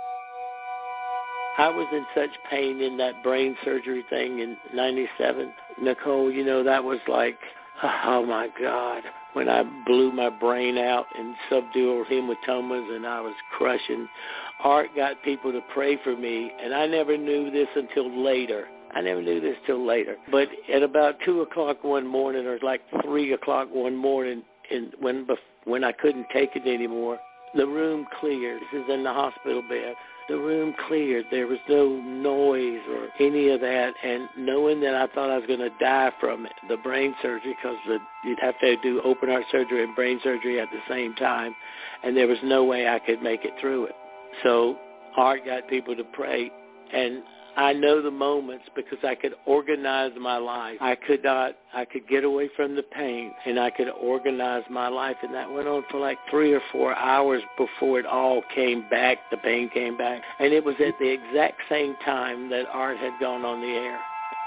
I was in such pain in that brain surgery thing in 97. Nicole, that was like, oh my God, when I blew my brain out in subdural hematomas and I was crushing. Art got people to pray for me, and I never knew this until later. But at about 2 o'clock one morning, or like 3 o'clock one morning, when I couldn't take it anymore, the room cleared. This is in the hospital bed. The room cleared. There was no noise or any of that. And knowing that I thought I was going to die from the brain surgery, because you'd have to do open heart surgery and brain surgery at the same time, and there was no way I could make it through it. So Art got people to pray, and I know the moments because I could organize my life. I could get away from the pain, and I could organize my life. And that went on for like 3 or 4 hours before it all came back. The pain came back. And it was at the exact same time that Art had gone on the air.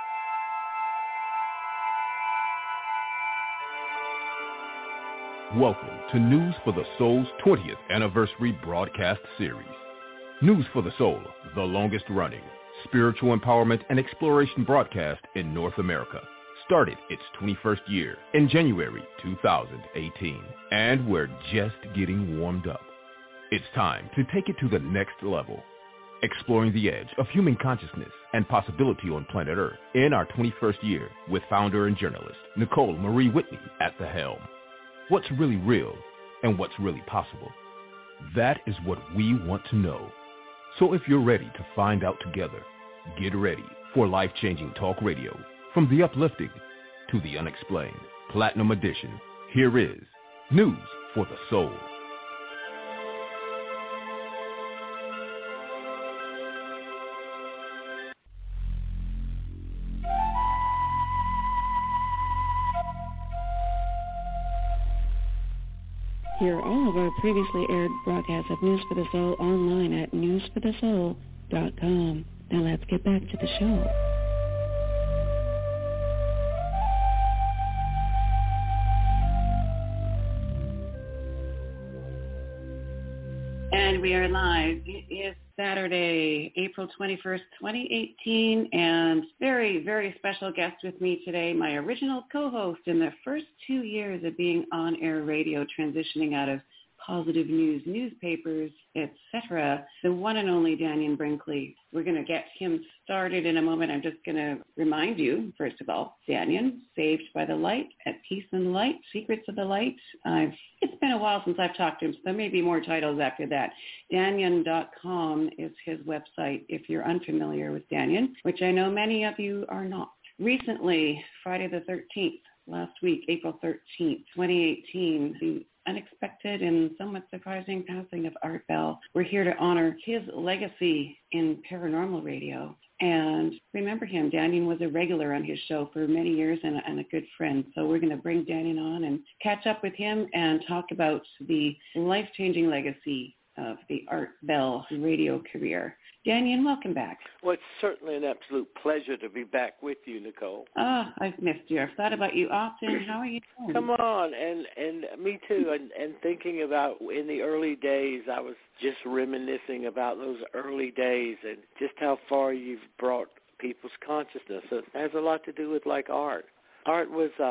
Welcome to News for the Soul's 20th anniversary broadcast series. News for the Soul, the longest running spiritual empowerment and exploration broadcast in North America, started its 21st year in January 2018, and we're just getting warmed up. It's time to take it to the next level, exploring the edge of human consciousness and possibility on planet Earth in our 21st year with founder and journalist Nicole Marie Whitney at the helm. What's really real and what's really possible? That is what we want to know. So if you're ready to find out together, get ready for life-changing talk radio. From the uplifting to the unexplained. Platinum Edition. Here is News for the Soul. Hear all of our previously aired broadcasts of News for the Soul online at newsforthesoul.com. Now let's get back to the show. And we are live. It is Saturday, April 21st, 2018, and very, very special guest with me today, my original co-host in the first 2 years of being on-air radio, transitioning out of positive news, newspapers, etc., the one and only Dannion Brinkley. We're going to get him started in a moment. I'm just going to remind you, first of all, Dannion, Saved by the Light, At Peace in the Light, Secrets of the Light. It's been a while since I've talked to him, so there may be more titles after that. Dannion.com is his website if you're unfamiliar with Dannion, which I know many of you are not. Recently, Friday the 13th, last week, April 13th, 2018, the unexpected and somewhat surprising passing of Art Bell. We're here to honor his legacy in paranormal radio and remember him. Dannion was a regular on his show for many years and a good friend. So we're going to bring Dannion on and catch up with him and talk about the life-changing legacy of the Art Bell radio career. Dannion, welcome back. Well, it's certainly an absolute pleasure to be back with you, Nicole. I've missed you. I've thought about you often. How are you doing? Come on, and me too. And thinking about in the early days, I was just reminiscing about those early days and just how far you've brought people's consciousness. It has a lot to do with like art. Art was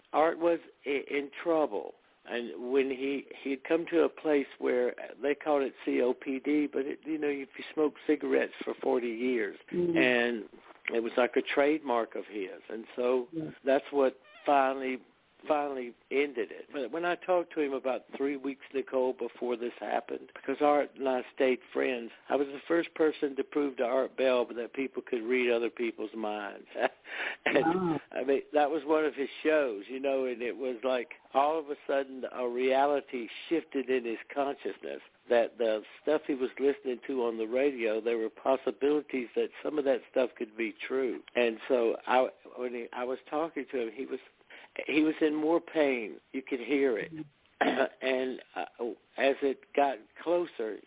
Art was in trouble. And when he'd come to a place where they called it COPD, but if you smoke cigarettes for 40 years, and it was like a trademark of his, and so that's what finally ended it. But when I talked to him about 3 weeks, Nicole, before this happened, because Art and I stayed friends, I was the first person to prove to Art Bell that people could read other people's minds. And I mean, that was one of his shows, and it was like all of a sudden a reality shifted in his consciousness, that the stuff he was listening to on the radio, there were possibilities that some of that stuff could be true. And so when I was talking to him, he was in more pain. You could hear it. And as it got closer,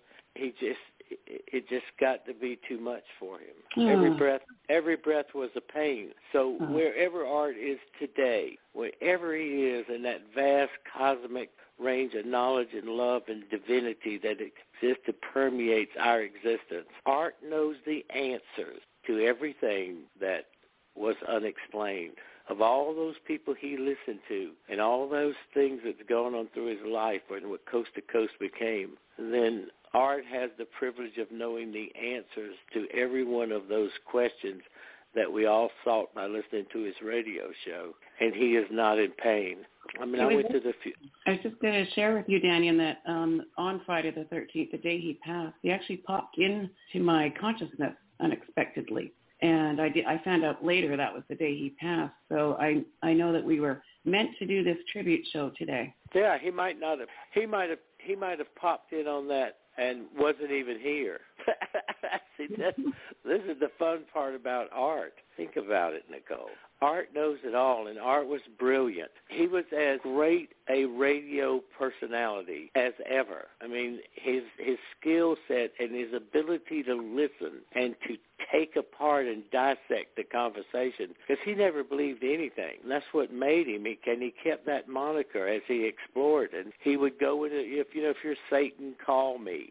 it just got to be too much for him. Every breath was a pain. So wherever Art is today, wherever he is in that vast cosmic range of knowledge and love and divinity that exists to permeates our existence, Art knows the answers to everything that was unexplained. Of all those people he listened to and all those things that's gone on through his life and what Coast to Coast became, then Art has the privilege of knowing the answers to every one of those questions that we all sought by listening to his radio show, and he is not in pain. I mean, I was just going to share with you, Daniel, that on Friday the 13th, the day he passed, he actually popped into my consciousness unexpectedly. And I found out later that was the day he passed. So I know that we were meant to do this tribute show today. Yeah, he might not have. He might have popped in on that and wasn't even here. See, this is the fun part about Art. Think about it, Nicole. Art knows it all, and Art was brilliant. He was as great a radio personality as ever. I mean, his skill set and his ability to listen and to take apart and dissect the conversation, because he never believed anything. And that's what made him. And he kept that moniker as he explored. And he would go into, if you're Satan, call me.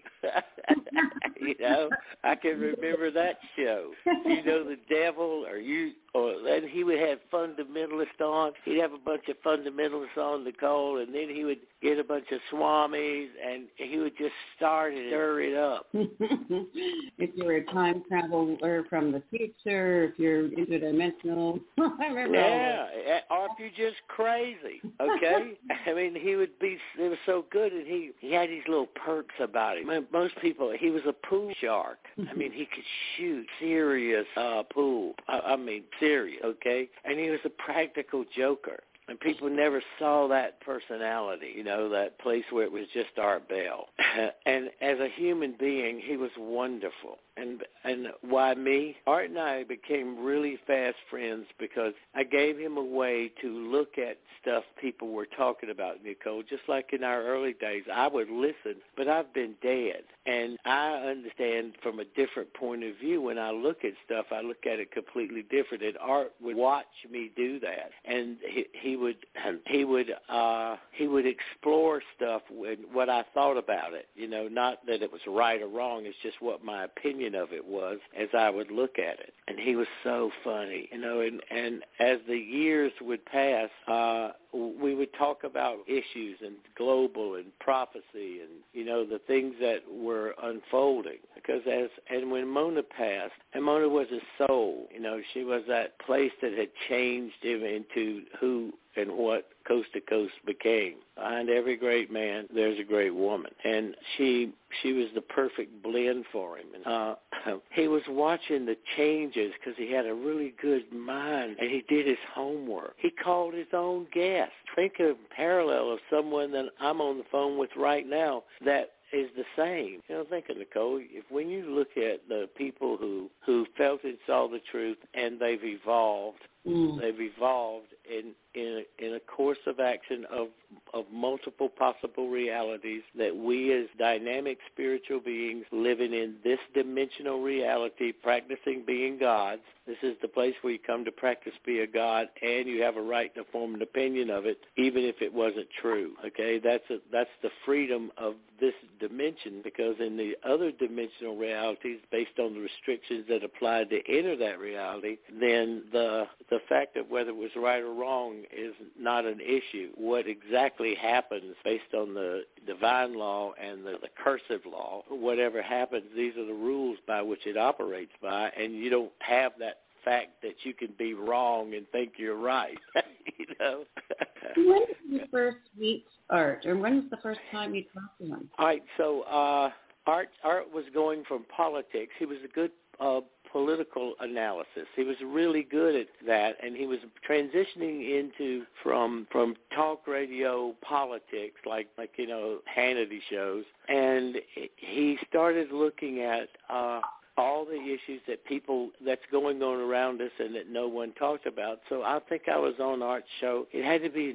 I can remember that show. The devil, then he would have fundamentalists on. He'd have a bunch of fundamentalists on, Nicole, and then he would get a bunch of swamis, and he would just start and stir it up. If you're a time traveler from the future, if you're interdimensional, I remember. Yeah, or if you're just crazy, okay? I mean, it was so good, and he had these little perks about him. Most people, he was a pool shark. I mean, he could shoot serious pool. I mean, serious, okay? And he was a practical joker. And people never saw that personality, that place where it was just Art Bell. And as a human being, he was wonderful. And why me? Art and I became really fast friends because I gave him a way to look at stuff people were talking about, Nicole. Just like in our early days, I would listen, but I've been dead. And I understand from a different point of view. When I look at stuff, I look at it completely different. And Art would watch me do that. And he would explore stuff with what I thought about it. Not that it was right or wrong. It's just what my opinion of it was as I would look at it. And he was so funny, and as the years would pass, we would talk about issues and global and prophecy and, the things that were unfolding. Because when Mona passed, and Mona was a soul, she was that place that had changed him into who and what Coast to Coast became. Behind every great man, there's a great woman. And she was the perfect blend for him. And he was watching the changes because he had a really good mind, and he did his homework. He called his own guests. Think of a parallel of someone that I'm on the phone with right now that is the same. Think of Nicole, when you look at the people who felt and saw the truth and they've evolved, they've evolved in a course of action of multiple possible realities that we as dynamic spiritual beings living in this dimensional reality, practicing being gods. This is the place where you come to practice be a god, and you have a right to form an opinion of it, even if it wasn't true. Okay, that's the freedom of this dimension, because in the other dimensional realities, based on the restrictions that apply to enter that reality, then the the fact of whether it was right or wrong is not an issue. What exactly happens based on the divine law and the cursive law, whatever happens, these are the rules by which it operates by, and you don't have that fact that you can be wrong and think you're right. You know. When did you first meet Art, or when was the first time you talked to him? All right, so Art was going from politics. He was a good political analysis. He was really good at that, and he was transitioning into from talk radio politics, like you know, Hannity shows, and he started looking at all the issues that's going on around us and that no one talked about. So I think I was on Art's show. It had to be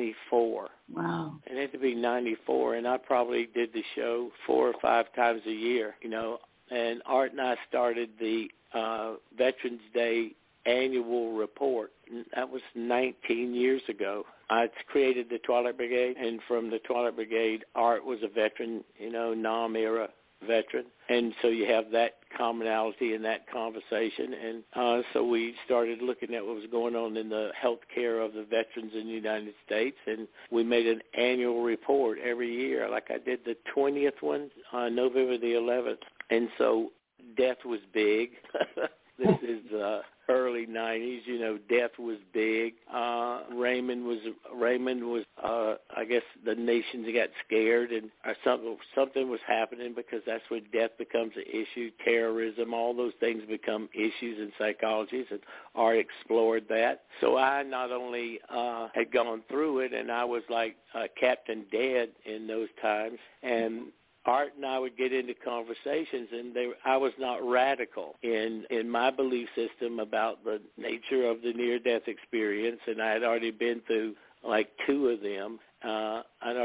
94. Wow. It had to be 94, and I probably did the show 4 or 5 times a year, you know. And Art and I started the Veterans Day annual report. That was 19 years ago. I created the Twilight Brigade, and from the Twilight Brigade, Art was a veteran, you know, NOM-era veteran. And so you have that commonality in that conversation. And so we started looking at what was going on in the health care of the veterans in the United States, and we made an annual report every year. Like I did the 20th one on November the 11th. And so death was big. This is early 90s, you know, death was big. Raymond was I guess the nations got scared, and something was happening, because that's when death becomes an issue, terrorism, all those things become issues in psychologies, and Art explored that. So I not only had gone through it, and I was like Captain Dead in those times, and Art and I would get into conversations, and I was not radical in my belief system about the nature of the near-death experience, and I had already been through like 2 of them. And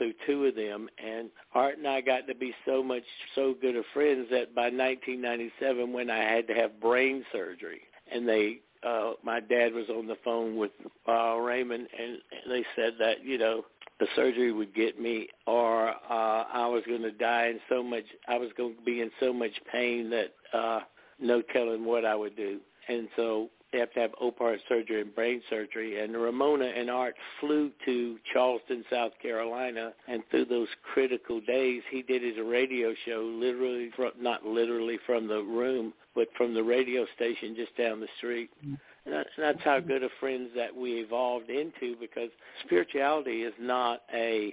Art and I got to be so good of friends that by 1997, when I had to have brain surgery, and my dad was on the phone with Raymond, and they said that, you know, the surgery would get me, or I was going to die I was going to be in so much pain that no telling what I would do. And so they have to have open heart surgery and brain surgery. And Ramona and Art flew to Charleston, South Carolina, and through those critical days, he did his radio show not literally from the room, but from the radio station just down the street. And that's how good of friends that we evolved into, because spirituality is not an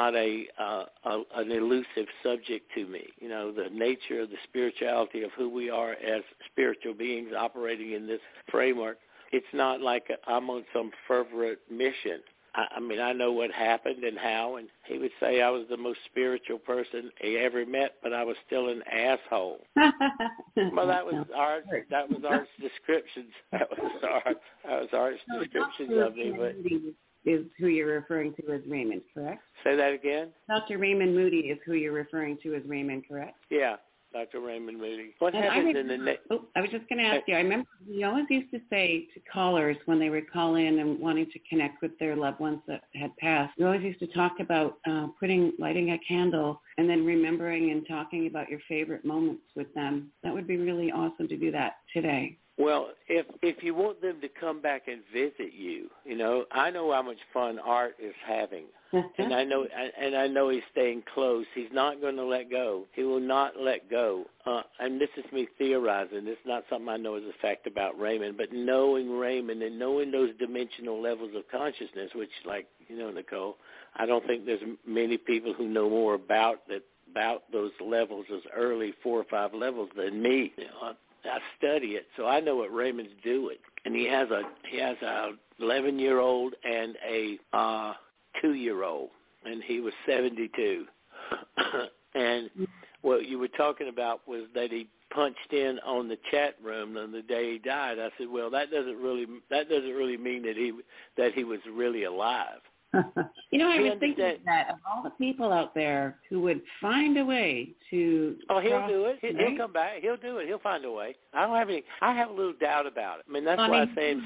elusive subject to me. You know, the nature of the spirituality of who we are as spiritual beings operating in this framework, it's not like I'm on some fervent mission. I mean, I know what happened and how, and he would say I was the most spiritual person he ever met, but I was still an asshole. Well, that was Art's descriptions. That was Art's descriptions of me. But is who you're referring to as Raymond, correct? Say that again? Dr. Raymond Moody is who you're referring to as Raymond, correct? Yeah. Dr. Raymond Moody. What happens in the I was just going to ask you, I remember he always used to say to callers when they would call in and wanting to connect with their loved ones that had passed, he always used to talk about lighting a candle and then remembering and talking about your favorite moments with them. That would be really awesome to do that today. Well, if you want them to come back and visit you, you know, I know how much fun Art is having. And I know he's staying close. He's not going to let go. He will not let go. And this is me theorizing. This is not something I know as a fact about Raymond, but knowing Raymond and knowing those dimensional levels of consciousness, which, like, you know, Nicole, I don't think there's many people who know more about those levels, those early 4 or 5 levels, than me. You know, I study it, so I know what Raymond's doing. And he has a 11-year-old and a 2-year-old, and he was 72. And what you were talking about was that he punched in on the chat room on the day he died. I said, well, that doesn't really mean that he was really alive. You know, I was thinking that of all the people out there who would find a way to... Oh, he'll do it. He'll come back. He'll do it. He'll find a way. I have a little doubt about it. I mean, that's why I say...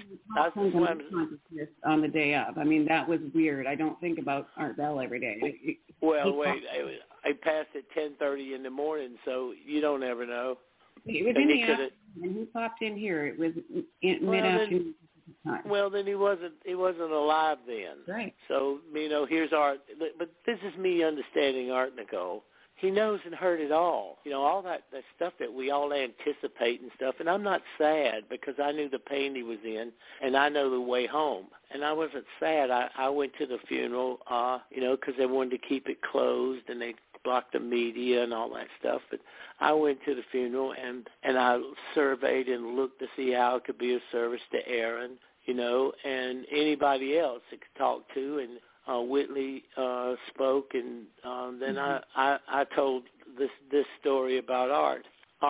on the day of. I mean, that was weird. I don't think about Art Bell every day. Well, wait. I passed at 10:30 in the morning, so you don't ever know. It was in the afternoon, and he popped in here. It was mid-afternoon time. Well, then he wasn't alive then. Right. So, here's Art. But this is me understanding Art, Nicole. He knows and heard it all. All that stuff that we all anticipate and stuff. And I'm not sad because I knew the pain he was in, and I know the way home. And I wasn't sad. I went to the funeral, because they wanted to keep it closed, and they blocked the media and all that stuff. But I went to the funeral, and I surveyed and looked to see how it could be of service to Aaron, and anybody else it could talk to. And Whitley spoke, and then I told this story about Art.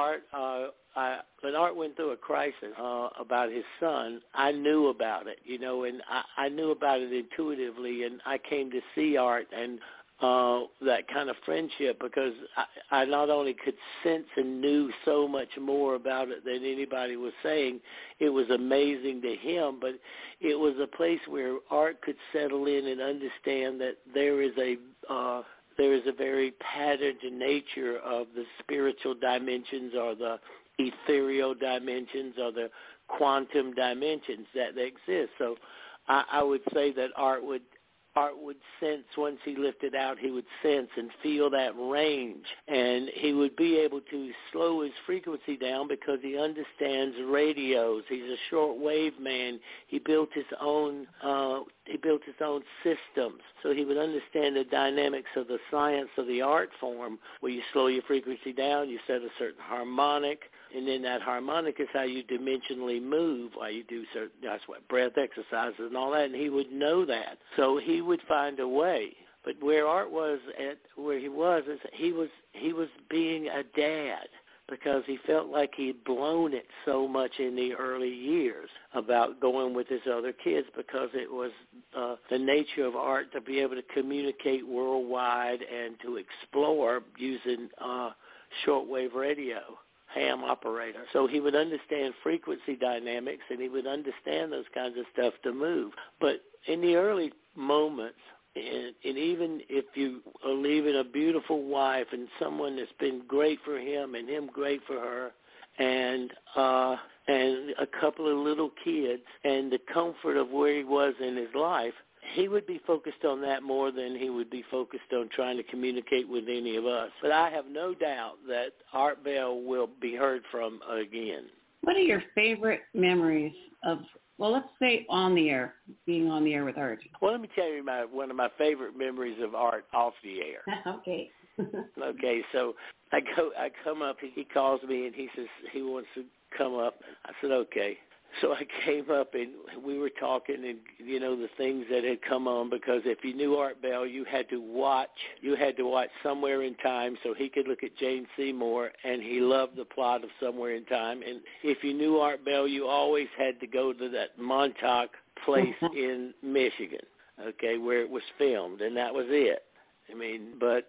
When Art went through a crisis about his son, I knew about it, and I knew about it intuitively, and I came to see Art and that kind of friendship because I not only could sense and knew so much more about it than anybody was saying. It was amazing to him, but it was a place where Art could settle in and understand that there is a very patterned nature of the spiritual dimensions or the ethereal dimensions or the quantum dimensions that exist. So I would say that Art would sense, once he lifted out, he would sense and feel that range, and he would be able to slow his frequency down because he understands radios. He's a shortwave man. He built his own systems, so he would understand the dynamics of the science of the art form, where you slow your frequency down, you set a certain harmonic, and then that harmonic is how you dimensionally move, while you do certain, that's what, breath exercises and all that, and he would know that. So he would find a way. But where Art was at, where he was, is he was being a dad, because he felt like he'd blown it so much in the early years about going with his other kids, because it was the nature of Art to be able to communicate worldwide and to explore using shortwave radio. Ham operator. So he would understand frequency dynamics, and he would understand those kinds of stuff to move. But in the early moments, and even if you are leaving a beautiful wife and someone that's been great for him and him great for her, and a couple of little kids, and the comfort of where he was in his life, he would be focused on that more than he would be focused on trying to communicate with any of us. But I have no doubt that Art Bell will be heard from again. What are your favorite memories of, well, let's say being on the air with Art? Well, let me tell you one of my favorite memories of Art off the air. Okay. Okay, so I come up, he calls me, and he says he wants to come up. I said, okay. So I came up, and we were talking, and the things that had come on, because if you knew Art Bell, you had to watch Somewhere in Time so he could look at Jane Seymour, and he loved the plot of Somewhere in Time. And if you knew Art Bell, you always had to go to that Montauk place in Michigan, okay, where it was filmed, and that was it. I mean, but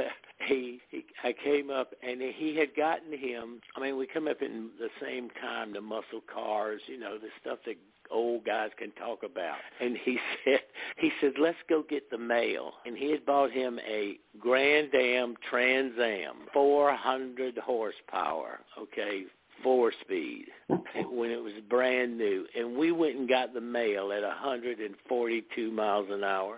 I came up, and he had gotten him. I mean, we come up in the same time, the muscle cars, the stuff that old guys can talk about. And he said, let's go get the mail. And he had bought him a Grand Am Trans Am, 400 horsepower, okay, 4-speed, when it was brand new. And we went and got the mail at 142 miles an hour.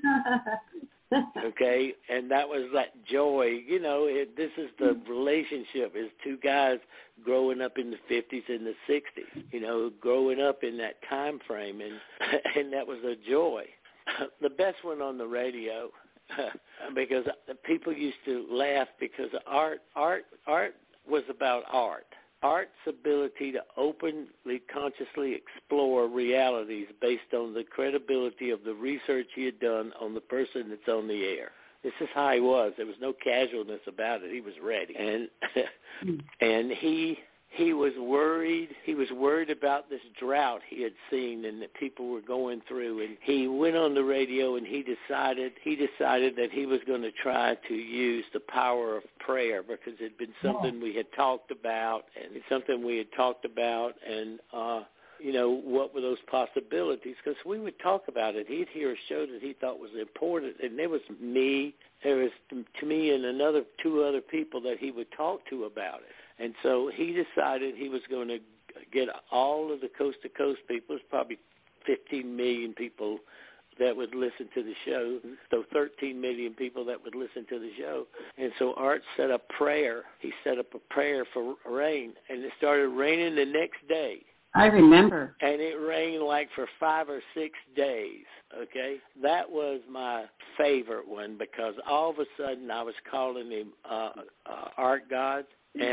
Okay, and that was that joy. This is the relationship, is two guys growing up in the 50s and the 60s, growing up in that time frame, and that was a joy. The best one on the radio, because people used to laugh, because art was about art. Art's ability to openly, consciously explore realities based on the credibility of the research he had done on the person that's on the air. This is how he was. There was no casualness about it. He was ready. And he was worried. He was worried about this drought he had seen and that people were going through. And he went on the radio, and he decided that he was going to try to use the power of prayer, because it had been something we had talked about, and it's something we had talked about, and what were those possibilities? Because we would talk about it. He'd hear a show that he thought was important, and there was me and two other people that he would talk to about it. And so he decided he was going to get all of the coast-to-coast people. It's probably 15 million people that would listen to the show, so 13 million people that would listen to the show. And so Art set up prayer. He set up a prayer for rain, and it started raining the next day. I remember. And it rained like for 5 or 6 days, okay? That was my favorite one because all of a sudden I was calling him Art God,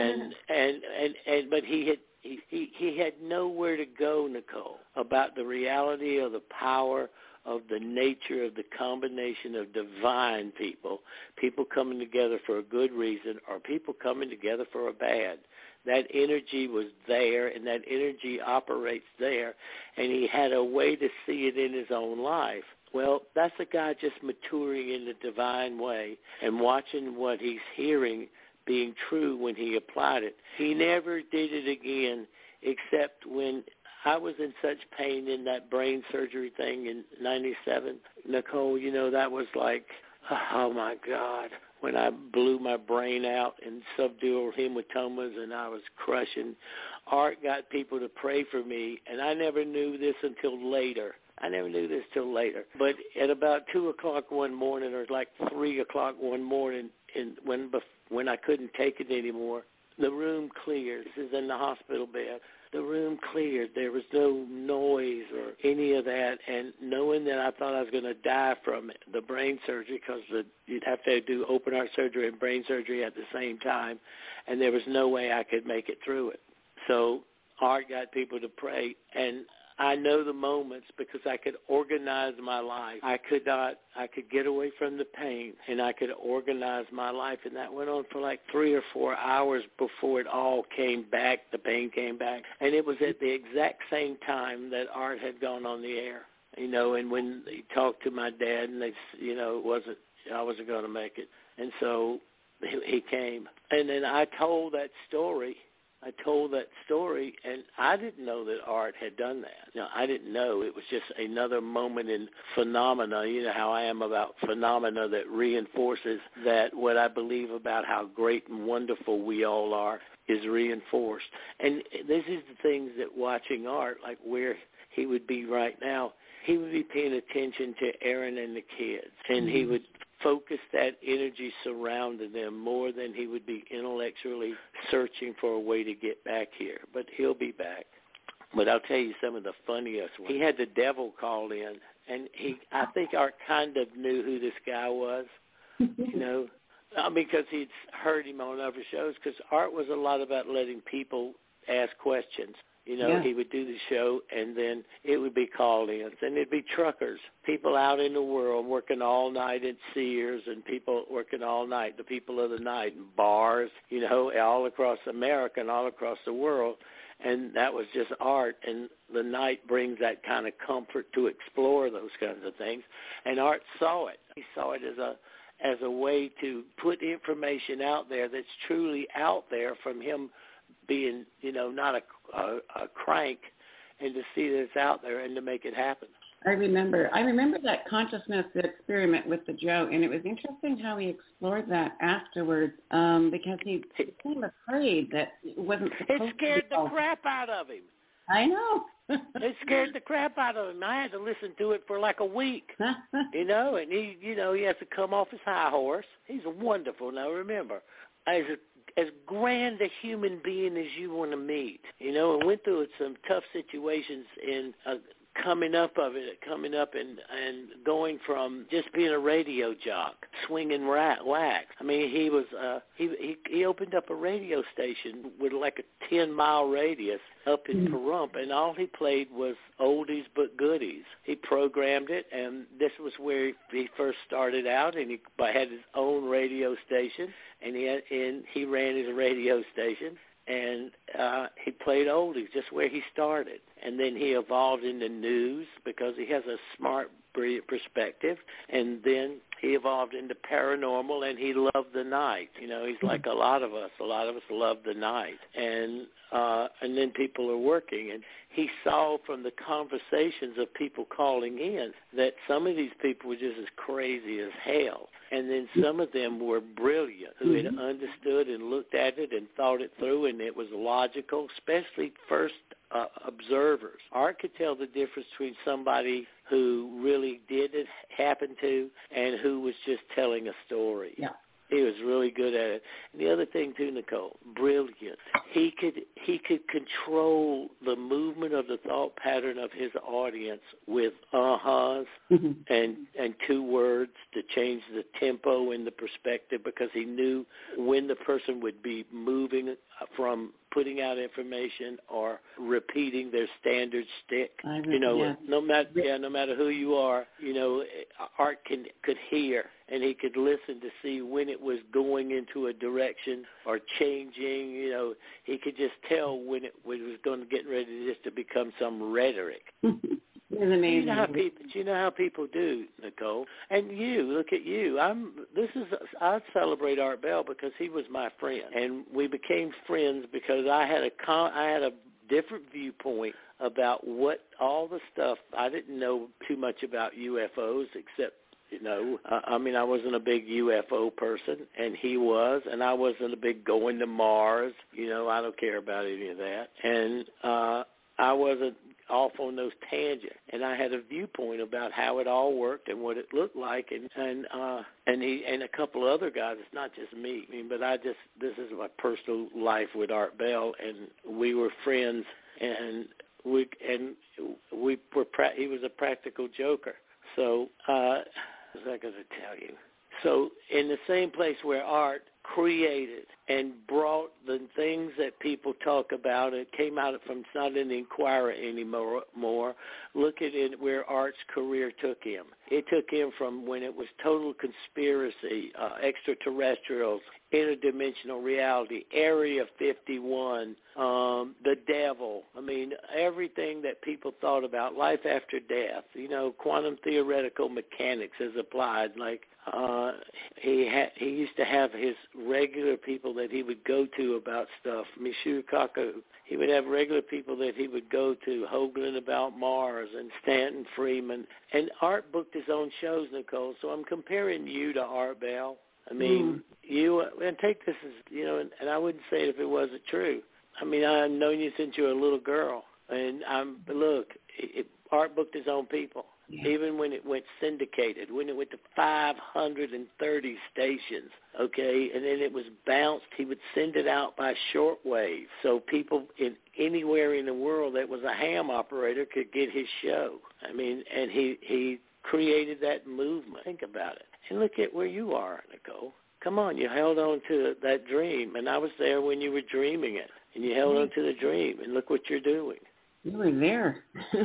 but he had nowhere to go, Nicole, about the reality of the power of the nature of the combination of divine people coming together for a good reason or people coming together for a bad. That energy was there, and that energy operates there, and he had a way to see it in his own life. Well, that's a guy just maturing in the divine way and watching what he's hearing being true when he applied it. He never did it again except when I was in such pain in that brain surgery thing in 97. Nicole, that was like, oh, my God, when I blew my brain out in subdural hematomas and I was crushing. Art got people to pray for me, and I never knew this until later. But at about 2 o'clock one morning or like 3 o'clock one morning when I couldn't take it anymore, the room cleared. This is in the hospital bed. The room cleared. There was no noise or any of that. And knowing that I thought I was going to die from it, the brain surgery, because you'd have to do open heart surgery and brain surgery at the same time, and there was no way I could make it through it. So Art got people to pray, and I know the moments because I could organize my life. I could get away from the pain, and I could organize my life, and that went on for like 3 or 4 hours before it all came back, the pain came back. And it was at the exact same time that Art had gone on the air, and when he talked to my dad, and I wasn't going to make it. And so he came. And then I told that story, and I didn't know that Art had done that. I didn't know. It was just another moment in phenomena. You know how I am about phenomena that reinforces that what I believe about how great and wonderful we all are is reinforced. And this is the things that watching Art, like where he would be right now, he would be paying attention to Aaron and the kids, and he would focus that energy surrounding them more than he would be intellectually searching for a way to get back here. But he'll be back. But I'll tell you some of the funniest ones. He had the devil call in, and I think Art kind of knew who this guy was, because he'd heard him on other shows, because Art was a lot about letting people ask questions. He would do the show, and then it would be call-ins, and it'd be truckers, people out in the world working all night at Sears, and people working all night, the people of the night, in bars, all across America and all across the world. And that was just Art, and the night brings that kind of comfort to explore those kinds of things. And Art saw it. He saw it as a way to put information out there that's truly out there from him being, not a crank, and to see that it's out there and to make it happen. I remember that consciousness experiment with the Joe, and it was interesting how he explored that afterwards, because he became afraid that it wasn't supposed to. It scared the crap out of him. I know. It scared the crap out of him. I had to listen to it for like a week, and he has to come off his high horse. He's wonderful. Now remember, as grand a human being as you want to meet, and went through some tough situations in coming up and going from just being a radio jock, swinging wax. I mean, he was he opened up a radio station with like a 10-mile radius up in Pahrump, and all he played was oldies but goodies. He programmed it, and this was where he first started out, and he had his own radio station, and he ran his radio station. And he played oldies, just where he started. And then he evolved into news because he has a smart, brilliant perspective. And then he evolved into paranormal, and he loved the night. He's like a lot of us. A lot of us love the night. And then people are working. And he saw from the conversations of people calling in that some of these people were just as crazy as hell. And then some of them were brilliant, who had understood and looked at it and thought it through, and it was logical, especially first observers. Art could tell the difference between somebody who really did it happen to and who was just telling a story. Yeah. He was really good at it. And the other thing too, Nicole, brilliant. He could control the movement of the thought pattern of his audience with uh-hus and 2 words to change the tempo and the perspective, because he knew when the person would be moving from putting out information or repeating their standard shtick. No matter who you are, Art could hear, and he could listen to see when it was going into a direction or changing. He could just tell when it was going to get ready just to become some rhetoric. It's amazing. You know how people do, Nicole. And look at you. I celebrate Art Bell because he was my friend, and we became friends because I had a different viewpoint about what all the stuff. I didn't know too much about UFOs except, I wasn't a big UFO person, and he was, and I wasn't a big going to Mars. I don't care about any of that. And I wasn't off on those tangents, and I had a viewpoint about how it all worked and what it looked like, and he and a couple of other guys. It's not just me. But this is my personal life with Art Bell, and we were friends, and he was a practical joker. So what was I going to tell you? So in the same place where Art created and brought the things that people talk about, it came out from, it's not in the Inquirer anymore. Look at it where Art's career took him. It took him from when it was total conspiracy, extraterrestrials, interdimensional reality, Area 51, the devil. Everything that people thought about, life after death, quantum theoretical mechanics as applied. Like he used to have his regular people that he would go to about stuff. Michio Kaku, he would have regular people that he would go to, Hoagland about Mars and Stanton Friedman. And Art booked his own shows, Nicole. So I'm comparing you to Art Bell. You, and take this as, and I wouldn't say it if it wasn't true. I've known you since you were a little girl. And Art booked his own people. Yeah. Even when it went syndicated, when it went to 530 stations, okay, and then it was bounced, he would send it out by shortwave, so people anywhere in the world that was a ham operator could get his show. And he created that movement. Think about it. And look at where you are, Nicole. Come on, you held on to that dream, and I was there when you were dreaming it, and you held on to the dream, and look what you're doing. You were there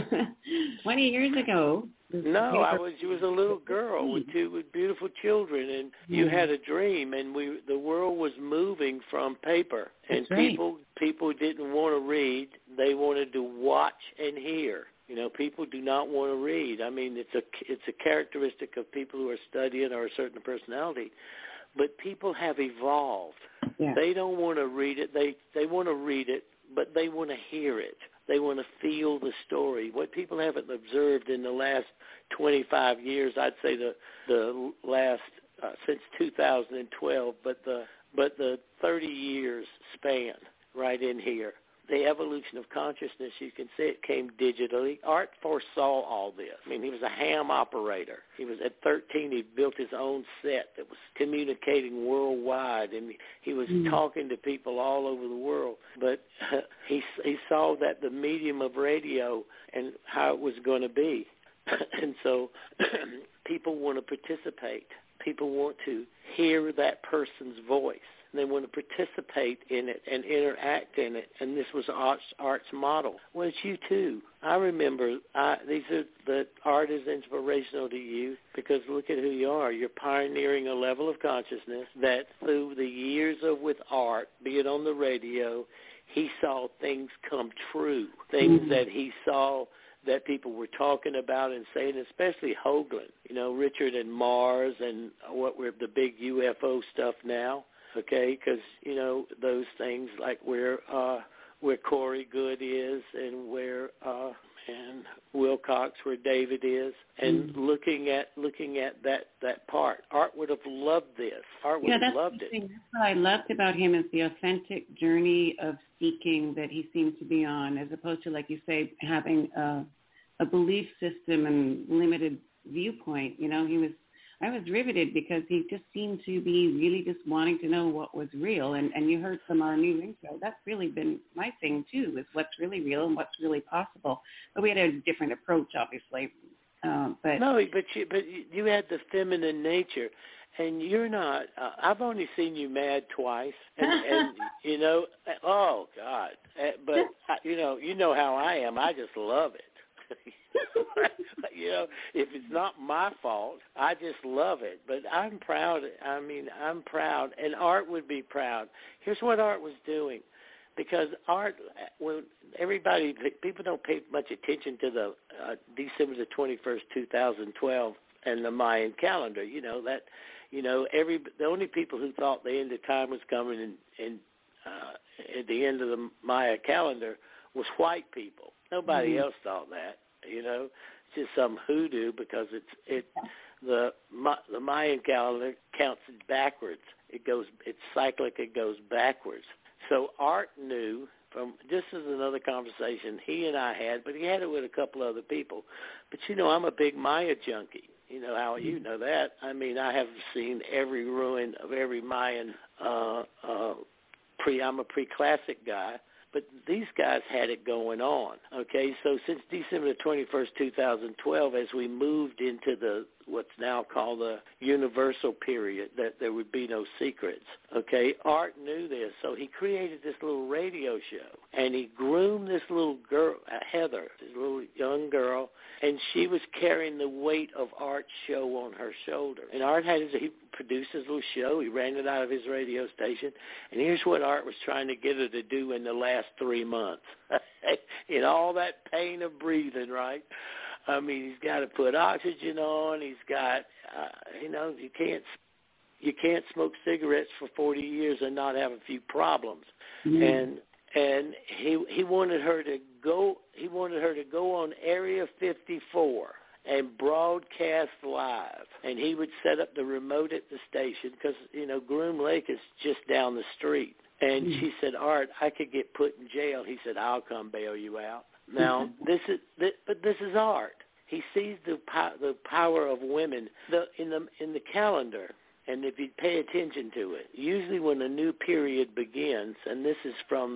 20 years ago. No, you was a little girl with beautiful children, and you had a dream, and the world was moving from paper, and people didn't want to read; they wanted to watch and hear. People do not want to read. It's a characteristic of people who are studying or a certain personality, but people have evolved. Yeah. They don't want to read it. They want to read it, but they want to hear it. They want to feel the story. What people haven't observed in the last 25 years, I'd say the last since 2012, but the 30 years span right in here. The evolution of consciousness, you can see it came digitally. Art foresaw all this. He was a ham operator. He was at 13. He built his own set that was communicating worldwide, and he was talking to people all over the world. But he saw that the medium of radio and how it was going to be. And so people want to participate. People want to hear that person's voice. They want to participate in it and interact in it, and this was Art's model. Well, it's you too. I remember the art is inspirational to you because look at who you are. You're pioneering a level of consciousness that through the years with Art, be it on the radio, he saw things come true, things that he saw that people were talking about and saying, especially Hoagland, Richard and Mars and what we're the big UFO stuff now. Okay, because those things like where Corey Good is and where and Wilcox, where David is, and looking at that part. Art would have loved this. Art would have loved it. That's what I loved about him is the authentic journey of seeking that he seemed to be on, as opposed to, like you say, having a belief system and limited viewpoint. You know, I was riveted because he just seemed to be really just wanting to know what was real. And you heard from our new intro, that's really been my thing too, is what's really real and what's really possible. But we had a different approach, obviously. But you had the feminine nature, and you're not. I've only seen you mad twice, and you know, oh God! But you know how I am. I just love it. You know, if it's not my fault, I just love it. But I'm proud. I mean, I'm proud, and Art would be proud. Here's what Art was doing, because Art, when people don't pay much attention to the December the 21st, 2012, and the Mayan calendar. You know that. You know, the only people who thought the end of time was coming and at the end of the Maya calendar was white people. Nobody else thought that. You know, it's just some hoodoo because the Mayan calendar counts it backwards. It's cyclic. It goes backwards. So Art knew from, this is another conversation he and I had, but he had it with a couple other people. But you know, I'm a big Maya junkie. You know how you know that. I mean, I have seen every ruin of every Mayan. I'm a pre-classic guy. But these guys had it going on, okay? So since December 21st, 2012, as we moved into what's now called the universal period, that there would be no secrets, okay? Art knew this, so he created this little radio show, and he groomed this little girl, Heather, this little young girl, and she was carrying the weight of Art's show on her shoulder. And Art he produced his little show. He ran it out of his radio station. And here's what Art was trying to get her to do in the last 3 months. In all that pain of breathing, right? I mean, he's got to put oxygen on. He's got, you can't smoke cigarettes for 40 years and not have a few problems. Mm-hmm. And he wanted her to go. He wanted her to go on Area 54 and broadcast live. And he would set up the remote at the station because, you know, Groom Lake is just down the street. And she said, Art, I could get put in jail. He said, I'll come bail you out. Now, this is Art. He sees the power of women in the calendar. And if you pay attention to it, usually when a new period begins, and this is from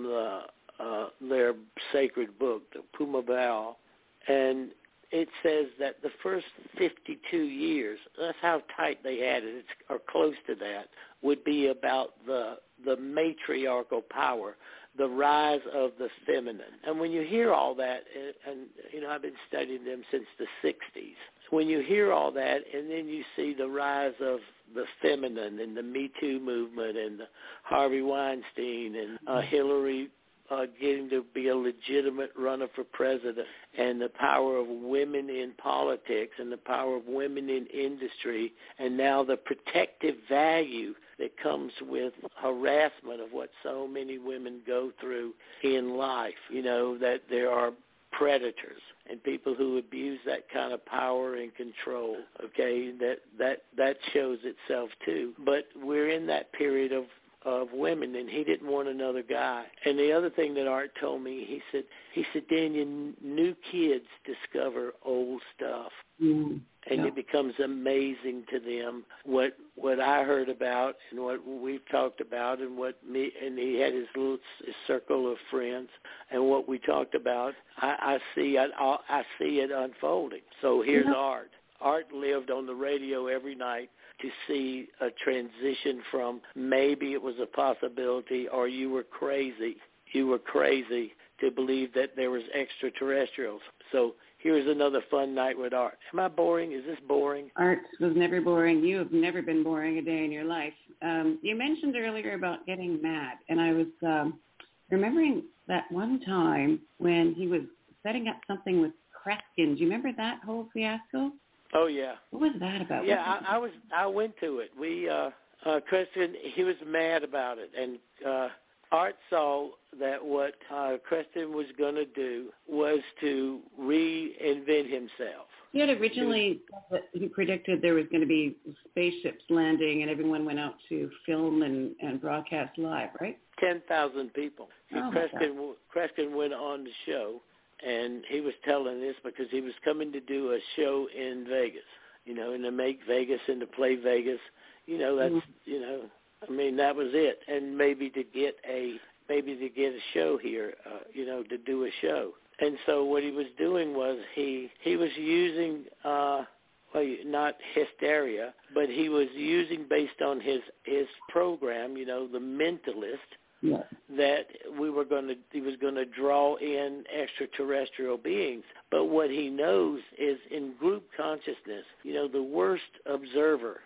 their sacred book, the Pumabal, and it says that the first 52 years, that's how tight they had it, or close to that, would be about the matriarchal power, the rise of the feminine. And when you hear all that, and you know, I've been studying them since the 60s, when you hear all that and then you see the rise of the feminine and the Me Too movement and the Harvey Weinstein and Hillary getting to be a legitimate runner for president, and the power of women in politics and the power of women in industry, and now the protective value that comes with harassment of what so many women go through in life, you know, that there are predators and people who abuse that kind of power and control, okay, that shows itself too. But we're in that period of women, and he didn't want another guy. And the other thing that Art told me, he said, Daniel, new kids discover old stuff. Mm. And it becomes amazing to them what I heard about and what we've talked about and and he had his circle of friends and what we talked about. I see it unfolding. So here's Art. Art lived on the radio every night to see a transition from maybe it was a possibility or you were crazy to believe that there was extraterrestrials. So here's another fun night with Art. Am I boring? Is this boring? Art was never boring. You have never been boring a day in your life. You mentioned earlier about getting mad, and I was remembering that one time when he was setting up something with Kreskin. Do you remember that whole fiasco? Oh, yeah. What was that about? Yeah, I went to it. Kreskin, he was mad about it, and Art saw that what Creston was going to do was to reinvent himself. He had originally he predicted there was going to be spaceships landing and everyone went out to film and broadcast live, right? 10,000 people. Oh, Creston went on the show, and he was telling this because he was coming to do a show in Vegas, and to make Vegas and to play Vegas. That's, that was it. And maybe to get a show here, to do a show. And so what he was doing was he was using, not hysteria, but he was using based on his program, The Mentalist, that he was going to draw in extraterrestrial beings. But what he knows is in group consciousness, the worst observer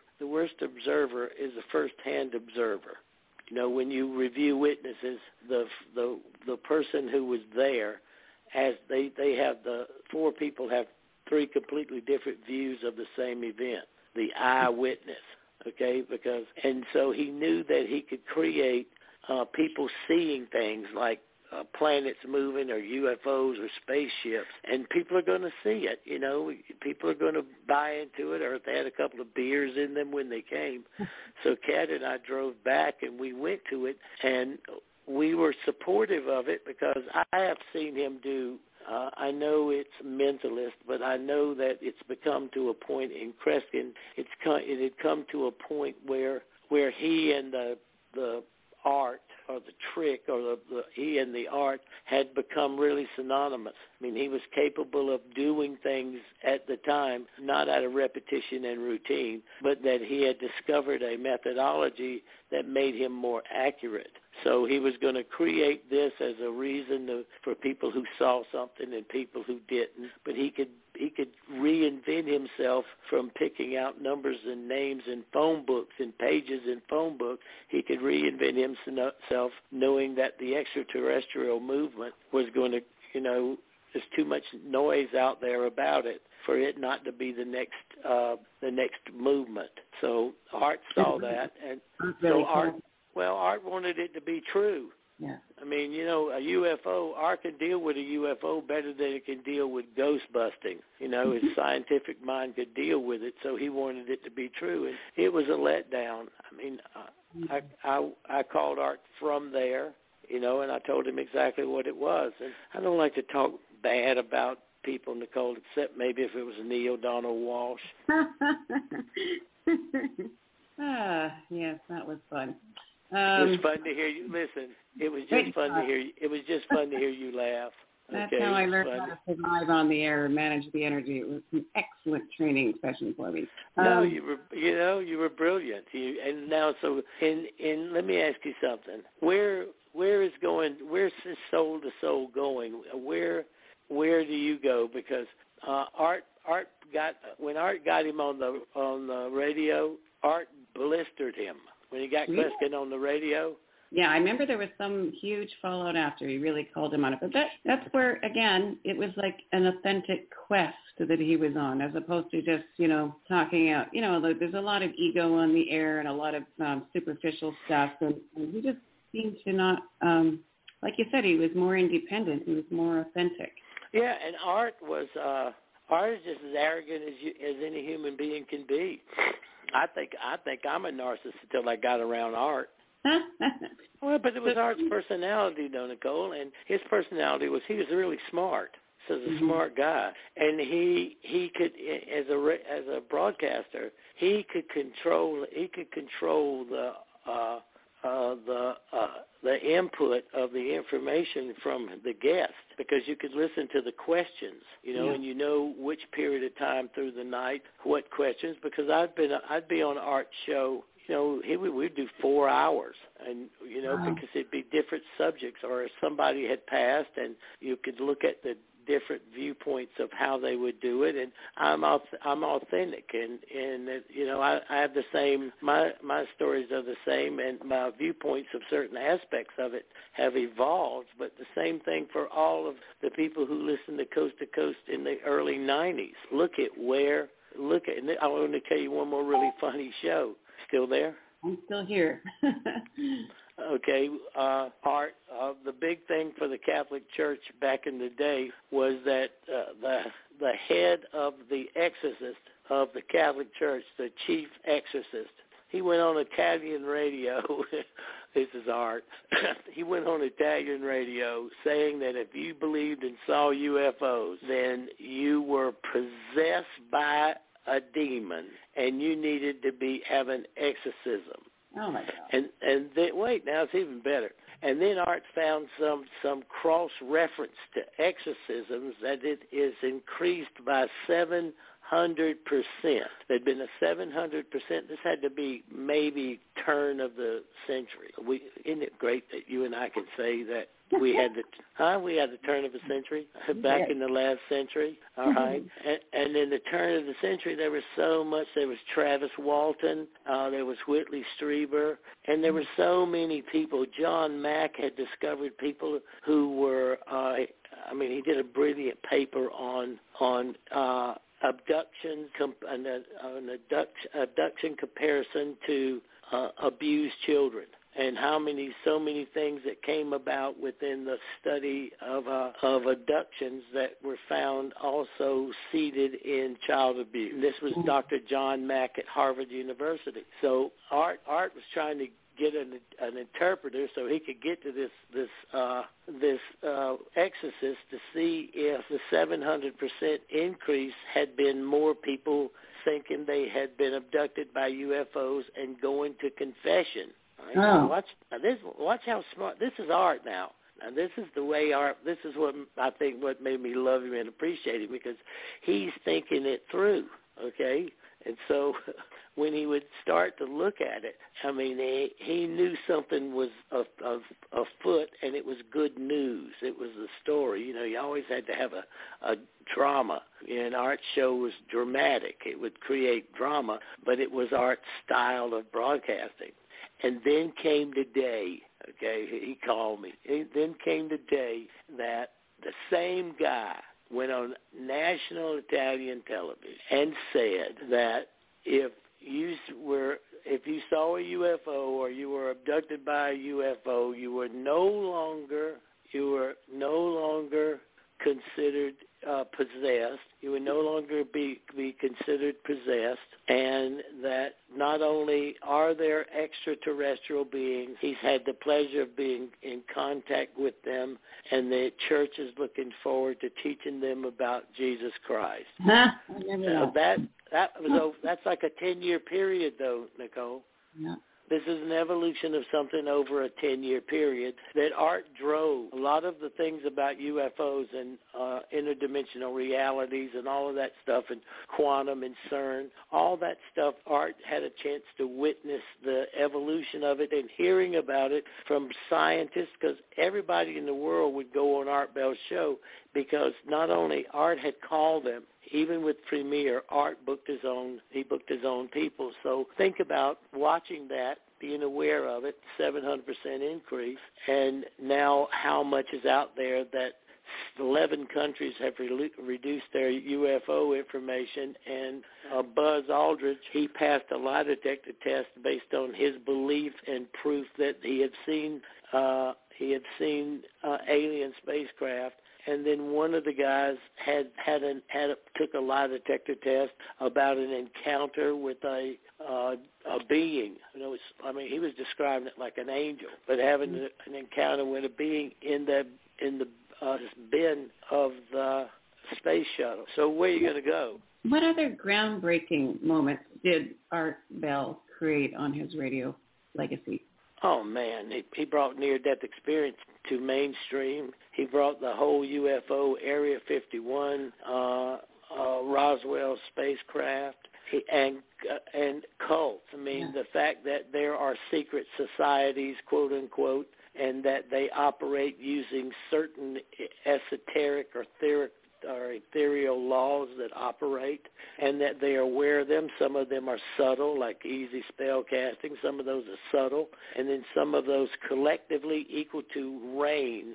is a first-hand observer. When you review witnesses, the person who was there, as they have the four people have three completely different views of the same event, the eyewitness, okay? And so he knew that he could create people seeing things like planets moving or UFOs or spaceships, and people are going to see it, People are going to buy into it, or if they had a couple of beers in them when they came. So Kat and I drove back, and we went to it, and we were supportive of it because I have seen him do, I know it's Mentalist, but I know that it's become to a point in Creston, it had come to a point where he and the art or the trick or he and the art had become really synonymous. I mean, he was capable of doing things at the time, not out of repetition and routine, but that he had discovered a methodology that made him more accurate. So he was going to create this as a reason for people who saw something and people who didn't, but he could reinvent himself from picking out numbers and names in phone books and pages in phone books. He could reinvent himself knowing that the extraterrestrial movement was going to, there's too much noise out there about it for it not to be the next movement. So Art saw that, and so Art wanted it to be true. Yeah. I mean, a UFO, Art can deal with a UFO better than it can deal with ghost busting. His scientific mind could deal with it, so he wanted it to be true. And it was a letdown. I mean, I called Art from there, and I told him exactly what it was. And I don't like to talk bad about people, Nicole, except maybe if it was Neil Donald Walsh. Yes, that was fun. It was fun to hear you listen. It was just fun to hear you. It was just fun to hear you laugh. That's how I learned how to survive on the air and manage the energy. It was an excellent training session for me. No, you were brilliant. And now, let me ask you something. Where's this soul to soul going? Where do you go? Because when Art got him on the radio, Art blistered him. When he got Creston on the radio? Yeah, I remember there was some huge fallout after. He really called him on it. But that's where, again, it was like an authentic quest that he was on, as opposed to just, talking out. There's a lot of ego on the air and a lot of superficial stuff. And he just seemed to not, like you said, he was more independent. He was more authentic. Yeah, and Art is just as arrogant as any human being can be. I think I'm a narcissist until I got around Art. Well, but it was Art's personality, though, Nicole, and his personality was he was really smart. So he's a smart guy, and he could, as a broadcaster, he could control the input of the information from the guest, because you could listen to the questions, and which period of time through the night, what questions, because I'd be on Art's show, we'd do 4 hours, and, because it'd be different subjects, or if somebody had passed, and you could look at the different viewpoints of how they would do it, and I'm authentic, and I have the same, my stories are the same, and my viewpoints of certain aspects of it have evolved, but the same thing for all of the people who listened to Coast in the early 90s. I want to tell you one more really funny show. Still there? I'm still here. Okay, Art, the big thing for the Catholic Church back in the day was that the head of the exorcist of the Catholic Church, the chief exorcist, he went on Italian radio. This is Art. He went on Italian radio saying that if you believed and saw UFOs, then you were possessed by a demon and you needed to have an exorcism. Oh my God! And then, wait, now it's even better. And then Art found some cross reference to exorcisms that it is increased by 700%. There'd been a 700%. This had to be maybe turn of the century. Isn't it great that you and I can say that we had the turn of the century back in the last century? All right. And in the turn of the century, there was so much. There was Travis Walton. There was Whitley Strieber. And there were so many people. John Mack had discovered people who were, he did a brilliant paper on abduction comparison to abused children, and so many things that came about within the study of abductions that were found also seated in child abuse. This was Dr. John Mack at Harvard University. So Art was trying to get an interpreter so he could get to this exorcist to see if the 700% increase had been more people thinking they had been abducted by UFOs and going to confession. Right? Oh. Watch how smart. This is Art now. And this is the way Art. This is what I think what made me love him and appreciate him, because he's thinking it through. Okay, and so when he would start to look at it, he knew something was afoot, and it was good news. It was the story. You always had to have a drama. And Art's show was dramatic. It would create drama, but it was Art's style of broadcasting. And then came the day, okay, he called me. Then came the day that the same guy went on national Italian television and said that if you saw a UFO or you were abducted by a UFO, you were no longer considered possessed. You would no longer be considered possessed, and that not only are there extraterrestrial beings, he's had the pleasure of being in contact with them, and the church is looking forward to teaching them about Jesus Christ. So that's like a 10-year period, though, Nicole. Yeah. This is an evolution of something over a 10-year period that Art drove. A lot of the things about UFOs and interdimensional realities and all of that stuff, and quantum and CERN, all that stuff, Art had a chance to witness the evolution of it and hearing about it from scientists, because everybody in the world would go on Art Bell's show, because not only Art had called them, even with Premier, Art booked his own people. So think about watching that, being aware of it, 700% increase, and now how much is out there that 11 countries have reduced their UFO information, and Buzz Aldrin, he passed a lie detector test based on his belief and proof that he had seen alien spacecraft. And then one of the guys took a lie detector test about an encounter with a being. He was describing it like an angel, but having an encounter with a being in the bin of the space shuttle. So where are you going to go? What other groundbreaking moments did Art Bell create on his radio legacy? Oh, man, he brought near-death experience to mainstream. He brought the whole UFO Area 51, Roswell spacecraft, and cults. The fact that there are secret societies, quote-unquote, and that they operate using certain esoteric or ethereal laws that operate, and that they are aware of them. Some of them are subtle, like easy spell casting. Some of those are subtle, and then some of those collectively equal to rain.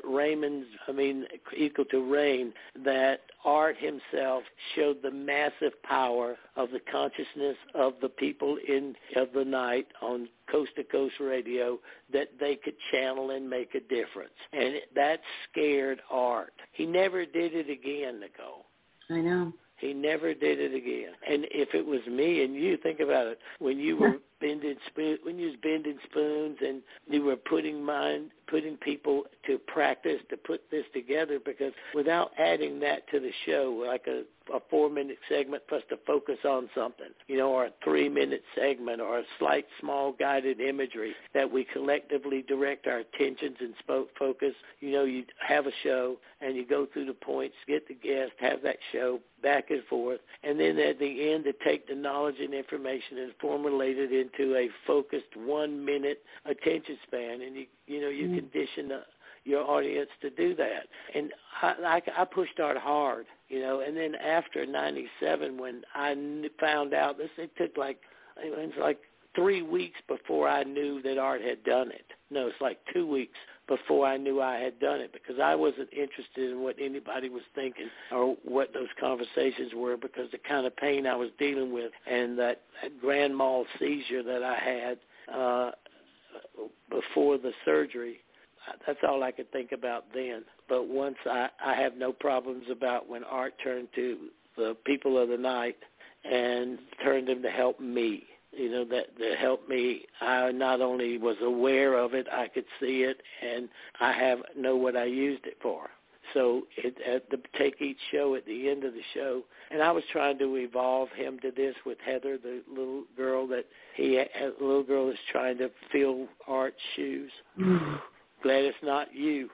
Equal to rain. That Art himself showed the massive power of the consciousness of the people of the night on coast-to-coast radio that they could channel and make a difference. And that scared Art. He never did it again, Nicole. I know. He never did it again. And if it was me and you, think about it, when you were bending spoons and you were putting people to practice to put this together, because without adding that to the show, like a 4-minute segment for us to focus on something, or a 3-minute segment or a slight small guided imagery that we collectively direct our attentions and focus. You have a show and you go through the points, get the guest, have that show back and forth, and then at the end to take the knowledge and information and formulate it into a focused 1-minute attention span, and you condition your audience to do that. And I pushed Art hard, and then after 97, when I found out this, it took like 3 weeks before I knew that Art had done it. No, it's like 2 weeks before I knew I had done it, because I wasn't interested in what anybody was thinking or what those conversations were, because the kind of pain I was dealing with and that grand mal seizure that I had before the surgery, that's all I could think about then. But once I have no problems about when Art turned to the people of the night and turned them to help me. That helped me. I not only was aware of it, I could see it, and I know what I used it for. So take each show at the end of the show, and I was trying to evolve him to this with Heather, the little girl that's trying to fill Art's shoes. Glad it's not you.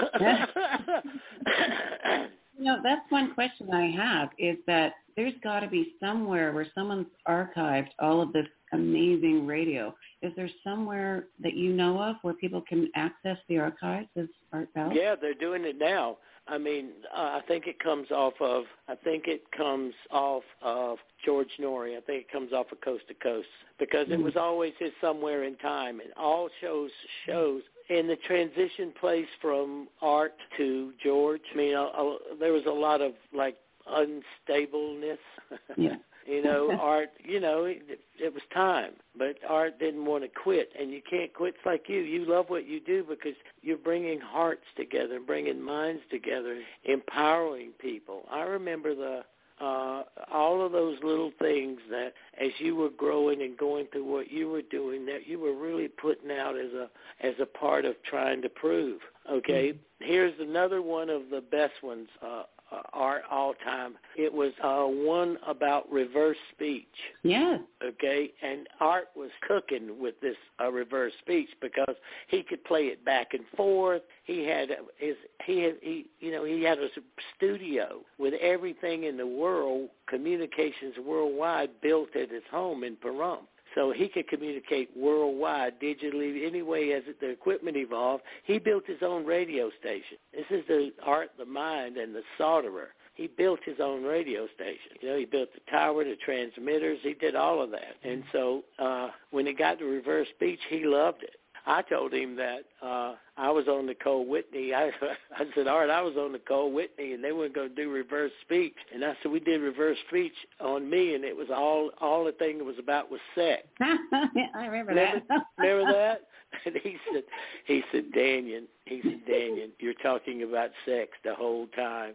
That's one question I have, is that there's got to be somewhere where someone's archived all of this amazing radio. Is there somewhere that you know of where people can access the archives of Art Bell? Yeah, they're doing it now. I mean, I think it comes off of George Norrie. I think it comes off of Coast to Coast, because it was always his Somewhere in Time, and all shows in the transition place from Art to George. I mean, there was a lot of unstableness. Yeah. Art, it was time, but Art didn't want to quit, and you can't quit. It's like you love what you do because you're bringing hearts together, bringing minds together, empowering people. I remember all of those little things that as you were growing and going through what you were doing, that you were really putting out as a part of trying to prove. Okay, here's another one of the best ones, Art all time. It was one about reverse speech. Yeah. Okay, and Art was cooking with this reverse speech because he could play it back and forth. He had a studio with everything in the world, communications worldwide, built at his home in Pahrump. So he could communicate worldwide, digitally, anyway as the equipment evolved. He built his own radio station. This is the Art, the mind, and the solderer. He built his own radio station. He built the tower, the transmitters. He did all of that. And so when he got to reverse speech, he loved it. I told him that I was on Nicole Whitney. I said, Art, I was on Nicole Whitney, and they weren't going to do reverse speech. And I said, we did reverse speech on me, and it was all the thing it was about was sex. I remember that. Remember that? And he said, Daniel, you're talking about sex the whole time.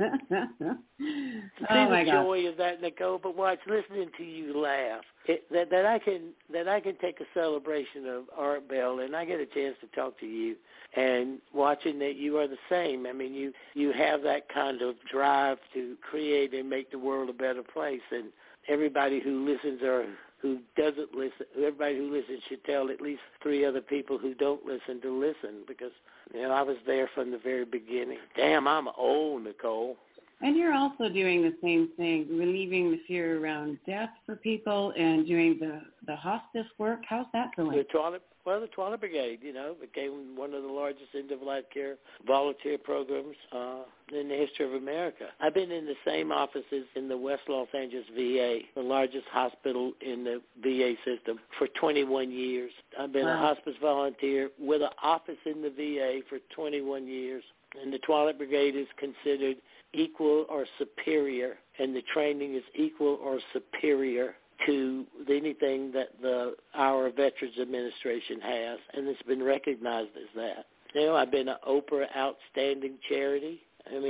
See the joy of that, Nicole. But watch, listening to you laugh. That I can take a celebration of Art Bell, and I get a chance to talk to you, and watching that you are the same. I mean, you have that kind of drive to create and make the world a better place, and everybody who listens or who doesn't listen, everybody who listens should tell at least 3 other people who don't listen to listen, because I was there from the very beginning. Damn, I'm old, Nicole. And you're also doing the same thing, relieving the fear around death for people and doing the hospice work. How's that going? The Twilight Brigade, became one of the largest end-of-life care volunteer programs in the history of America. I've been in the same offices in the West Los Angeles VA, the largest hospital in the VA system, for 21 years. I've been a hospice volunteer with an office in the VA for 21 years. And the Twilight Brigade is considered equal or superior, and the training is equal or superior to anything that our Veterans Administration has, and it's been recognized as that. I've been an Oprah Outstanding Charity.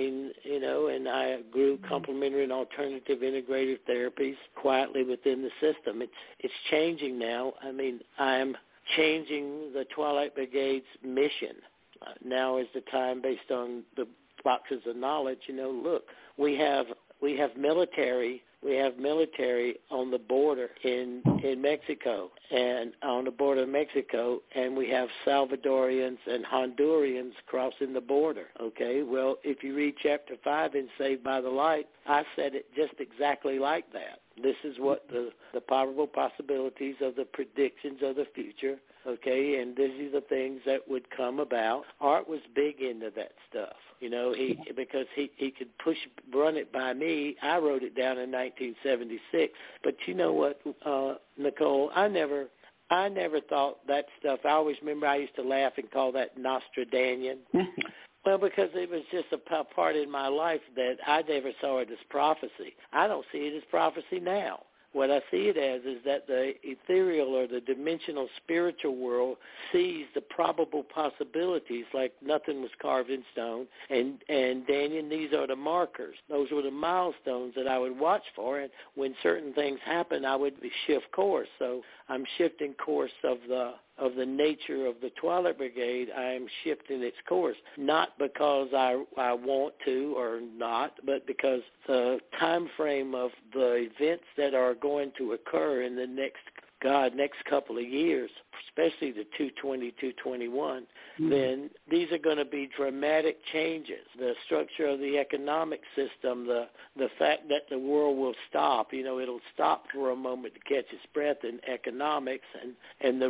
And I grew complementary and alternative integrative therapies quietly within the system. It's changing now. I'm changing the Twilight Brigade's mission. Now is the time, based on the boxes of knowledge. Look, we have military. We have military on the border in Mexico, and on the border of Mexico, and we have Salvadorians and Hondurans crossing the border, okay? Well, if you read Chapter 5 in Saved by the Light, I said it just exactly like that. This is what the probable possibilities of the predictions of the future, okay, and these are the things that would come about. Art was big into that stuff. Because he could run it by me. I wrote it down in 1976. But you know what, Nicole, I never thought that stuff. I always remember I used to laugh and call that Nostradanian. Well, because it was just a part in my life that I never saw it as prophecy. I don't see it as prophecy now. What I see it as is that the ethereal or the dimensional spiritual world sees the probable possibilities like nothing was carved in stone. And Daniel, these are the markers. Those were the milestones that I would watch for. And when certain things happen, I would shift course. So I'm shifting course of the nature of the Twilight Brigade. I am shifting its course, not because I want to or not, but because the time frame of the events that are going to occur in the next couple of years, especially the 220, 221, then these are going to be dramatic changes. The structure of the economic system, the fact that the world will stop, it'll stop for a moment to catch its breath in economics, and the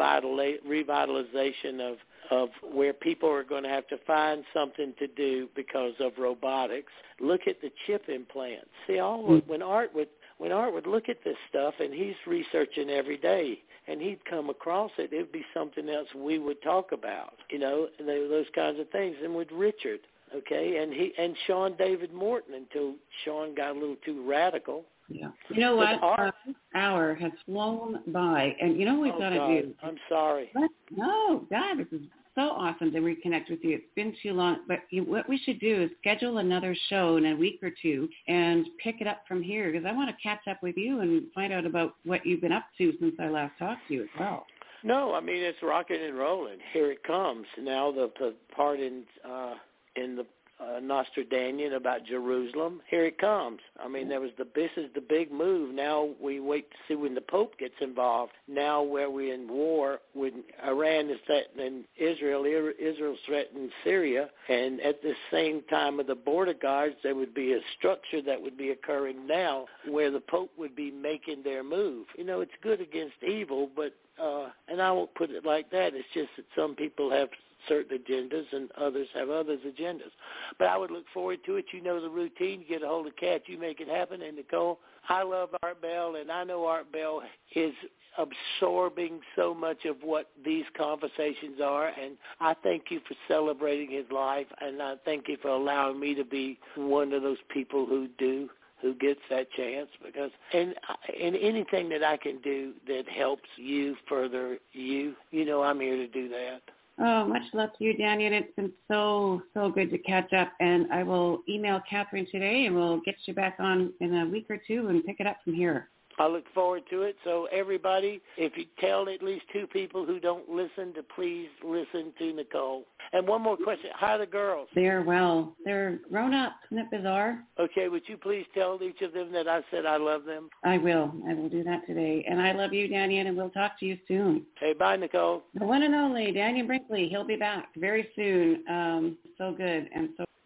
revitalization of where people are going to have to find something to do because of robotics. Look at the chip implants. See, when Art would look at this stuff, and he's researching every day, and he'd come across it, it would be something else we would talk about, those kinds of things. And with Richard, okay, and Sean David Morton, until Sean got a little too radical. Yeah. You know what? This hour has flown by, and you know what we've got to do? I'm sorry. No, God, this is so awesome to reconnect with you. It's been too long, but what we should do is schedule another show in a week or two and pick it up from here, because I want to catch up with you and find out about what you've been up to since I last talked to you as well. No, it's rocking and rolling. Here it comes. Now the part in the Nostradanian about Jerusalem, here it comes. This is the big move. Now we wait to see when the Pope gets involved. Now where we're in war, when Iran is threatening Israel, Israel's threatening Syria, and at the same time of the border guards, there would be a structure that would be occurring now where the Pope would be making their move. It's good against evil, but and I won't put it like that. It's just that some people have certain agendas and others have others' agendas. But I would look forward to it. You know the routine. You get a hold of Kat, you make it happen. And Nicole, I love Art Bell, and I know Art Bell is absorbing so much of what these conversations are, and I thank you for celebrating his life, and I thank you for allowing me to be one of those people who gets that chance, because and anything that I can do that helps you further I'm here to do that. Oh, much love to you, Daniel. It's been so good to catch up, and I will email Catherine today, and we'll get you back on in a week or two and pick it up from here. I look forward to it. So everybody, if you tell at least 2 people who don't listen to please listen to Nicole. And one more question. How are the girls? They're well. They're grown up. Isn't it bizarre? Okay, would you please tell each of them that I said I love them? I will. I will do that today. And I love you, Daniel, and we'll talk to you soon. Hey, bye, Nicole. The one and only Daniel Brinkley. He'll be back very soon. So good and so